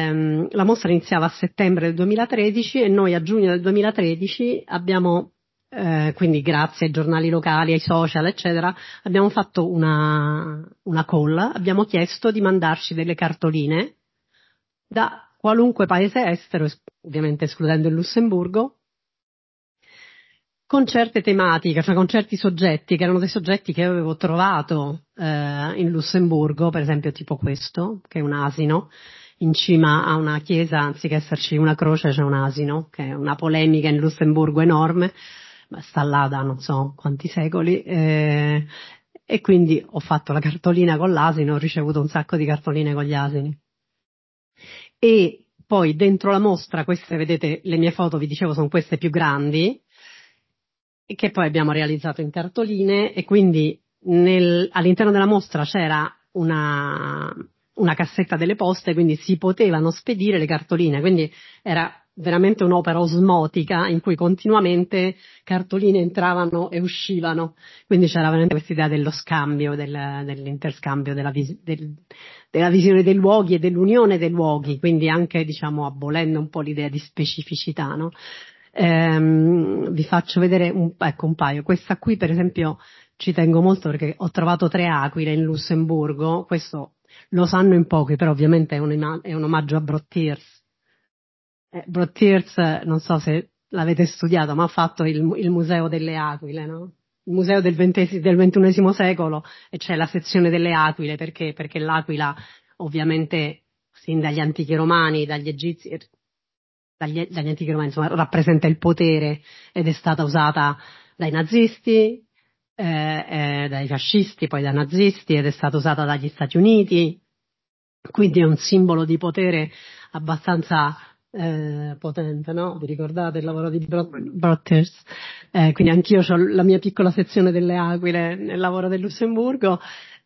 La mostra iniziava a settembre del 2013 e noi a giugno del 2013 abbiamo quindi grazie ai giornali locali, ai social, eccetera, abbiamo fatto una call, abbiamo chiesto di mandarci delle cartoline da qualunque paese estero, ovviamente escludendo il Lussemburgo, con certe tematiche, cioè con certi soggetti, che erano dei soggetti che io avevo trovato in Lussemburgo, per esempio tipo questo, che è un asino, in cima a una chiesa, anziché esserci una croce c'è un asino, che è una polemica in Lussemburgo enorme, ma sta là da non so quanti secoli, e quindi ho fatto la cartolina con l'asino, ho ricevuto un sacco di cartoline con gli asini. E poi dentro la mostra, queste vedete, le mie foto, vi dicevo, sono queste più grandi, e che poi abbiamo realizzato in cartoline, e quindi all'interno della mostra c'era una cassetta delle poste, quindi si potevano spedire le cartoline, quindi era veramente un'opera osmotica in cui continuamente cartoline entravano e uscivano, quindi c'era veramente questa idea dello scambio, dell'interscambio, della visione dei luoghi e dell'unione dei luoghi, quindi anche, diciamo, abolendo un po' l'idea di specificità, no? Vi faccio vedere un paio. Questa qui, per esempio, ci tengo molto perché ho trovato 3 aquile in Lussemburgo. Questo lo sanno in pochi, però ovviamente è un omaggio a Brotteers. Brotteers, non so se l'avete studiato, ma ha fatto il museo delle aquile, no? Il museo del XXI secolo, e c'è la sezione delle aquile, perché l'aquila, ovviamente, sin dagli antichi romani, dagli egizi, dagli antichi romani, insomma, rappresenta il potere, ed è stata usata dai nazisti, dai fascisti, poi dai nazisti, ed è stata usata dagli Stati Uniti, quindi è un simbolo di potere abbastanza potente, no? Vi ricordate il lavoro di Brotteers? Quindi anch'io ho la mia piccola sezione delle aquile nel lavoro del Lussemburgo.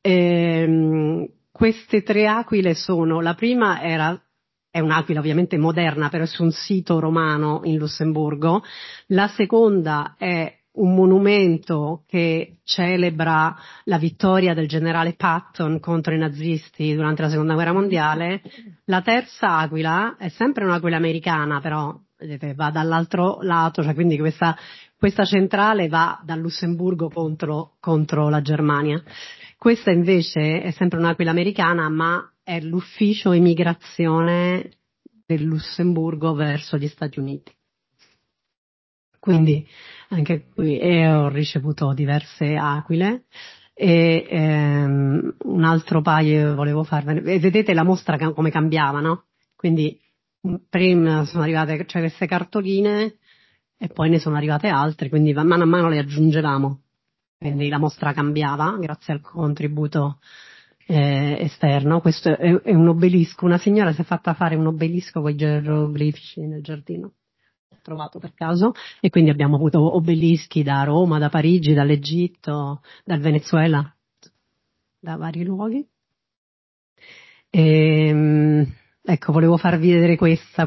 Queste 3 aquile sono, la prima è un'aquila ovviamente moderna, però è su un sito romano in Lussemburgo. La seconda è un monumento che celebra la vittoria del generale Patton contro i nazisti durante la seconda guerra mondiale. La terza aquila è sempre un'aquila americana, però vedete, va dall'altro lato, cioè quindi questa centrale va dal Lussemburgo contro la Germania. Questa invece è sempre un'aquila americana, ma è l'ufficio immigrazione del Lussemburgo verso gli Stati Uniti. Quindi anche qui ho ricevuto diverse aquile, e un altro paio volevo farvene. Vedete la mostra come cambiava, no? Quindi prima sono arrivate, cioè, queste cartoline, e poi ne sono arrivate altre, quindi mano a mano le aggiungevamo. Quindi la mostra cambiava grazie al contributo esterno. Questo è un obelisco, una signora si è fatta fare un obelisco con i geroglifici nel giardino, ho trovato per caso, e quindi abbiamo avuto obelischi da Roma, da Parigi, dall'Egitto, dal Venezuela, da vari luoghi. Ecco, volevo farvi vedere questa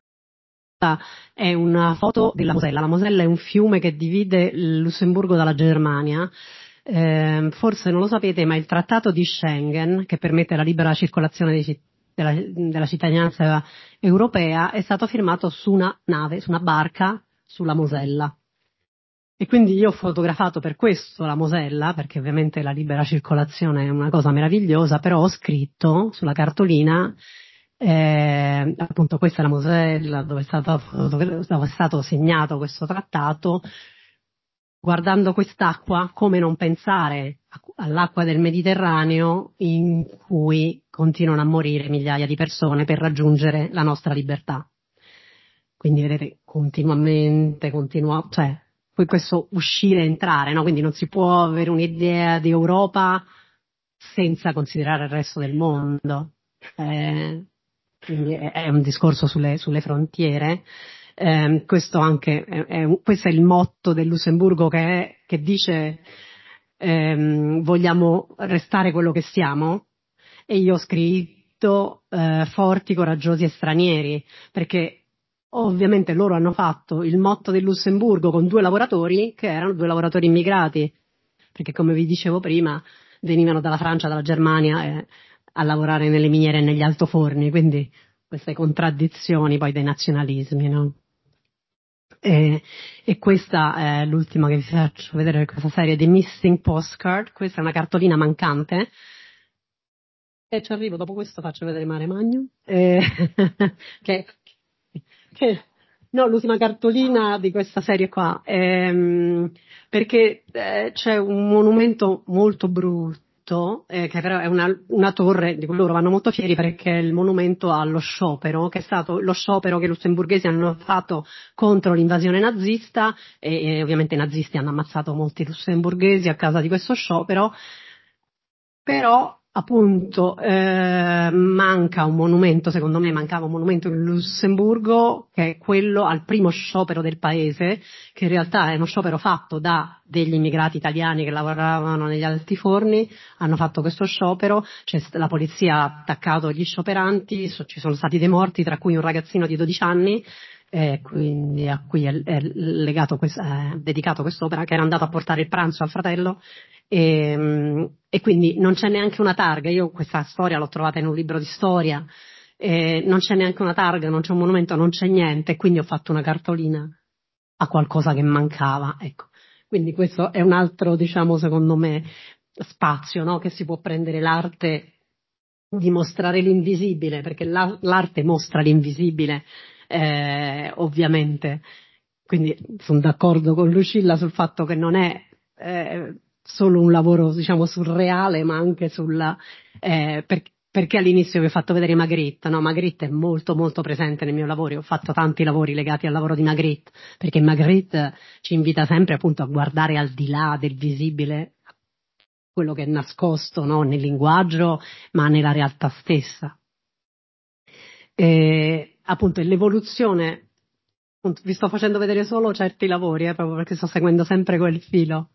è una foto della Mosella. La Mosella è un fiume che divide il Lussemburgo dalla Germania. Forse non lo sapete, ma il trattato di Schengen, che permette la libera circolazione della cittadinanza europea, è stato firmato su una nave, su una barca, sulla Mosella. E quindi io ho fotografato per questo la Mosella, perché ovviamente la libera circolazione è una cosa meravigliosa, però ho scritto sulla cartolina, appunto, questa è la Mosella dove è stato segnato questo trattato. Guardando quest'acqua, come non pensare all'acqua del Mediterraneo in cui continuano a morire migliaia di persone per raggiungere la nostra libertà. Quindi vedete, continuamente, cioè, poi questo uscire e entrare, no? Quindi non si può avere un'idea di Europa senza considerare il resto del mondo. Quindi è un discorso sulle frontiere. Questo è il motto del Lussemburgo, che dice vogliamo restare quello che siamo, e io ho scritto forti, coraggiosi e stranieri, perché ovviamente loro hanno fatto il motto del Lussemburgo con 2 lavoratori che erano 2 lavoratori immigrati, perché come vi dicevo prima venivano dalla Francia, dalla Germania a lavorare nelle miniere e negli altoforni, quindi queste contraddizioni poi dei nazionalismi, no? E questa è l'ultima che vi faccio vedere di questa serie, The Missing Postcard. Questa è una cartolina mancante. E ci arrivo, dopo questo faccio vedere Mare Magnum. Che, no, l'ultima cartolina di questa serie qua. Perché c'è un monumento molto brutto, che però è una torre di cui loro vanno molto fieri, perché è il monumento allo sciopero, che è stato lo sciopero che i lussemburghesi hanno fatto contro l'invasione nazista, e ovviamente i nazisti hanno ammazzato molti lussemburghesi a causa di questo sciopero. Però appunto manca un monumento, secondo me mancava un monumento in Lussemburgo, che è quello al primo sciopero del paese, che in realtà è uno sciopero fatto da degli immigrati italiani che lavoravano negli altiforni, hanno fatto questo sciopero, la polizia ha attaccato gli scioperanti, ci sono stati dei morti, tra cui un ragazzino di 12 anni, quindi a cui è dedicato quest'opera, che era andato a portare il pranzo al fratello. E quindi non c'è neanche una targa. Io questa storia l'ho trovata in un libro di storia, non c'è neanche una targa, non c'è un monumento, non c'è niente, quindi ho fatto una cartolina a qualcosa che mancava, ecco. Quindi questo è un altro, diciamo, secondo me, spazio, no? Che si può prendere l'arte di mostrare l'invisibile, perché l'arte mostra l'invisibile, ovviamente. Quindi sono d'accordo con Lucilla sul fatto che non è solo un lavoro, diciamo, surreale, ma anche perché all'inizio vi ho fatto vedere Magritte, no? Magritte è molto molto presente nel mio lavoro. Io ho fatto tanti lavori legati al lavoro di Magritte, perché Magritte ci invita sempre appunto a guardare al di là del visibile, quello che è nascosto, no? Nel linguaggio, ma nella realtà stessa. Appunto l'evoluzione, appunto, vi sto facendo vedere solo certi lavori, proprio perché sto seguendo sempre quel filo.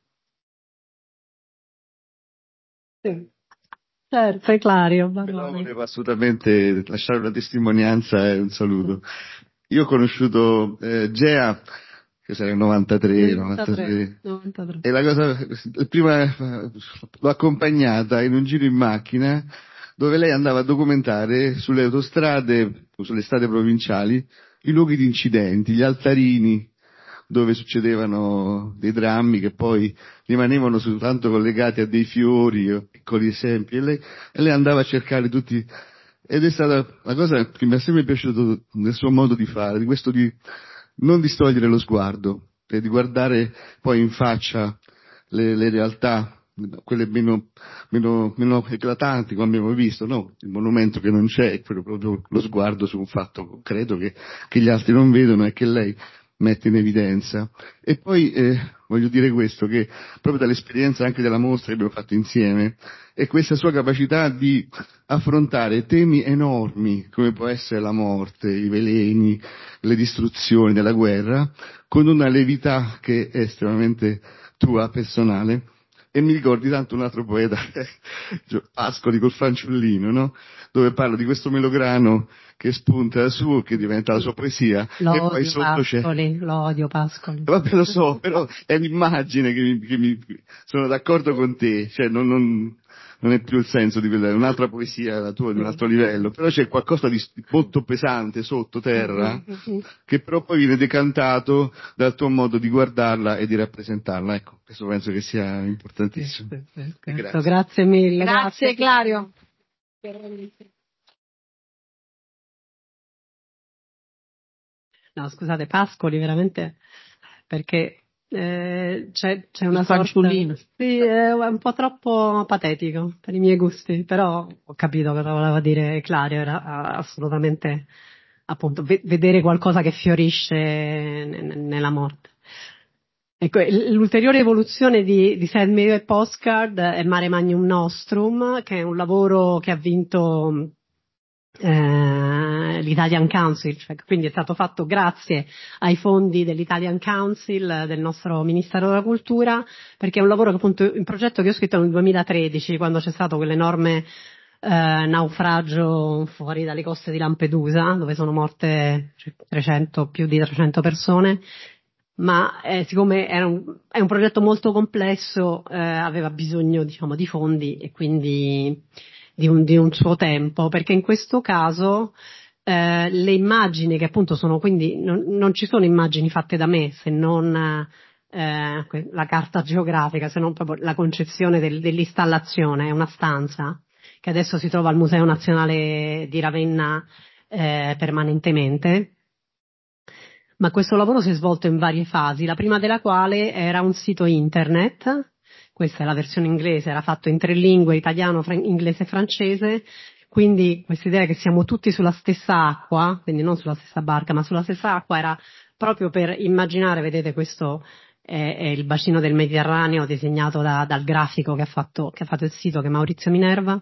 Sì. Certo, è Clario. Però volevo assolutamente lasciare una testimonianza e un saluto. Io ho conosciuto Gea, che sarà il 93, 93. E la cosa, prima l'ho accompagnata in un giro in macchina dove lei andava a documentare sulle autostrade o sulle strade provinciali i luoghi di incidenti, gli altarini dove succedevano dei drammi che poi rimanevano soltanto collegati a dei fiori o piccoli esempi, e lei andava a cercare tutti, ed è stata la cosa che mi è sempre piaciuto nel suo modo di fare, di questo di non distogliere lo sguardo, e di guardare poi in faccia le realtà, quelle meno eclatanti, come abbiamo visto, no? Il monumento che non c'è, quello proprio lo sguardo su un fatto concreto che gli altri non vedono e che lei mette in evidenza. E poi voglio dire questo, che proprio dall'esperienza anche della mostra che abbiamo fatto insieme, è questa sua capacità di affrontare temi enormi come può essere la morte, i veleni, le distruzioni della guerra, con una levità che è estremamente tua, personale. E mi ricordi tanto un altro poeta, Ascoli col fanciullino, no? Dove parla di questo melograno che spunta da su, che diventa la sua poesia, e poi sotto Pascoli, lo odio Pascoli. Vabbè, lo so, però è l'immagine che sono d'accordo con te, cioè non è più il senso di quella, è un'altra poesia la tua, di un altro livello, però c'è qualcosa di molto pesante sottoterra, che però poi viene decantato dal tuo modo di guardarla e di rappresentarla. Ecco, questo penso che sia importantissimo. Grazie mille. Grazie Clario. No, scusate, Pascoli veramente, perché c'è una fanciullino. Sì, è un po' troppo patetico per i miei gusti, però ho capito cosa voleva dire Clario, era assolutamente, appunto, vedere qualcosa che fiorisce nella morte. Ecco, l'ulteriore evoluzione di Selmio e Postcard è Mare Magnum Nostrum, che è un lavoro che ha vinto l'Italian Council, cioè, quindi è stato fatto grazie ai fondi dell'Italian Council, del nostro Ministero della Cultura, perché è un lavoro che appunto, un progetto che ho scritto nel 2013, quando c'è stato quell'enorme naufragio fuori dalle coste di Lampedusa, dove sono morte più di 300 persone, ma siccome è un progetto molto complesso, aveva bisogno, diciamo, di fondi e quindi di un suo tempo, perché in questo caso le immagini che appunto sono, quindi non ci sono immagini fatte da me, se non la carta geografica, se non proprio la concezione dell'installazione. È una stanza che adesso si trova al Museo Nazionale di Ravenna permanentemente. Ma questo lavoro si è svolto in varie fasi, la prima della quale era un sito internet. Questa è la versione inglese, era fatto in 3 lingue, italiano, inglese e francese. Quindi questa idea che siamo tutti sulla stessa acqua, quindi non sulla stessa barca, ma sulla stessa acqua, era proprio per immaginare, vedete, questo è il bacino del Mediterraneo disegnato dal grafico che ha fatto il sito, che è Maurizio Minerva.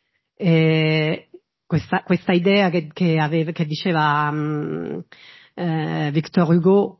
Questa idea che diceva Victor Hugo,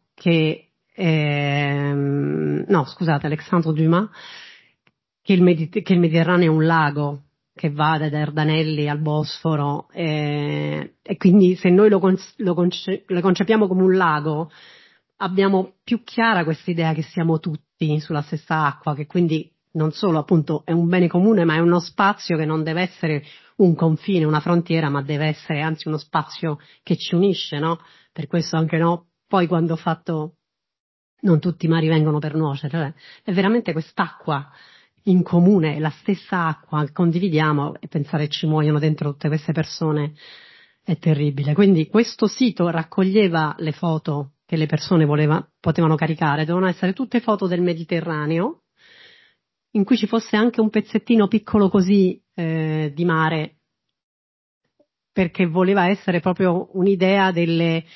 Alexandre Dumas, che il Mediterraneo è un lago che va dai Dardanelli al Bosforo, e quindi se noi lo concepiamo come un lago, abbiamo più chiara questa idea che siamo tutti sulla stessa acqua, che quindi non solo appunto è un bene comune, ma è uno spazio che non deve essere un confine, una frontiera, ma deve essere anzi uno spazio che ci unisce, no? Per questo anche no, poi quando ho fatto Non tutti i mari vengono per nuocere, cioè è veramente quest'acqua in comune, la stessa acqua che condividiamo, e pensare che ci muoiono dentro tutte queste persone è terribile. Quindi questo sito raccoglieva le foto che le persone potevano caricare, dovevano essere tutte foto del Mediterraneo, in cui ci fosse anche un pezzettino piccolo così di mare, perché voleva essere proprio un'idea dei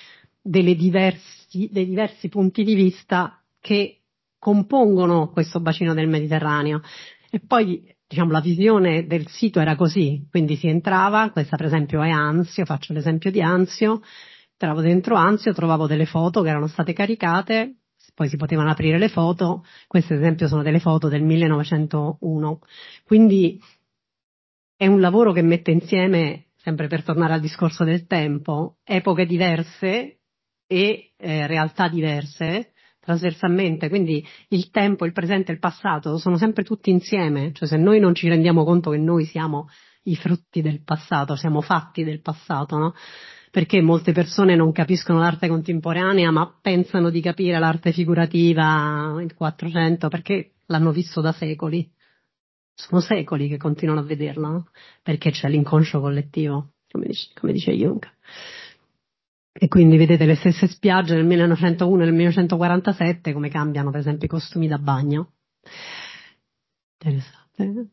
diversi punti di vista che compongono questo bacino del Mediterraneo. E poi, diciamo, la visione del sito era così, quindi si entrava, questa per esempio è Anzio, faccio l'esempio di Anzio, entravo dentro Anzio, trovavo delle foto che erano state caricate, poi si potevano aprire le foto, queste ad esempio sono delle foto del 1901, quindi è un lavoro che mette insieme, sempre per tornare al discorso del tempo, epoche diverse e realtà diverse trasversalmente, quindi il tempo, il presente e il passato sono sempre tutti insieme, cioè se noi non ci rendiamo conto che noi siamo i frutti del passato, siamo fatti del passato, no? Perché molte persone non capiscono l'arte contemporanea ma pensano di capire l'arte figurativa, il 400, perché l'hanno visto da secoli. Sono secoli che continuano a vederla, no? Perché c'è l'inconscio collettivo, come dice Jung. E quindi vedete le stesse spiagge nel 1901 e nel 1947 come cambiano per esempio i costumi da bagno. Interessante.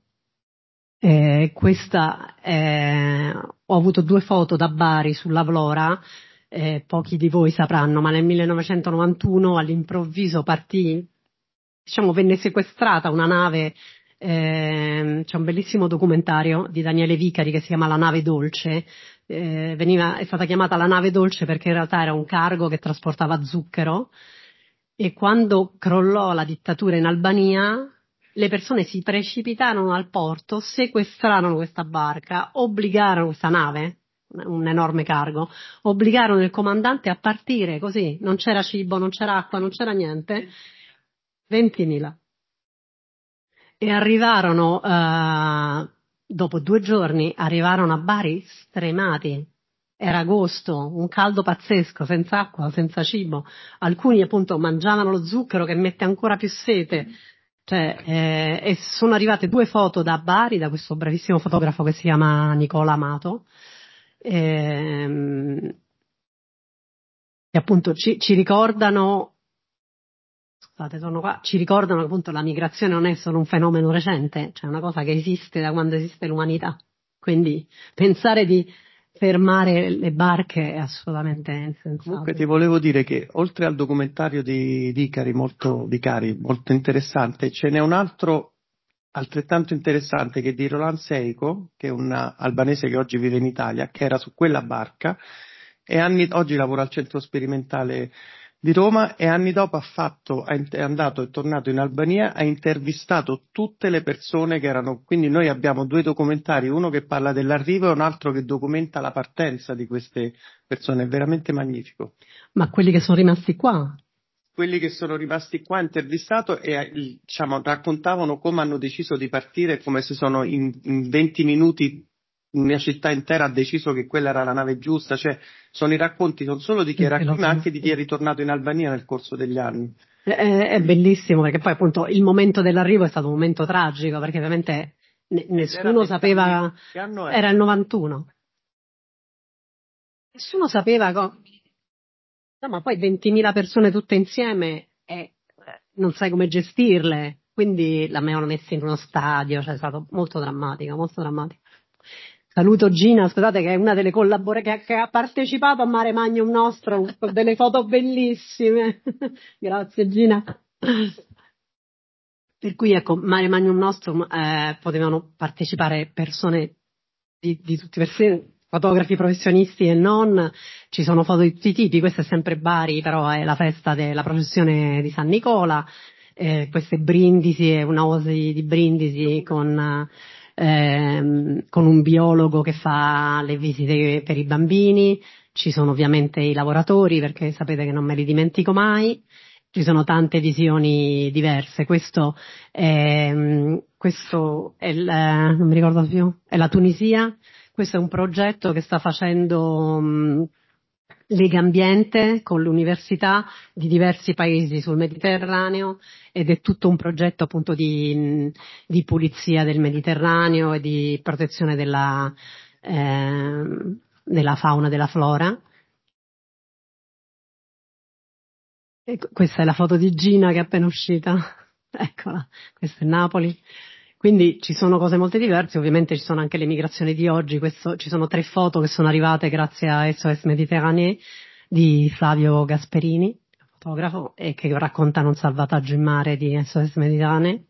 Ho avuto 2 foto da Bari sulla Vlora, pochi di voi sapranno, ma nel 1991 all'improvviso venne sequestrata una nave. C'è un bellissimo documentario di Daniele Vicari che si chiama La nave dolce. È stata chiamata la nave dolce perché in realtà era un cargo che trasportava zucchero, e quando crollò la dittatura in Albania le persone si precipitarono al porto, sequestrarono questa barca, obbligarono questa nave, un enorme cargo, obbligarono il comandante a partire così, non c'era cibo, non c'era acqua, non c'era niente. 20.000. E arrivarono, dopo 2 giorni, arrivarono a Bari stremati. Era agosto, un caldo pazzesco, senza acqua, senza cibo. Alcuni appunto mangiavano lo zucchero che mette ancora più sete. E sono arrivate 2 foto da Bari, da questo bravissimo fotografo che si chiama Nicola Amato, che appunto ci ricordano. Scusate, torno qua. Ci ricordano che appunto la migrazione non è solo un fenomeno recente, cioè una cosa che esiste da quando esiste l'umanità. Quindi pensare di fermare le barche è assolutamente insensato. Comunque ti volevo dire che oltre al documentario di Vicari, molto interessante, ce n'è un altro altrettanto interessante che è di Roland Seiko, che è un albanese che oggi vive in Italia, che era su quella barca e oggi lavora al centro sperimentale di Roma, e anni dopo è andato e tornato in Albania, ha intervistato tutte le persone che erano, quindi noi abbiamo 2 documentari, uno che parla dell'arrivo e un altro che documenta la partenza di queste persone, è veramente magnifico. Ma quelli che sono rimasti qua? Quelli che sono rimasti qua intervistato e raccontavano come hanno deciso di partire, come se sono in 20 minuti mia città intera ha deciso che quella era la nave giusta, cioè sono i racconti non solo di chi era qui ma anche di chi è ritornato in Albania nel corso degli anni. È bellissimo perché poi appunto il momento dell'arrivo è stato un momento tragico perché ovviamente nessuno sapeva, era il 91, nessuno sapeva, no, ma poi 20.000 persone tutte insieme e non sai come gestirle, quindi l'avevano messa in uno stadio, cioè è stato molto drammatico, molto drammatico. Saluto Gina, scusate, che è una delle che ha partecipato a Mare Magnum Nostrum, con delle foto bellissime. Grazie Gina. Per cui ecco, Mare Magnum Nostrum potevano partecipare persone di tutti i versi, fotografi professionisti e non, ci sono foto di tutti i tipi, questa è sempre Bari, però è la festa della processione di San Nicola, queste Brindisi, è una oasi di Brindisi con un biologo che fa le visite per i bambini, ci sono ovviamente i lavoratori perché sapete che non me li dimentico mai, ci sono tante visioni diverse, questo è non mi ricordo più, è la Tunisia, questo è un progetto che sta facendo Lega Ambiente con l'università di diversi paesi sul Mediterraneo ed è tutto un progetto appunto di pulizia del Mediterraneo e di protezione della fauna e della flora. E questa è la foto di Gina che è appena uscita, eccola, questa è Napoli. Quindi ci sono cose molto diverse, ovviamente ci sono anche le migrazioni di oggi, ci sono 3 foto che sono arrivate grazie a SOS Mediterranee di Flavio Gasperini, fotografo, e che raccontano un salvataggio in mare di SOS Mediterranee.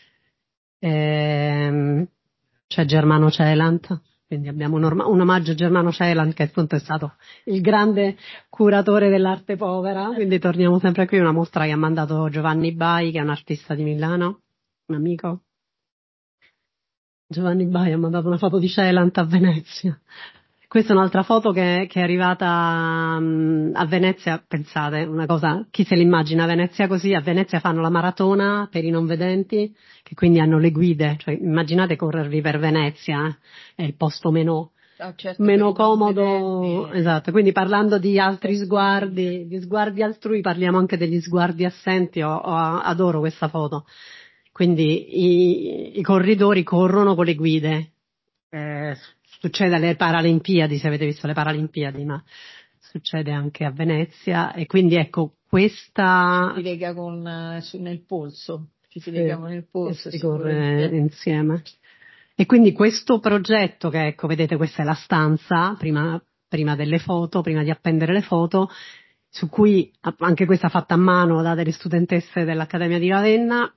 C'è Germano Celant, quindi abbiamo un omaggio a Germano Celant che appunto è stato il grande curatore dell'arte povera, quindi torniamo sempre qui, una mostra che ha mandato Giovanni Bai, che è un artista di Milano, un amico. Giovanni Bai ha mandato una foto di Celant a Venezia. Questa è un'altra foto che è arrivata a Venezia, pensate, una cosa, chi se l'immagina a Venezia così? A Venezia fanno la maratona per i non vedenti, che quindi hanno le guide, cioè immaginate corrervi per Venezia, è il posto meno comodo, esatto, quindi parlando di altri sguardi, di sguardi altrui, parliamo anche degli sguardi assenti, adoro questa foto. Quindi i corridori corrono con le guide. Succede alle Paralimpiadi, se avete visto le Paralimpiadi, ma succede anche a Venezia. E quindi ecco, questa si lega nel polso, ci legano nel polso. Si corre insieme. E quindi questo progetto che ecco, vedete, questa è la stanza, prima delle foto, prima di appendere le foto, su cui anche questa fatta a mano da delle studentesse dell'Accademia di Ravenna.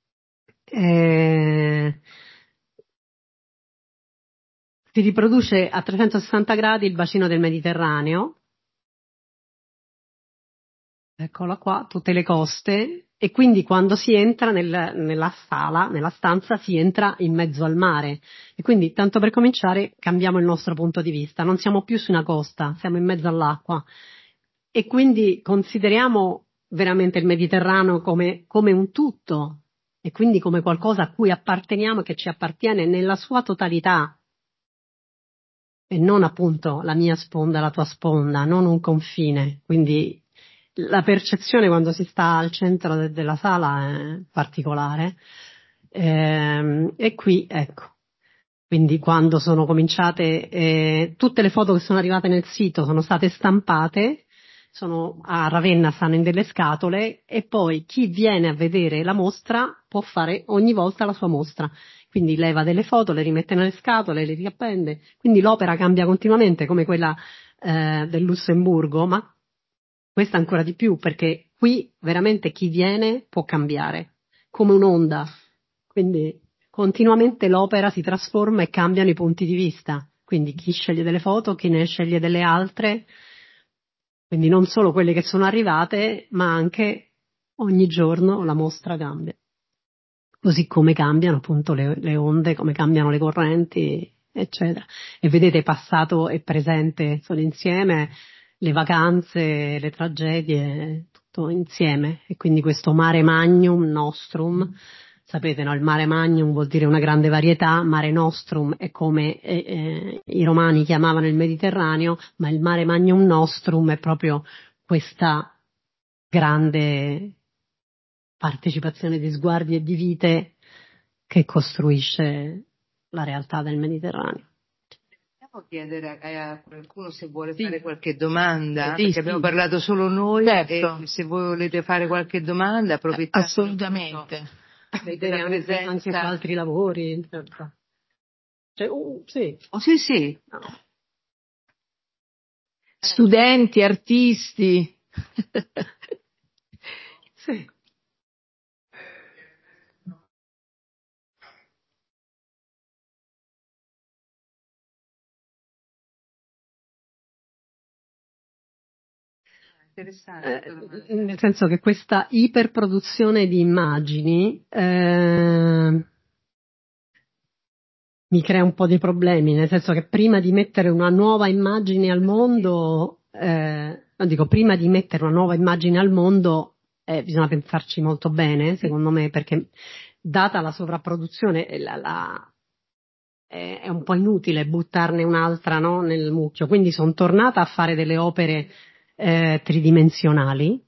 Si riproduce a 360 gradi il bacino del Mediterraneo, eccola qua, tutte le coste, e quindi quando si entra nella stanza, si entra in mezzo al mare. E quindi, tanto per cominciare, cambiamo il nostro punto di vista, non siamo più su una costa, siamo in mezzo all'acqua. E quindi consideriamo veramente il Mediterraneo come un tutto, e quindi come qualcosa a cui apparteniamo e che ci appartiene nella sua totalità. E non appunto la mia sponda, la tua sponda, non un confine. Quindi la percezione quando si sta al centro della sala è particolare. E qui, ecco, quindi quando sono cominciate, tutte le foto che sono arrivate nel sito sono state stampate, a Ravenna, stanno in delle scatole, e poi chi viene a vedere la mostra può fare ogni volta la sua mostra. Quindi leva delle foto, le rimette nelle scatole, le riappende, quindi l'opera cambia continuamente come quella del Lussemburgo, ma questa ancora di più, perché qui veramente chi viene può cambiare, come un'onda, quindi continuamente l'opera si trasforma e cambiano i punti di vista, quindi chi sceglie delle foto, chi ne sceglie delle altre, quindi non solo quelle che sono arrivate, ma anche ogni giorno la mostra cambia. Così come cambiano appunto le onde, come cambiano le correnti, eccetera. E vedete, passato e presente sono insieme, le vacanze, le tragedie, tutto insieme. E quindi questo Mare Magnum Nostrum sapete, no? Il mare magnum vuol dire una grande varietà, mare nostrum è come i romani chiamavano il Mediterraneo, ma il mare magnum nostrum è proprio questa grande partecipazione di sguardi e di vite che costruisce la realtà del Mediterraneo. Possiamo chiedere a qualcuno se vuole fare qualche domanda, perché abbiamo parlato solo noi, certo. E se voi volete fare qualche domanda approfittate. Assolutamente. Vedere anche su altri lavori, certo. Cioè, sì. Oh, sì. No. Studenti, artisti. Sì. Nel senso che questa iperproduzione di immagini mi crea un po' di problemi, nel senso che prima di mettere una nuova immagine al mondo, prima di mettere una nuova immagine al mondo bisogna pensarci molto bene, secondo me, perché data la sovrapproduzione è un po' inutile buttarne un'altra, no, nel mucchio, quindi sono tornata a fare delle opere tridimensionali.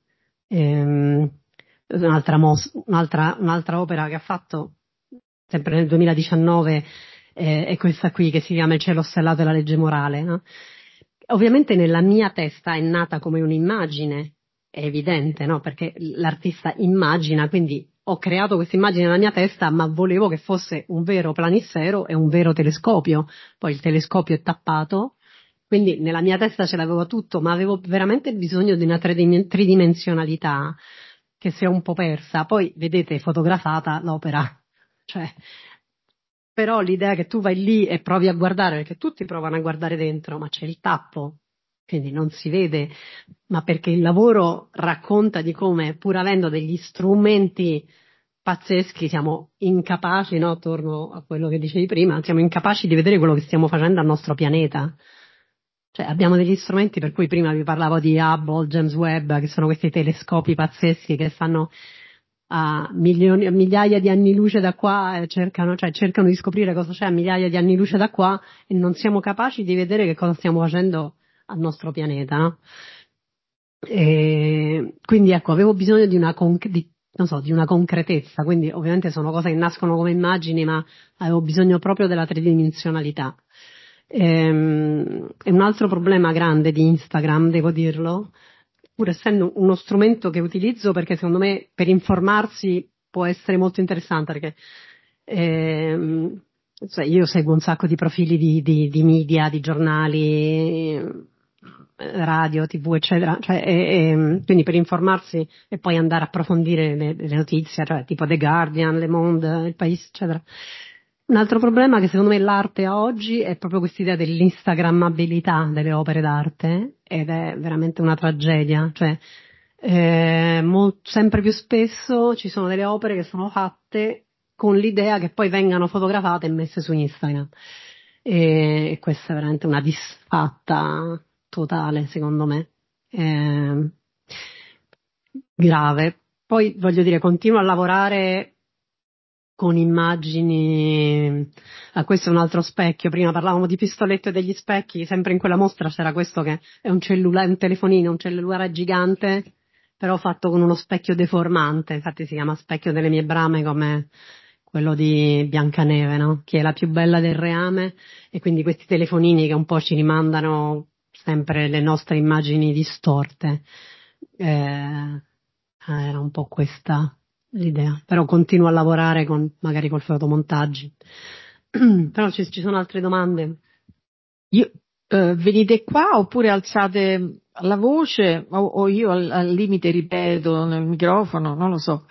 Un'altra opera che ha fatto sempre nel 2019 è questa qui che si chiama Il cielo stellato e la legge morale, no? Ovviamente nella mia testa è nata come un'immagine, è evidente, no? Perché l'artista immagina, quindi ho creato questa immagine nella mia testa, ma volevo che fosse un vero planissfero e un vero telescopio. Poi il telescopio è tappato, quindi nella mia testa ce l'avevo tutto, ma avevo veramente bisogno di una tridimensionalità che si è un po' persa. Poi vedete fotografata l'opera, cioè, però l'idea che tu vai lì e provi a guardare, perché tutti provano a guardare dentro, ma c'è il tappo, quindi non si vede, ma perché il lavoro racconta di come, pur avendo degli strumenti pazzeschi, siamo incapaci, no? Torno a quello che dicevi prima, siamo incapaci di vedere quello che stiamo facendo al nostro pianeta. Cioè abbiamo degli strumenti per cui prima vi parlavo di Hubble, James Webb, che sono questi telescopi pazzeschi che stanno a migliaia di anni luce da qua e cercano di scoprire cosa c'è a migliaia di anni luce da qua e non siamo capaci di vedere che cosa stiamo facendo al nostro pianeta, no? E quindi ecco, avevo bisogno di una concretezza, quindi ovviamente sono cose che nascono come immagini, ma avevo bisogno proprio della tridimensionalità. E un altro problema grande di Instagram, devo dirlo, pur essendo uno strumento che utilizzo perché secondo me per informarsi può essere molto interessante, perché io seguo un sacco di profili di media, di giornali, radio, TV, eccetera, quindi per informarsi e poi andare a approfondire le notizie, cioè tipo The Guardian, Le Monde, Il País, eccetera. Un altro problema che secondo me l'arte ha oggi è proprio quest'idea dell'instagrammabilità delle opere d'arte, ed è veramente una tragedia, cioè sempre più spesso ci sono delle opere che sono fatte con l'idea che poi vengano fotografate e messe su Instagram, e questa è veramente una disfatta totale, secondo me, grave. Poi voglio dire, continuo a lavorare con immagini, questo è un altro specchio, prima parlavamo di pistoletto e degli specchi, sempre in quella mostra c'era questo che è un telefonino, un cellulare gigante, però fatto con uno specchio deformante, infatti si chiama Specchio delle mie brame, come quello di Biancaneve, no? Chi è la più bella del reame, e quindi questi telefonini che un po' ci rimandano sempre le nostre immagini distorte, era un po' questa l'idea, però continuo a lavorare magari col fotomontaggi. Però ci sono altre domande? Venite qua oppure alzate la voce o io al limite ripeto nel microfono, non lo so.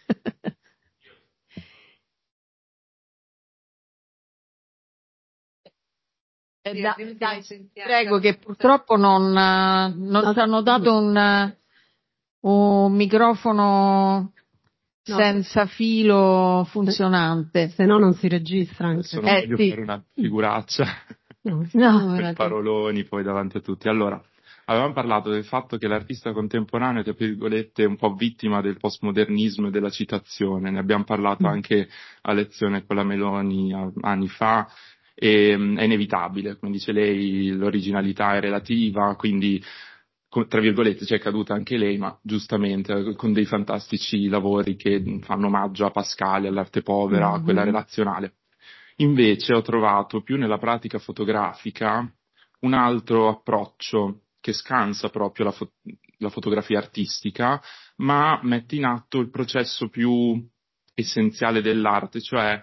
Dai, prego, che purtroppo non ci hanno dato un microfono senza filo funzionante. Se no non si registra anche. Adesso non voglio fare una figuraccia. No. Per paroloni poi davanti a tutti. Allora, avevamo parlato del fatto che l'artista contemporaneo è, tra virgolette, un po' vittima del postmodernismo e della citazione. Ne abbiamo parlato anche a lezione con la Meloni anni fa. E, è inevitabile, come dice lei, l'originalità è relativa, quindi tra virgolette c'è caduta anche lei, ma giustamente con dei fantastici lavori che fanno omaggio a Pascale, all'arte povera, a quella relazionale. Invece ho trovato più nella pratica fotografica un altro approccio che scansa proprio la fotografia artistica, ma mette in atto il processo più essenziale dell'arte, cioè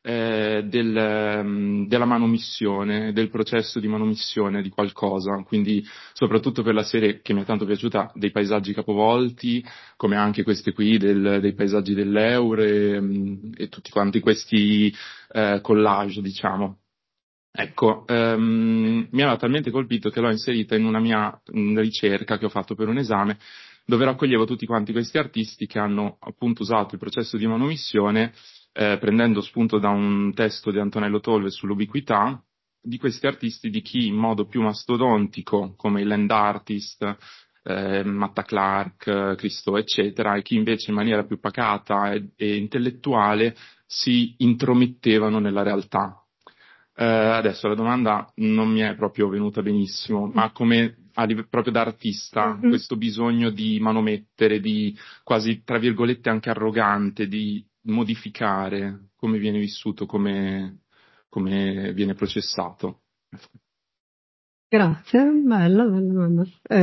della manomissione, del processo di manomissione di qualcosa, quindi soprattutto per la serie che mi è tanto piaciuta dei paesaggi capovolti, come anche queste qui dei paesaggi dell'Eure e tutti quanti questi collage, diciamo. Ecco, mi aveva talmente colpito che l'ho inserita in una mia ricerca che ho fatto per un esame, dove raccoglievo tutti quanti questi artisti che hanno appunto usato il processo di manomissione, prendendo spunto da un testo di Antonello Tolve sull'ubiquità, di questi artisti di chi in modo più mastodontico, come i land artist, Matta Clark, Christo, eccetera, e chi invece in maniera più pacata e intellettuale si intromettevano nella realtà. Adesso la domanda non mi è proprio venuta benissimo, ma come proprio da artista, questo bisogno di manomettere, di quasi, tra virgolette, anche arrogante, di modificare come viene vissuto, come viene processato. Grazie, bella domanda.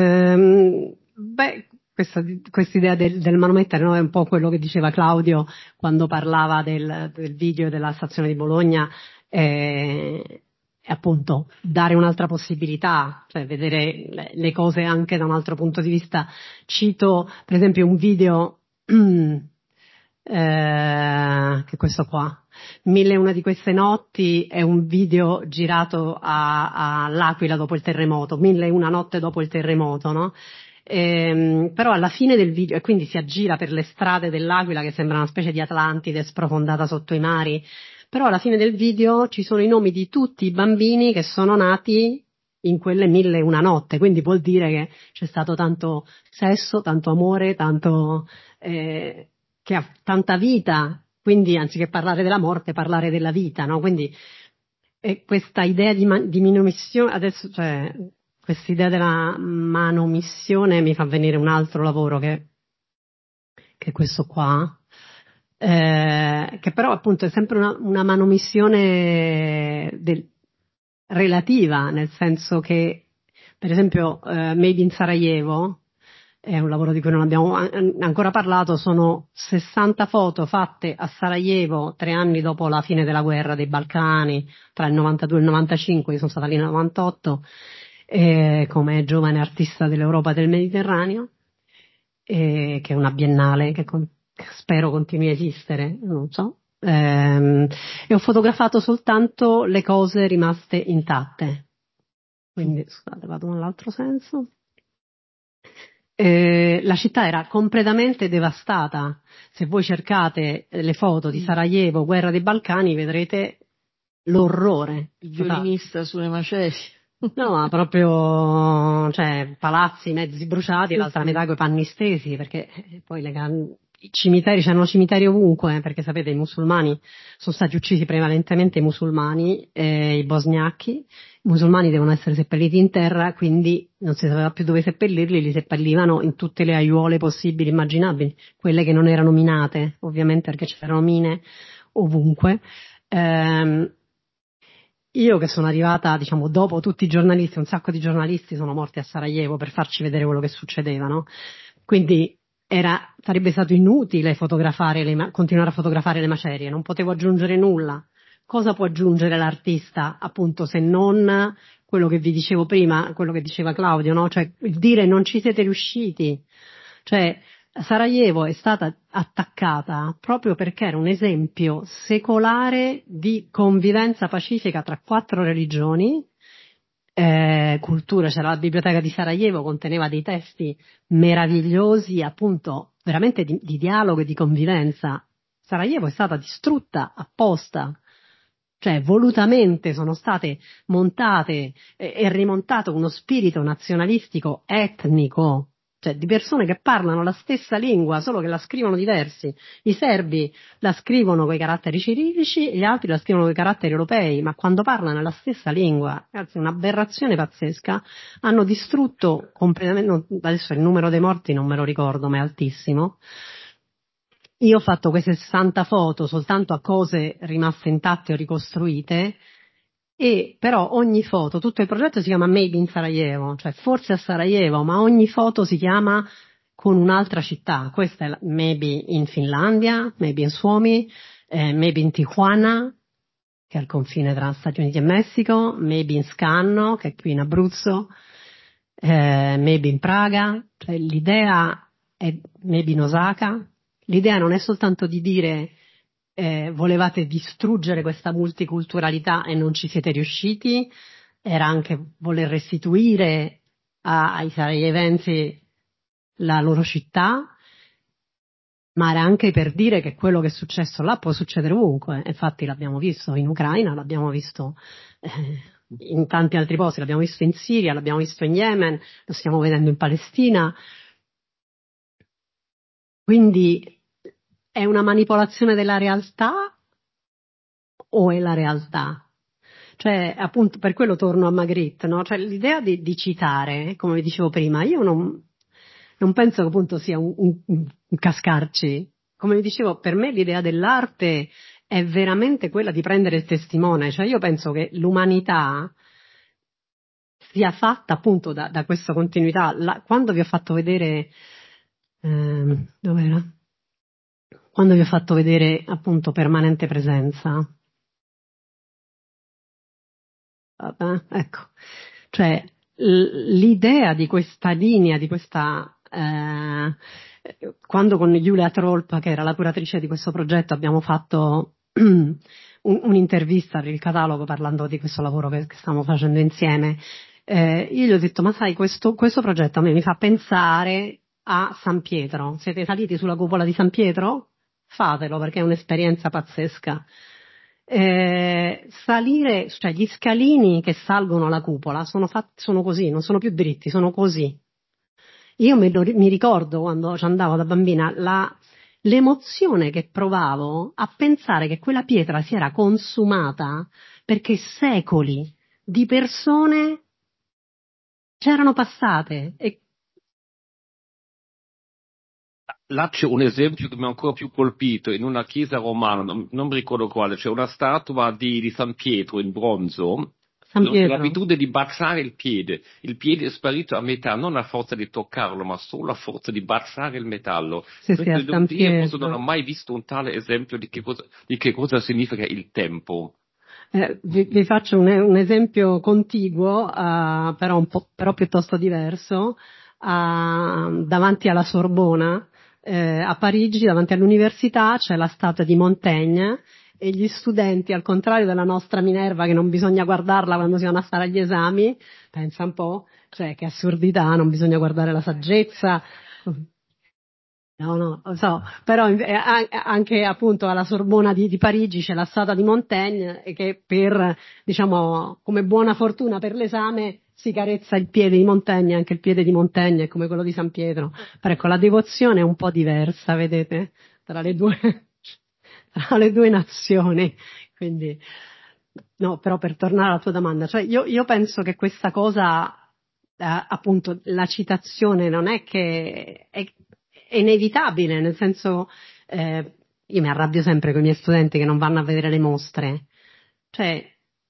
Questa idea del manomettere, no, è un po' quello che diceva Claudio quando parlava del video della stazione di Bologna, e appunto dare un'altra possibilità, cioè vedere le cose anche da un altro punto di vista. Cito per esempio un video che è questo qua, 1001 di queste notti, è un video girato all'Aquila dopo il terremoto, 1001 notte dopo il terremoto, no? Però alla fine del video, e quindi si aggira per le strade dell'Aquila che sembra una specie di Atlantide sprofondata sotto i mari, però alla fine del video ci sono i nomi di tutti i bambini che sono nati in quelle 1001 notte, quindi vuol dire che c'è stato tanto sesso, tanto amore, tanto che ha tanta vita, quindi anziché parlare della morte, parlare della vita, no? Quindi questa idea di manomissione, adesso, cioè, questa idea della manomissione mi fa venire un altro lavoro che è questo qua, che però appunto è sempre una manomissione relativa, nel senso che, per esempio, Made in Sarajevo, è un lavoro di cui non abbiamo ancora parlato, sono 60 foto fatte a Sarajevo 3 anni dopo la fine della guerra dei Balcani, tra il 92 e il 95, io sono stata lì nel 98, come giovane artista dell'Europa e del Mediterraneo, che è una biennale che spero continui a esistere, non so. E ho fotografato soltanto le cose rimaste intatte. Quindi, scusate, vado nell'altro senso. La città era completamente devastata. Se voi cercate le foto di Sarajevo, guerra dei Balcani, vedrete l'orrore. Il violinista sulle macerie. No, ma proprio, cioè, palazzi mezzi bruciati, l'altra metà coi panni stesi, perché poi i cimiteri, c'erano cimiteri ovunque, perché sapete i musulmani sono stati uccisi prevalentemente, i musulmani, i bosniachi, i musulmani devono essere seppelliti in terra, quindi non si sapeva più dove seppellirli, li seppellivano in tutte le aiuole possibili, immaginabili, quelle che non erano minate, ovviamente perché c'erano mine ovunque. Io che sono arrivata, diciamo, dopo tutti i giornalisti, un sacco di giornalisti sono morti a Sarajevo per farci vedere quello che succedeva, no? Quindi sarebbe stato inutile continuare a fotografare le macerie, non potevo aggiungere nulla. Cosa può aggiungere l'artista, appunto, se non quello che vi dicevo prima, quello che diceva Claudio, no? Cioè, il dire non ci siete riusciti. Cioè, Sarajevo è stata attaccata proprio perché era un esempio secolare di convivenza pacifica tra 4 religioni, cultura. C'era la biblioteca di Sarajevo, conteneva dei testi meravigliosi, appunto, veramente di dialogo e di convivenza. Sarajevo è stata distrutta apposta cioè volutamente sono state montate e rimontato uno spirito nazionalistico etnico, cioè di persone che parlano la stessa lingua, solo che la scrivono diversi. I serbi la scrivono con i caratteri cirillici, gli altri la scrivono con i caratteri europei, ma quando parlano la stessa lingua, ragazzi, un'aberrazione pazzesca. Hanno distrutto completamente, adesso il numero dei morti non me lo ricordo, ma è altissimo. Io ho fatto queste 60 foto soltanto a cose rimaste intatte o ricostruite, e però ogni foto, tutto il progetto si chiama Maybe in Sarajevo, cioè forse a Sarajevo, ma ogni foto si chiama con un'altra città. Questa è Maybe in Finlandia, Maybe in Suomi, Maybe in Tijuana, che è al confine tra Stati Uniti e Messico, Maybe in Scanno, che è qui in Abruzzo, Maybe in Praga. Cioè, l'idea è Maybe in Osaka. L'idea non è soltanto di dire volevate distruggere questa multiculturalità e non ci siete riusciti, era anche voler restituire ai sarajevensi la loro città, ma era anche per dire che quello che è successo là può succedere ovunque. Infatti l'abbiamo visto in Ucraina, l'abbiamo visto in tanti altri posti, l'abbiamo visto in Siria, l'abbiamo visto in Yemen, lo stiamo vedendo in Palestina. Quindi è una manipolazione della realtà o è la realtà? Cioè, appunto, per quello torno a Magritte, no? Cioè, l'idea di citare, come vi dicevo prima, io non penso che appunto sia un cascarci. Come vi dicevo, per me l'idea dell'arte è veramente quella di prendere il testimone. Cioè, io penso che l'umanità sia fatta appunto da questa continuità. Quando vi ho fatto vedere, dov'era? Quando vi ho fatto vedere appunto permanente presenza, ecco, cioè l'idea di questa linea, di questa quando con Giulia Trolpa, che era la curatrice di questo progetto, abbiamo fatto un'intervista per il catalogo parlando di questo lavoro che stiamo facendo insieme, io gli ho detto, ma sai, questo progetto a me mi fa pensare a San Pietro. Siete saliti sulla cupola di San Pietro? Fatelo, perché è un'esperienza pazzesca. Salire, cioè gli scalini che salgono la cupola sono così, non sono più dritti, sono così. Io mi ricordo quando ci andavo da bambina l'emozione che provavo a pensare che quella pietra si era consumata perché secoli di persone c'erano passate. Là c'è un esempio che mi ha ancora più colpito, in una chiesa romana, non mi ricordo quale, c'è una statua di San Pietro in bronzo, San Pietro. l'abitudine di baciare il piede è sparito a metà, non a forza di toccarlo, ma solo a forza di baciare il metallo. Sì, a San Pietro. Non ho mai visto un tale esempio di che cosa significa il tempo. Vi faccio un esempio contiguo, però piuttosto diverso, davanti alla Sorbona, a Parigi, davanti all'università, c'è la statua di Montaigne e gli studenti, al contrario della nostra Minerva che non bisogna guardarla quando si vanno a stare agli esami, pensa un po', cioè che assurdità, non bisogna guardare la saggezza. No, lo so, però anche appunto alla Sorbona di Parigi c'è la statua di Montaigne che diciamo, come buona fortuna per l'esame si carezza il piede di Montaigne, anche il piede di Montaigne è come quello di San Pietro. Però ecco, la devozione è un po' diversa, vedete, tra le due nazioni. Quindi, no, però per tornare alla tua domanda, cioè io penso che questa cosa, appunto, la citazione non è che è inevitabile, nel senso, io mi arrabbio sempre con i miei studenti che non vanno a vedere le mostre, cioè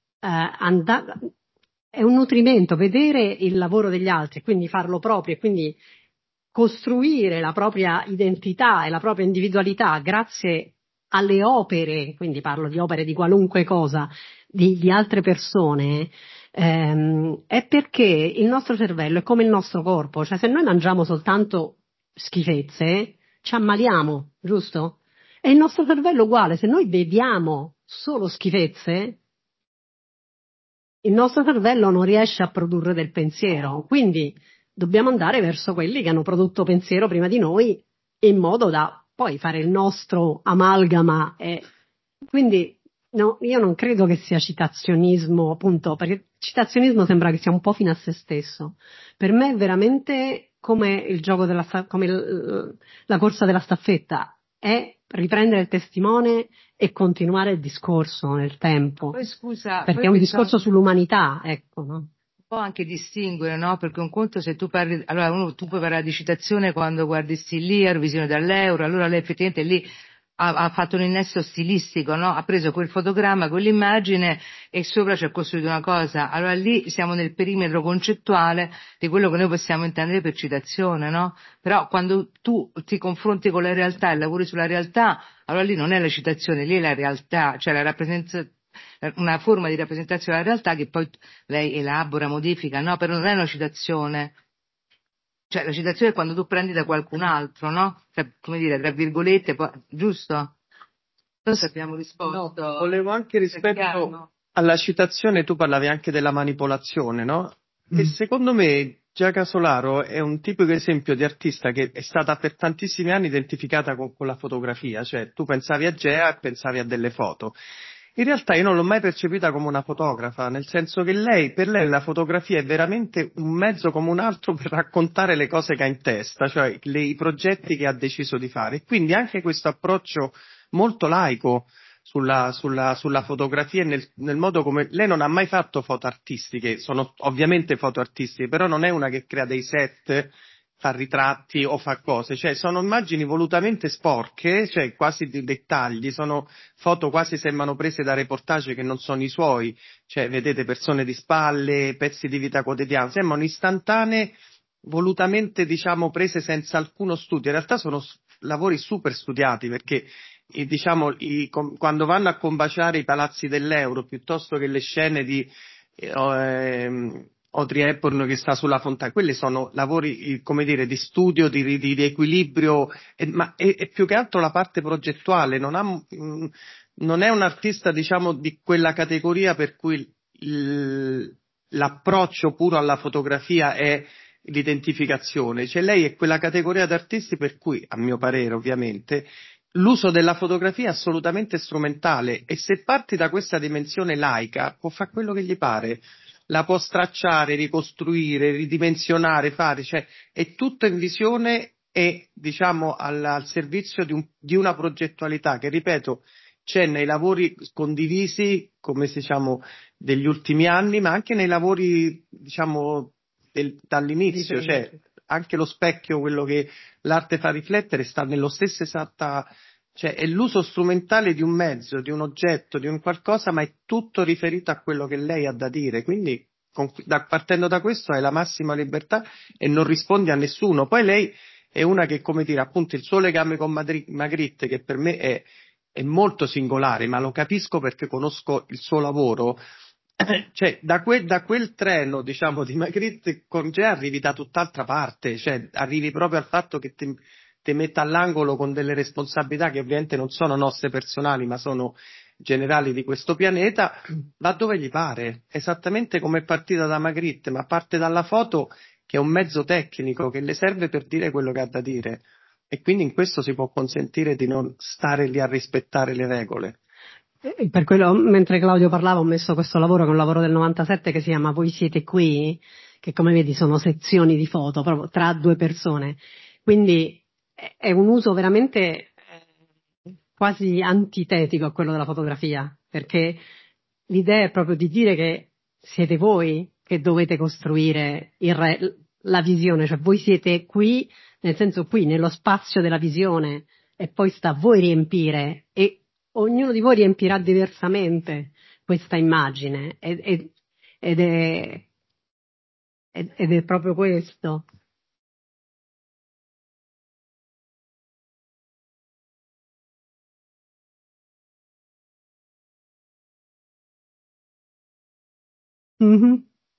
è un nutrimento vedere il lavoro degli altri, quindi farlo proprio e quindi costruire la propria identità e la propria individualità grazie alle opere, quindi parlo di opere di qualunque cosa, di altre persone, è perché il nostro cervello è come il nostro corpo, cioè se noi mangiamo soltanto schifezze, ci ammaliamo, giusto? E il nostro cervello è uguale, se noi beviamo solo schifezze, il nostro cervello non riesce a produrre del pensiero, quindi dobbiamo andare verso quelli che hanno prodotto pensiero prima di noi, in modo da poi fare il nostro amalgama. Quindi No, io non credo che sia citazionismo, appunto, perché citazionismo sembra che sia un po' fine a se stesso. Per me è veramente come il gioco la corsa della staffetta, è riprendere il testimone e continuare il discorso nel tempo. Poi scusa, perché è un discorso sull'umanità, ecco, no? Può anche distinguere, no? Perché un conto se tu parli, allora tu puoi parlare di citazione quando guardi Stillier, Visione dall'Euro, allora lei effettivamente lì ha fatto un innesto stilistico, no? Ha preso quel fotogramma, quell'immagine e sopra ci ha costruito una cosa. Allora lì siamo nel perimetro concettuale di quello che noi possiamo intendere per citazione, no? Però quando tu ti confronti con la realtà e lavori sulla realtà, allora lì non è la citazione, lì è la realtà, cioè una forma di rappresentazione della realtà che poi lei elabora, modifica, no? Però non è una citazione. Cioè, la citazione è quando tu prendi da qualcun altro, no? Come dire, tra virgolette, giusto? Non abbiamo risposto. No, volevo anche rispetto alla citazione, tu parlavi anche della manipolazione, no? E secondo me Gia Casolaro è un tipico esempio di artista che è stata per tantissimi anni identificata con la fotografia, cioè tu pensavi a Gea e pensavi a delle foto. In realtà io non l'ho mai percepita come una fotografa, nel senso che per lei la fotografia è veramente un mezzo come un altro per raccontare le cose che ha in testa, cioè i progetti che ha deciso di fare. E quindi anche questo approccio molto laico sulla fotografia e nel modo come lei non ha mai fatto foto artistiche, sono ovviamente foto artistiche, però non è una che crea dei set, fa ritratti o fa cose, cioè sono immagini volutamente sporche, cioè quasi di dettagli, sono foto quasi sembrano prese da reportage che non sono i suoi, cioè vedete persone di spalle, pezzi di vita quotidiana, sembrano istantanee, volutamente diciamo prese senza alcuno studio, in realtà sono lavori super studiati perché diciamo quando vanno a combaciare i palazzi dell'Euro piuttosto che le scene di Audrey Hepburn che sta sulla fontana, quelli sono lavori, come dire, di studio, di equilibrio, ma è più che altro la parte progettuale, non è un artista, diciamo, di quella categoria per cui l'approccio puro alla fotografia è l'identificazione, cioè lei è quella categoria di artisti per cui, a mio parere ovviamente, l'uso della fotografia è assolutamente strumentale e se parti da questa dimensione laica può fare quello che gli pare, la può stracciare, ricostruire, ridimensionare, fare, cioè è tutto in visione e diciamo al servizio di una progettualità che, ripeto, c'è nei lavori condivisi, come diciamo, degli ultimi anni, ma anche nei lavori, diciamo, dall'inizio, cioè anche lo specchio, quello che l'arte fa riflettere, sta nello stesso esatta, cioè è l'uso strumentale di un mezzo, di un oggetto, di un qualcosa, ma è tutto riferito a quello che lei ha da dire, quindi partendo da questo hai la massima libertà e non rispondi a nessuno. Poi lei è una che, come dire, appunto il suo legame con Magritte, che per me è molto singolare, ma lo capisco perché conosco il suo lavoro, cioè da quel treno, diciamo, di Magritte con Gea arrivi da tutt'altra parte, cioè arrivi proprio al fatto che ti metta all'angolo con delle responsabilità che ovviamente non sono nostre personali, ma sono generali di questo pianeta, va dove gli pare, esattamente come è partita da Magritte, ma parte dalla foto che è un mezzo tecnico che le serve per dire quello che ha da dire. E quindi in questo si può consentire di non stare lì a rispettare le regole. Per quello, mentre Claudio parlava, ho messo questo lavoro che è un lavoro del 97 che si chiama Voi siete qui, che come vedi sono sezioni di foto proprio tra due persone. Quindi è un uso veramente quasi antitetico a quello della fotografia, perché l'idea è proprio di dire che siete voi che dovete costruire la visione, cioè voi siete qui, nel senso qui, nello spazio della visione, e poi sta a voi riempire, e ognuno di voi riempirà diversamente questa immagine, ed è proprio questo. Mm-hmm.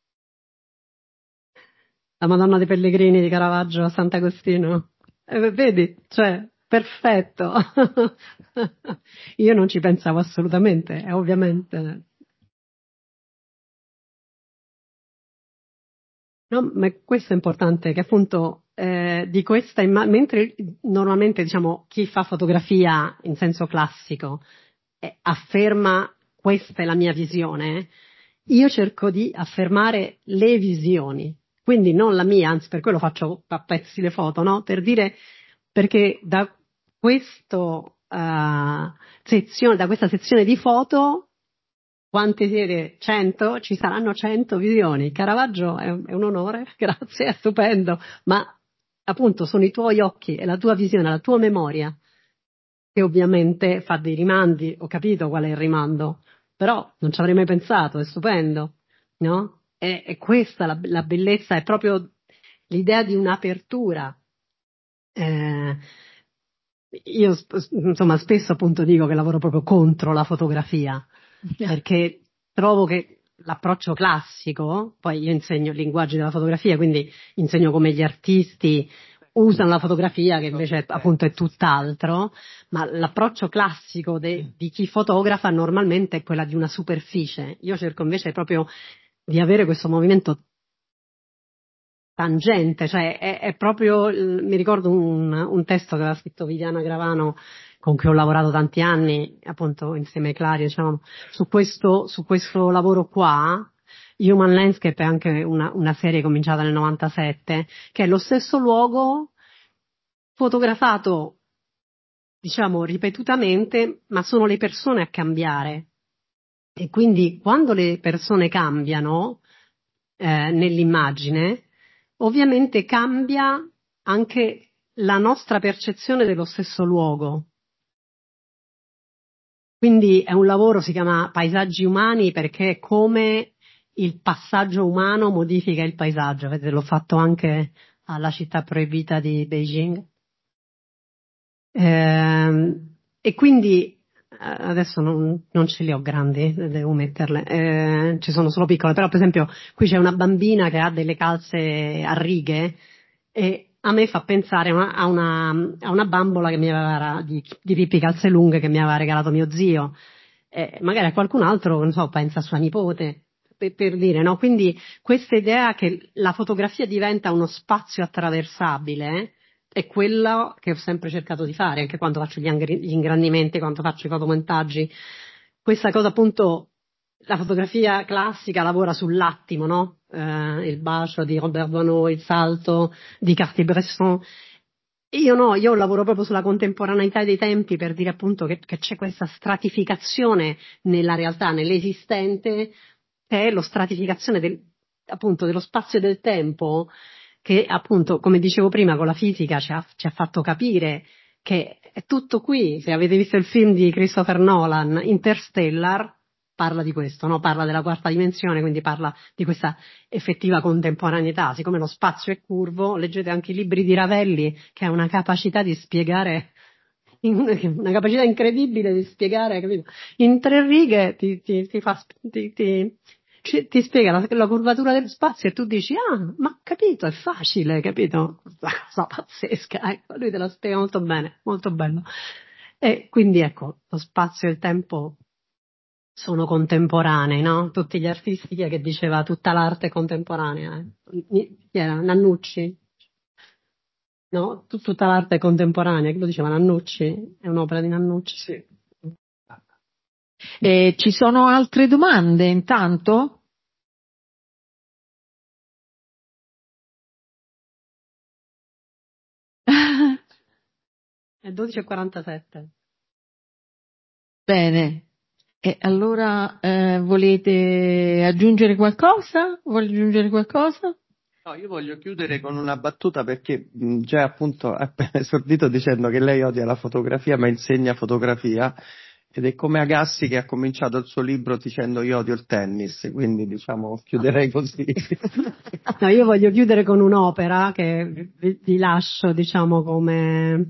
La Madonna dei Pellegrini di Caravaggio a Sant'Agostino. Vedi, cioè, perfetto. Io non ci pensavo assolutamente, ovviamente. No, ma questo è importante, che appunto di questa mentre normalmente diciamo chi fa fotografia in senso classico afferma questa è la mia visione, io cerco di affermare le visioni, quindi non la mia, anzi per quello faccio a pezzi le foto, no? Per dire, perché da questa sezione di foto, quante siete? 100? Ci saranno 100 visioni. Caravaggio è un onore, grazie, è stupendo, ma appunto sono i tuoi occhi e la tua visione, la tua memoria, che ovviamente fa dei rimandi, ho capito qual è il rimando, però non ci avrei mai pensato, è stupendo, no? È questa la bellezza, è proprio l'idea di un'apertura. Io insomma spesso appunto dico che lavoro proprio contro la fotografia, perché trovo che l'approccio classico, poi io insegno il linguaggio della fotografia, quindi insegno come gli artisti usano la fotografia, che invece appunto è tutt'altro, ma l'approccio classico di chi fotografa normalmente è quella di una superficie. Io cerco invece proprio di avere questo movimento tangente, cioè è proprio, mi ricordo un testo che aveva scritto Viviana Gravano, con cui ho lavorato tanti anni, appunto insieme ai Clari, diciamo, su questo lavoro qua. Human Landscape è anche una serie cominciata nel 97, che è lo stesso luogo fotografato, diciamo, ripetutamente, ma sono le persone a cambiare. E quindi quando le persone cambiano nell'immagine, ovviamente cambia anche la nostra percezione dello stesso luogo. Quindi è un lavoro, si chiama Paesaggi umani, perché è come il passaggio umano modifica il paesaggio. Vedete, l'ho fatto anche alla città proibita di Beijing. E quindi adesso non ce li ho grandi, devo metterle, ci sono solo piccole, però per esempio qui c'è una bambina che ha delle calze a righe e a me fa pensare a una bambola che mi aveva di Pippi Calze Lunghe che mi aveva regalato mio zio, magari a qualcun altro, non so, pensa a sua nipote, per dire, no? Quindi questa idea che la fotografia diventa uno spazio attraversabile è quella che ho sempre cercato di fare, anche quando faccio gli ingrandimenti, quando faccio i fotomontaggi. Questa cosa appunto, la fotografia classica lavora sull'attimo, no? Il bacio di Robert Doisneau, il salto di Cartier-Bresson. Io no, io lavoro proprio sulla contemporaneità dei tempi per dire appunto che c'è questa stratificazione nella realtà, nell'esistente, che è lo stratificazione appunto dello spazio e del tempo, che appunto, come dicevo prima, con la fisica ci ha fatto capire che è tutto qui. Se avete visto il film di Christopher Nolan, Interstellar, parla di questo, no? Parla della quarta dimensione, quindi parla di questa effettiva contemporaneità. Siccome lo spazio è curvo, leggete anche i libri di Ravelli, che ha una capacità di spiegare, una capacità incredibile di spiegare, capito? In 3 righe ti spiega la curvatura dello spazio e tu dici, ma capito, è facile, capito? Una cosa pazzesca, ecco, lui te la spiega molto bene, molto bello. E quindi ecco, lo spazio e il tempo sono contemporanei, no? Tutti gli artisti che diceva tutta l'arte è contemporanea, Chi era? Nannucci? No? Tutta l'arte è contemporanea, chi lo diceva? Nannucci? È un'opera di Nannucci? Sì. Ci sono altre domande intanto? È 12:47. Bene. E allora volete aggiungere qualcosa? Vuole aggiungere qualcosa? No, io voglio chiudere con una battuta perché già appunto ha appena esordito dicendo che lei odia la fotografia ma insegna fotografia ed è come Agassi che ha cominciato il suo libro dicendo io odio il tennis, quindi diciamo chiuderei così. No, io voglio chiudere con un'opera che vi lascio diciamo come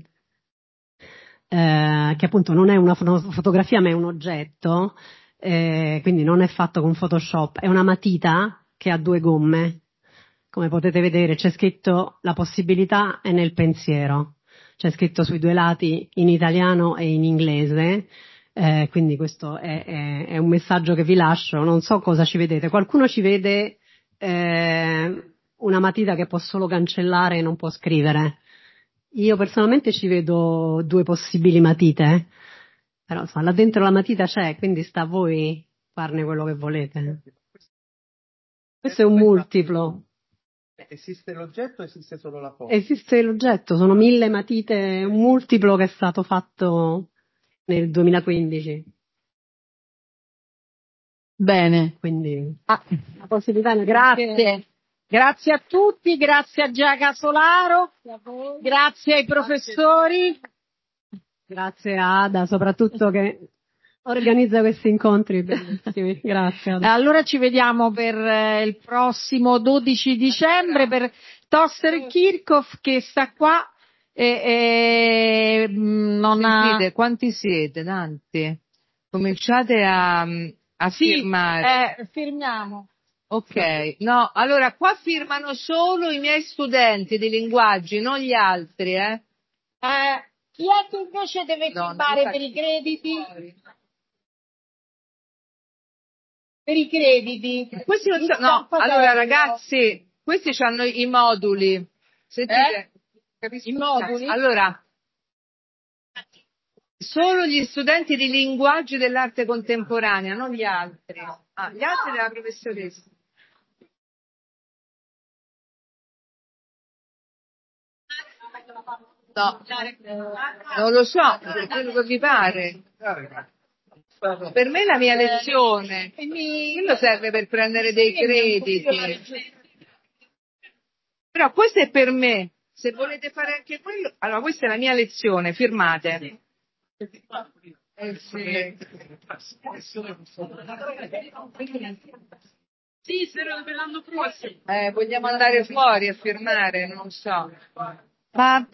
che appunto non è una fotografia ma è un oggetto, quindi non è fatto con Photoshop, è una matita che ha 2 gomme. Come potete vedere c'è scritto la possibilità è nel pensiero, c'è scritto sui 2 lati in italiano e in inglese, quindi questo è un messaggio che vi lascio, non so cosa ci vedete, qualcuno ci vede una matita che può solo cancellare e non può scrivere. Io personalmente ci vedo 2 possibili matite Però insomma, là dentro la matita c'è, quindi sta a voi farne quello che volete. Questo è un multiplo. Esiste l'oggetto o esiste solo la foto? Esiste l'oggetto, sono 1000 matite, un multiplo che è stato fatto nel 2015. Bene. Quindi la possibilità. Grazie a tutti, grazie a Gia Casolaro, grazie ai professori. Grazie a Ada, soprattutto che organizza questi incontri bellissimi. Grazie Ada. Allora ci vediamo per il prossimo 12 dicembre per Toster Kirchhoff che sta qua e non Sentite, ha... quanti siete? Tanti? Cominciate a firmare. Firmiamo. Ok, no, allora qua firmano solo i miei studenti di linguaggi, non gli altri, Chi è che invece deve firmare per i crediti? Per i crediti? Questi non so, no, allora ragazzi, questi hanno i moduli. Sentite, I moduli? allora, solo gli studenti di linguaggi dell'arte contemporanea, non gli altri. Gli altri della professoressa. No, non lo so, quello che vi pare. Per me è la mia lezione, quello serve per prendere dei crediti. Però questo è per me, se volete fare anche quello, allora questa è la mia lezione, firmate. Sì, spero per l'anno prossimo. Vogliamo andare fuori a firmare, non so. Ma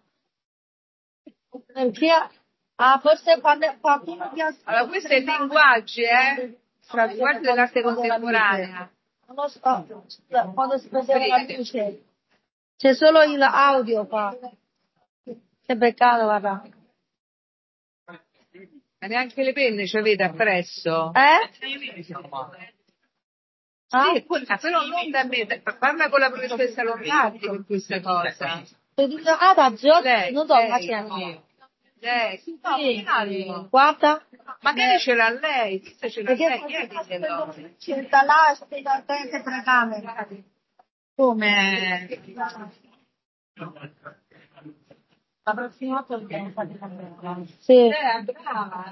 forse qualcuno che ha... Allora, questo è linguaggi, linguaggi dell'arte contemporanea. Non lo so, quando si prendeva la luce. C'è solo l'audio qua. Che peccato, guarda. Ma neanche le penne ci avete appresso? Sì, però non da me, parla con la professoressa Lombardi per questa cosa. Lei, guarda. Magari ce l'ha lei, forse ce l'ha lei, chieditelo. Da là stai attento per la camera. Come? La prossima volta dobbiamo fare la camera. Sì. Brava.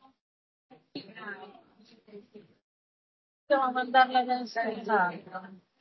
Dobbiamo mandarla da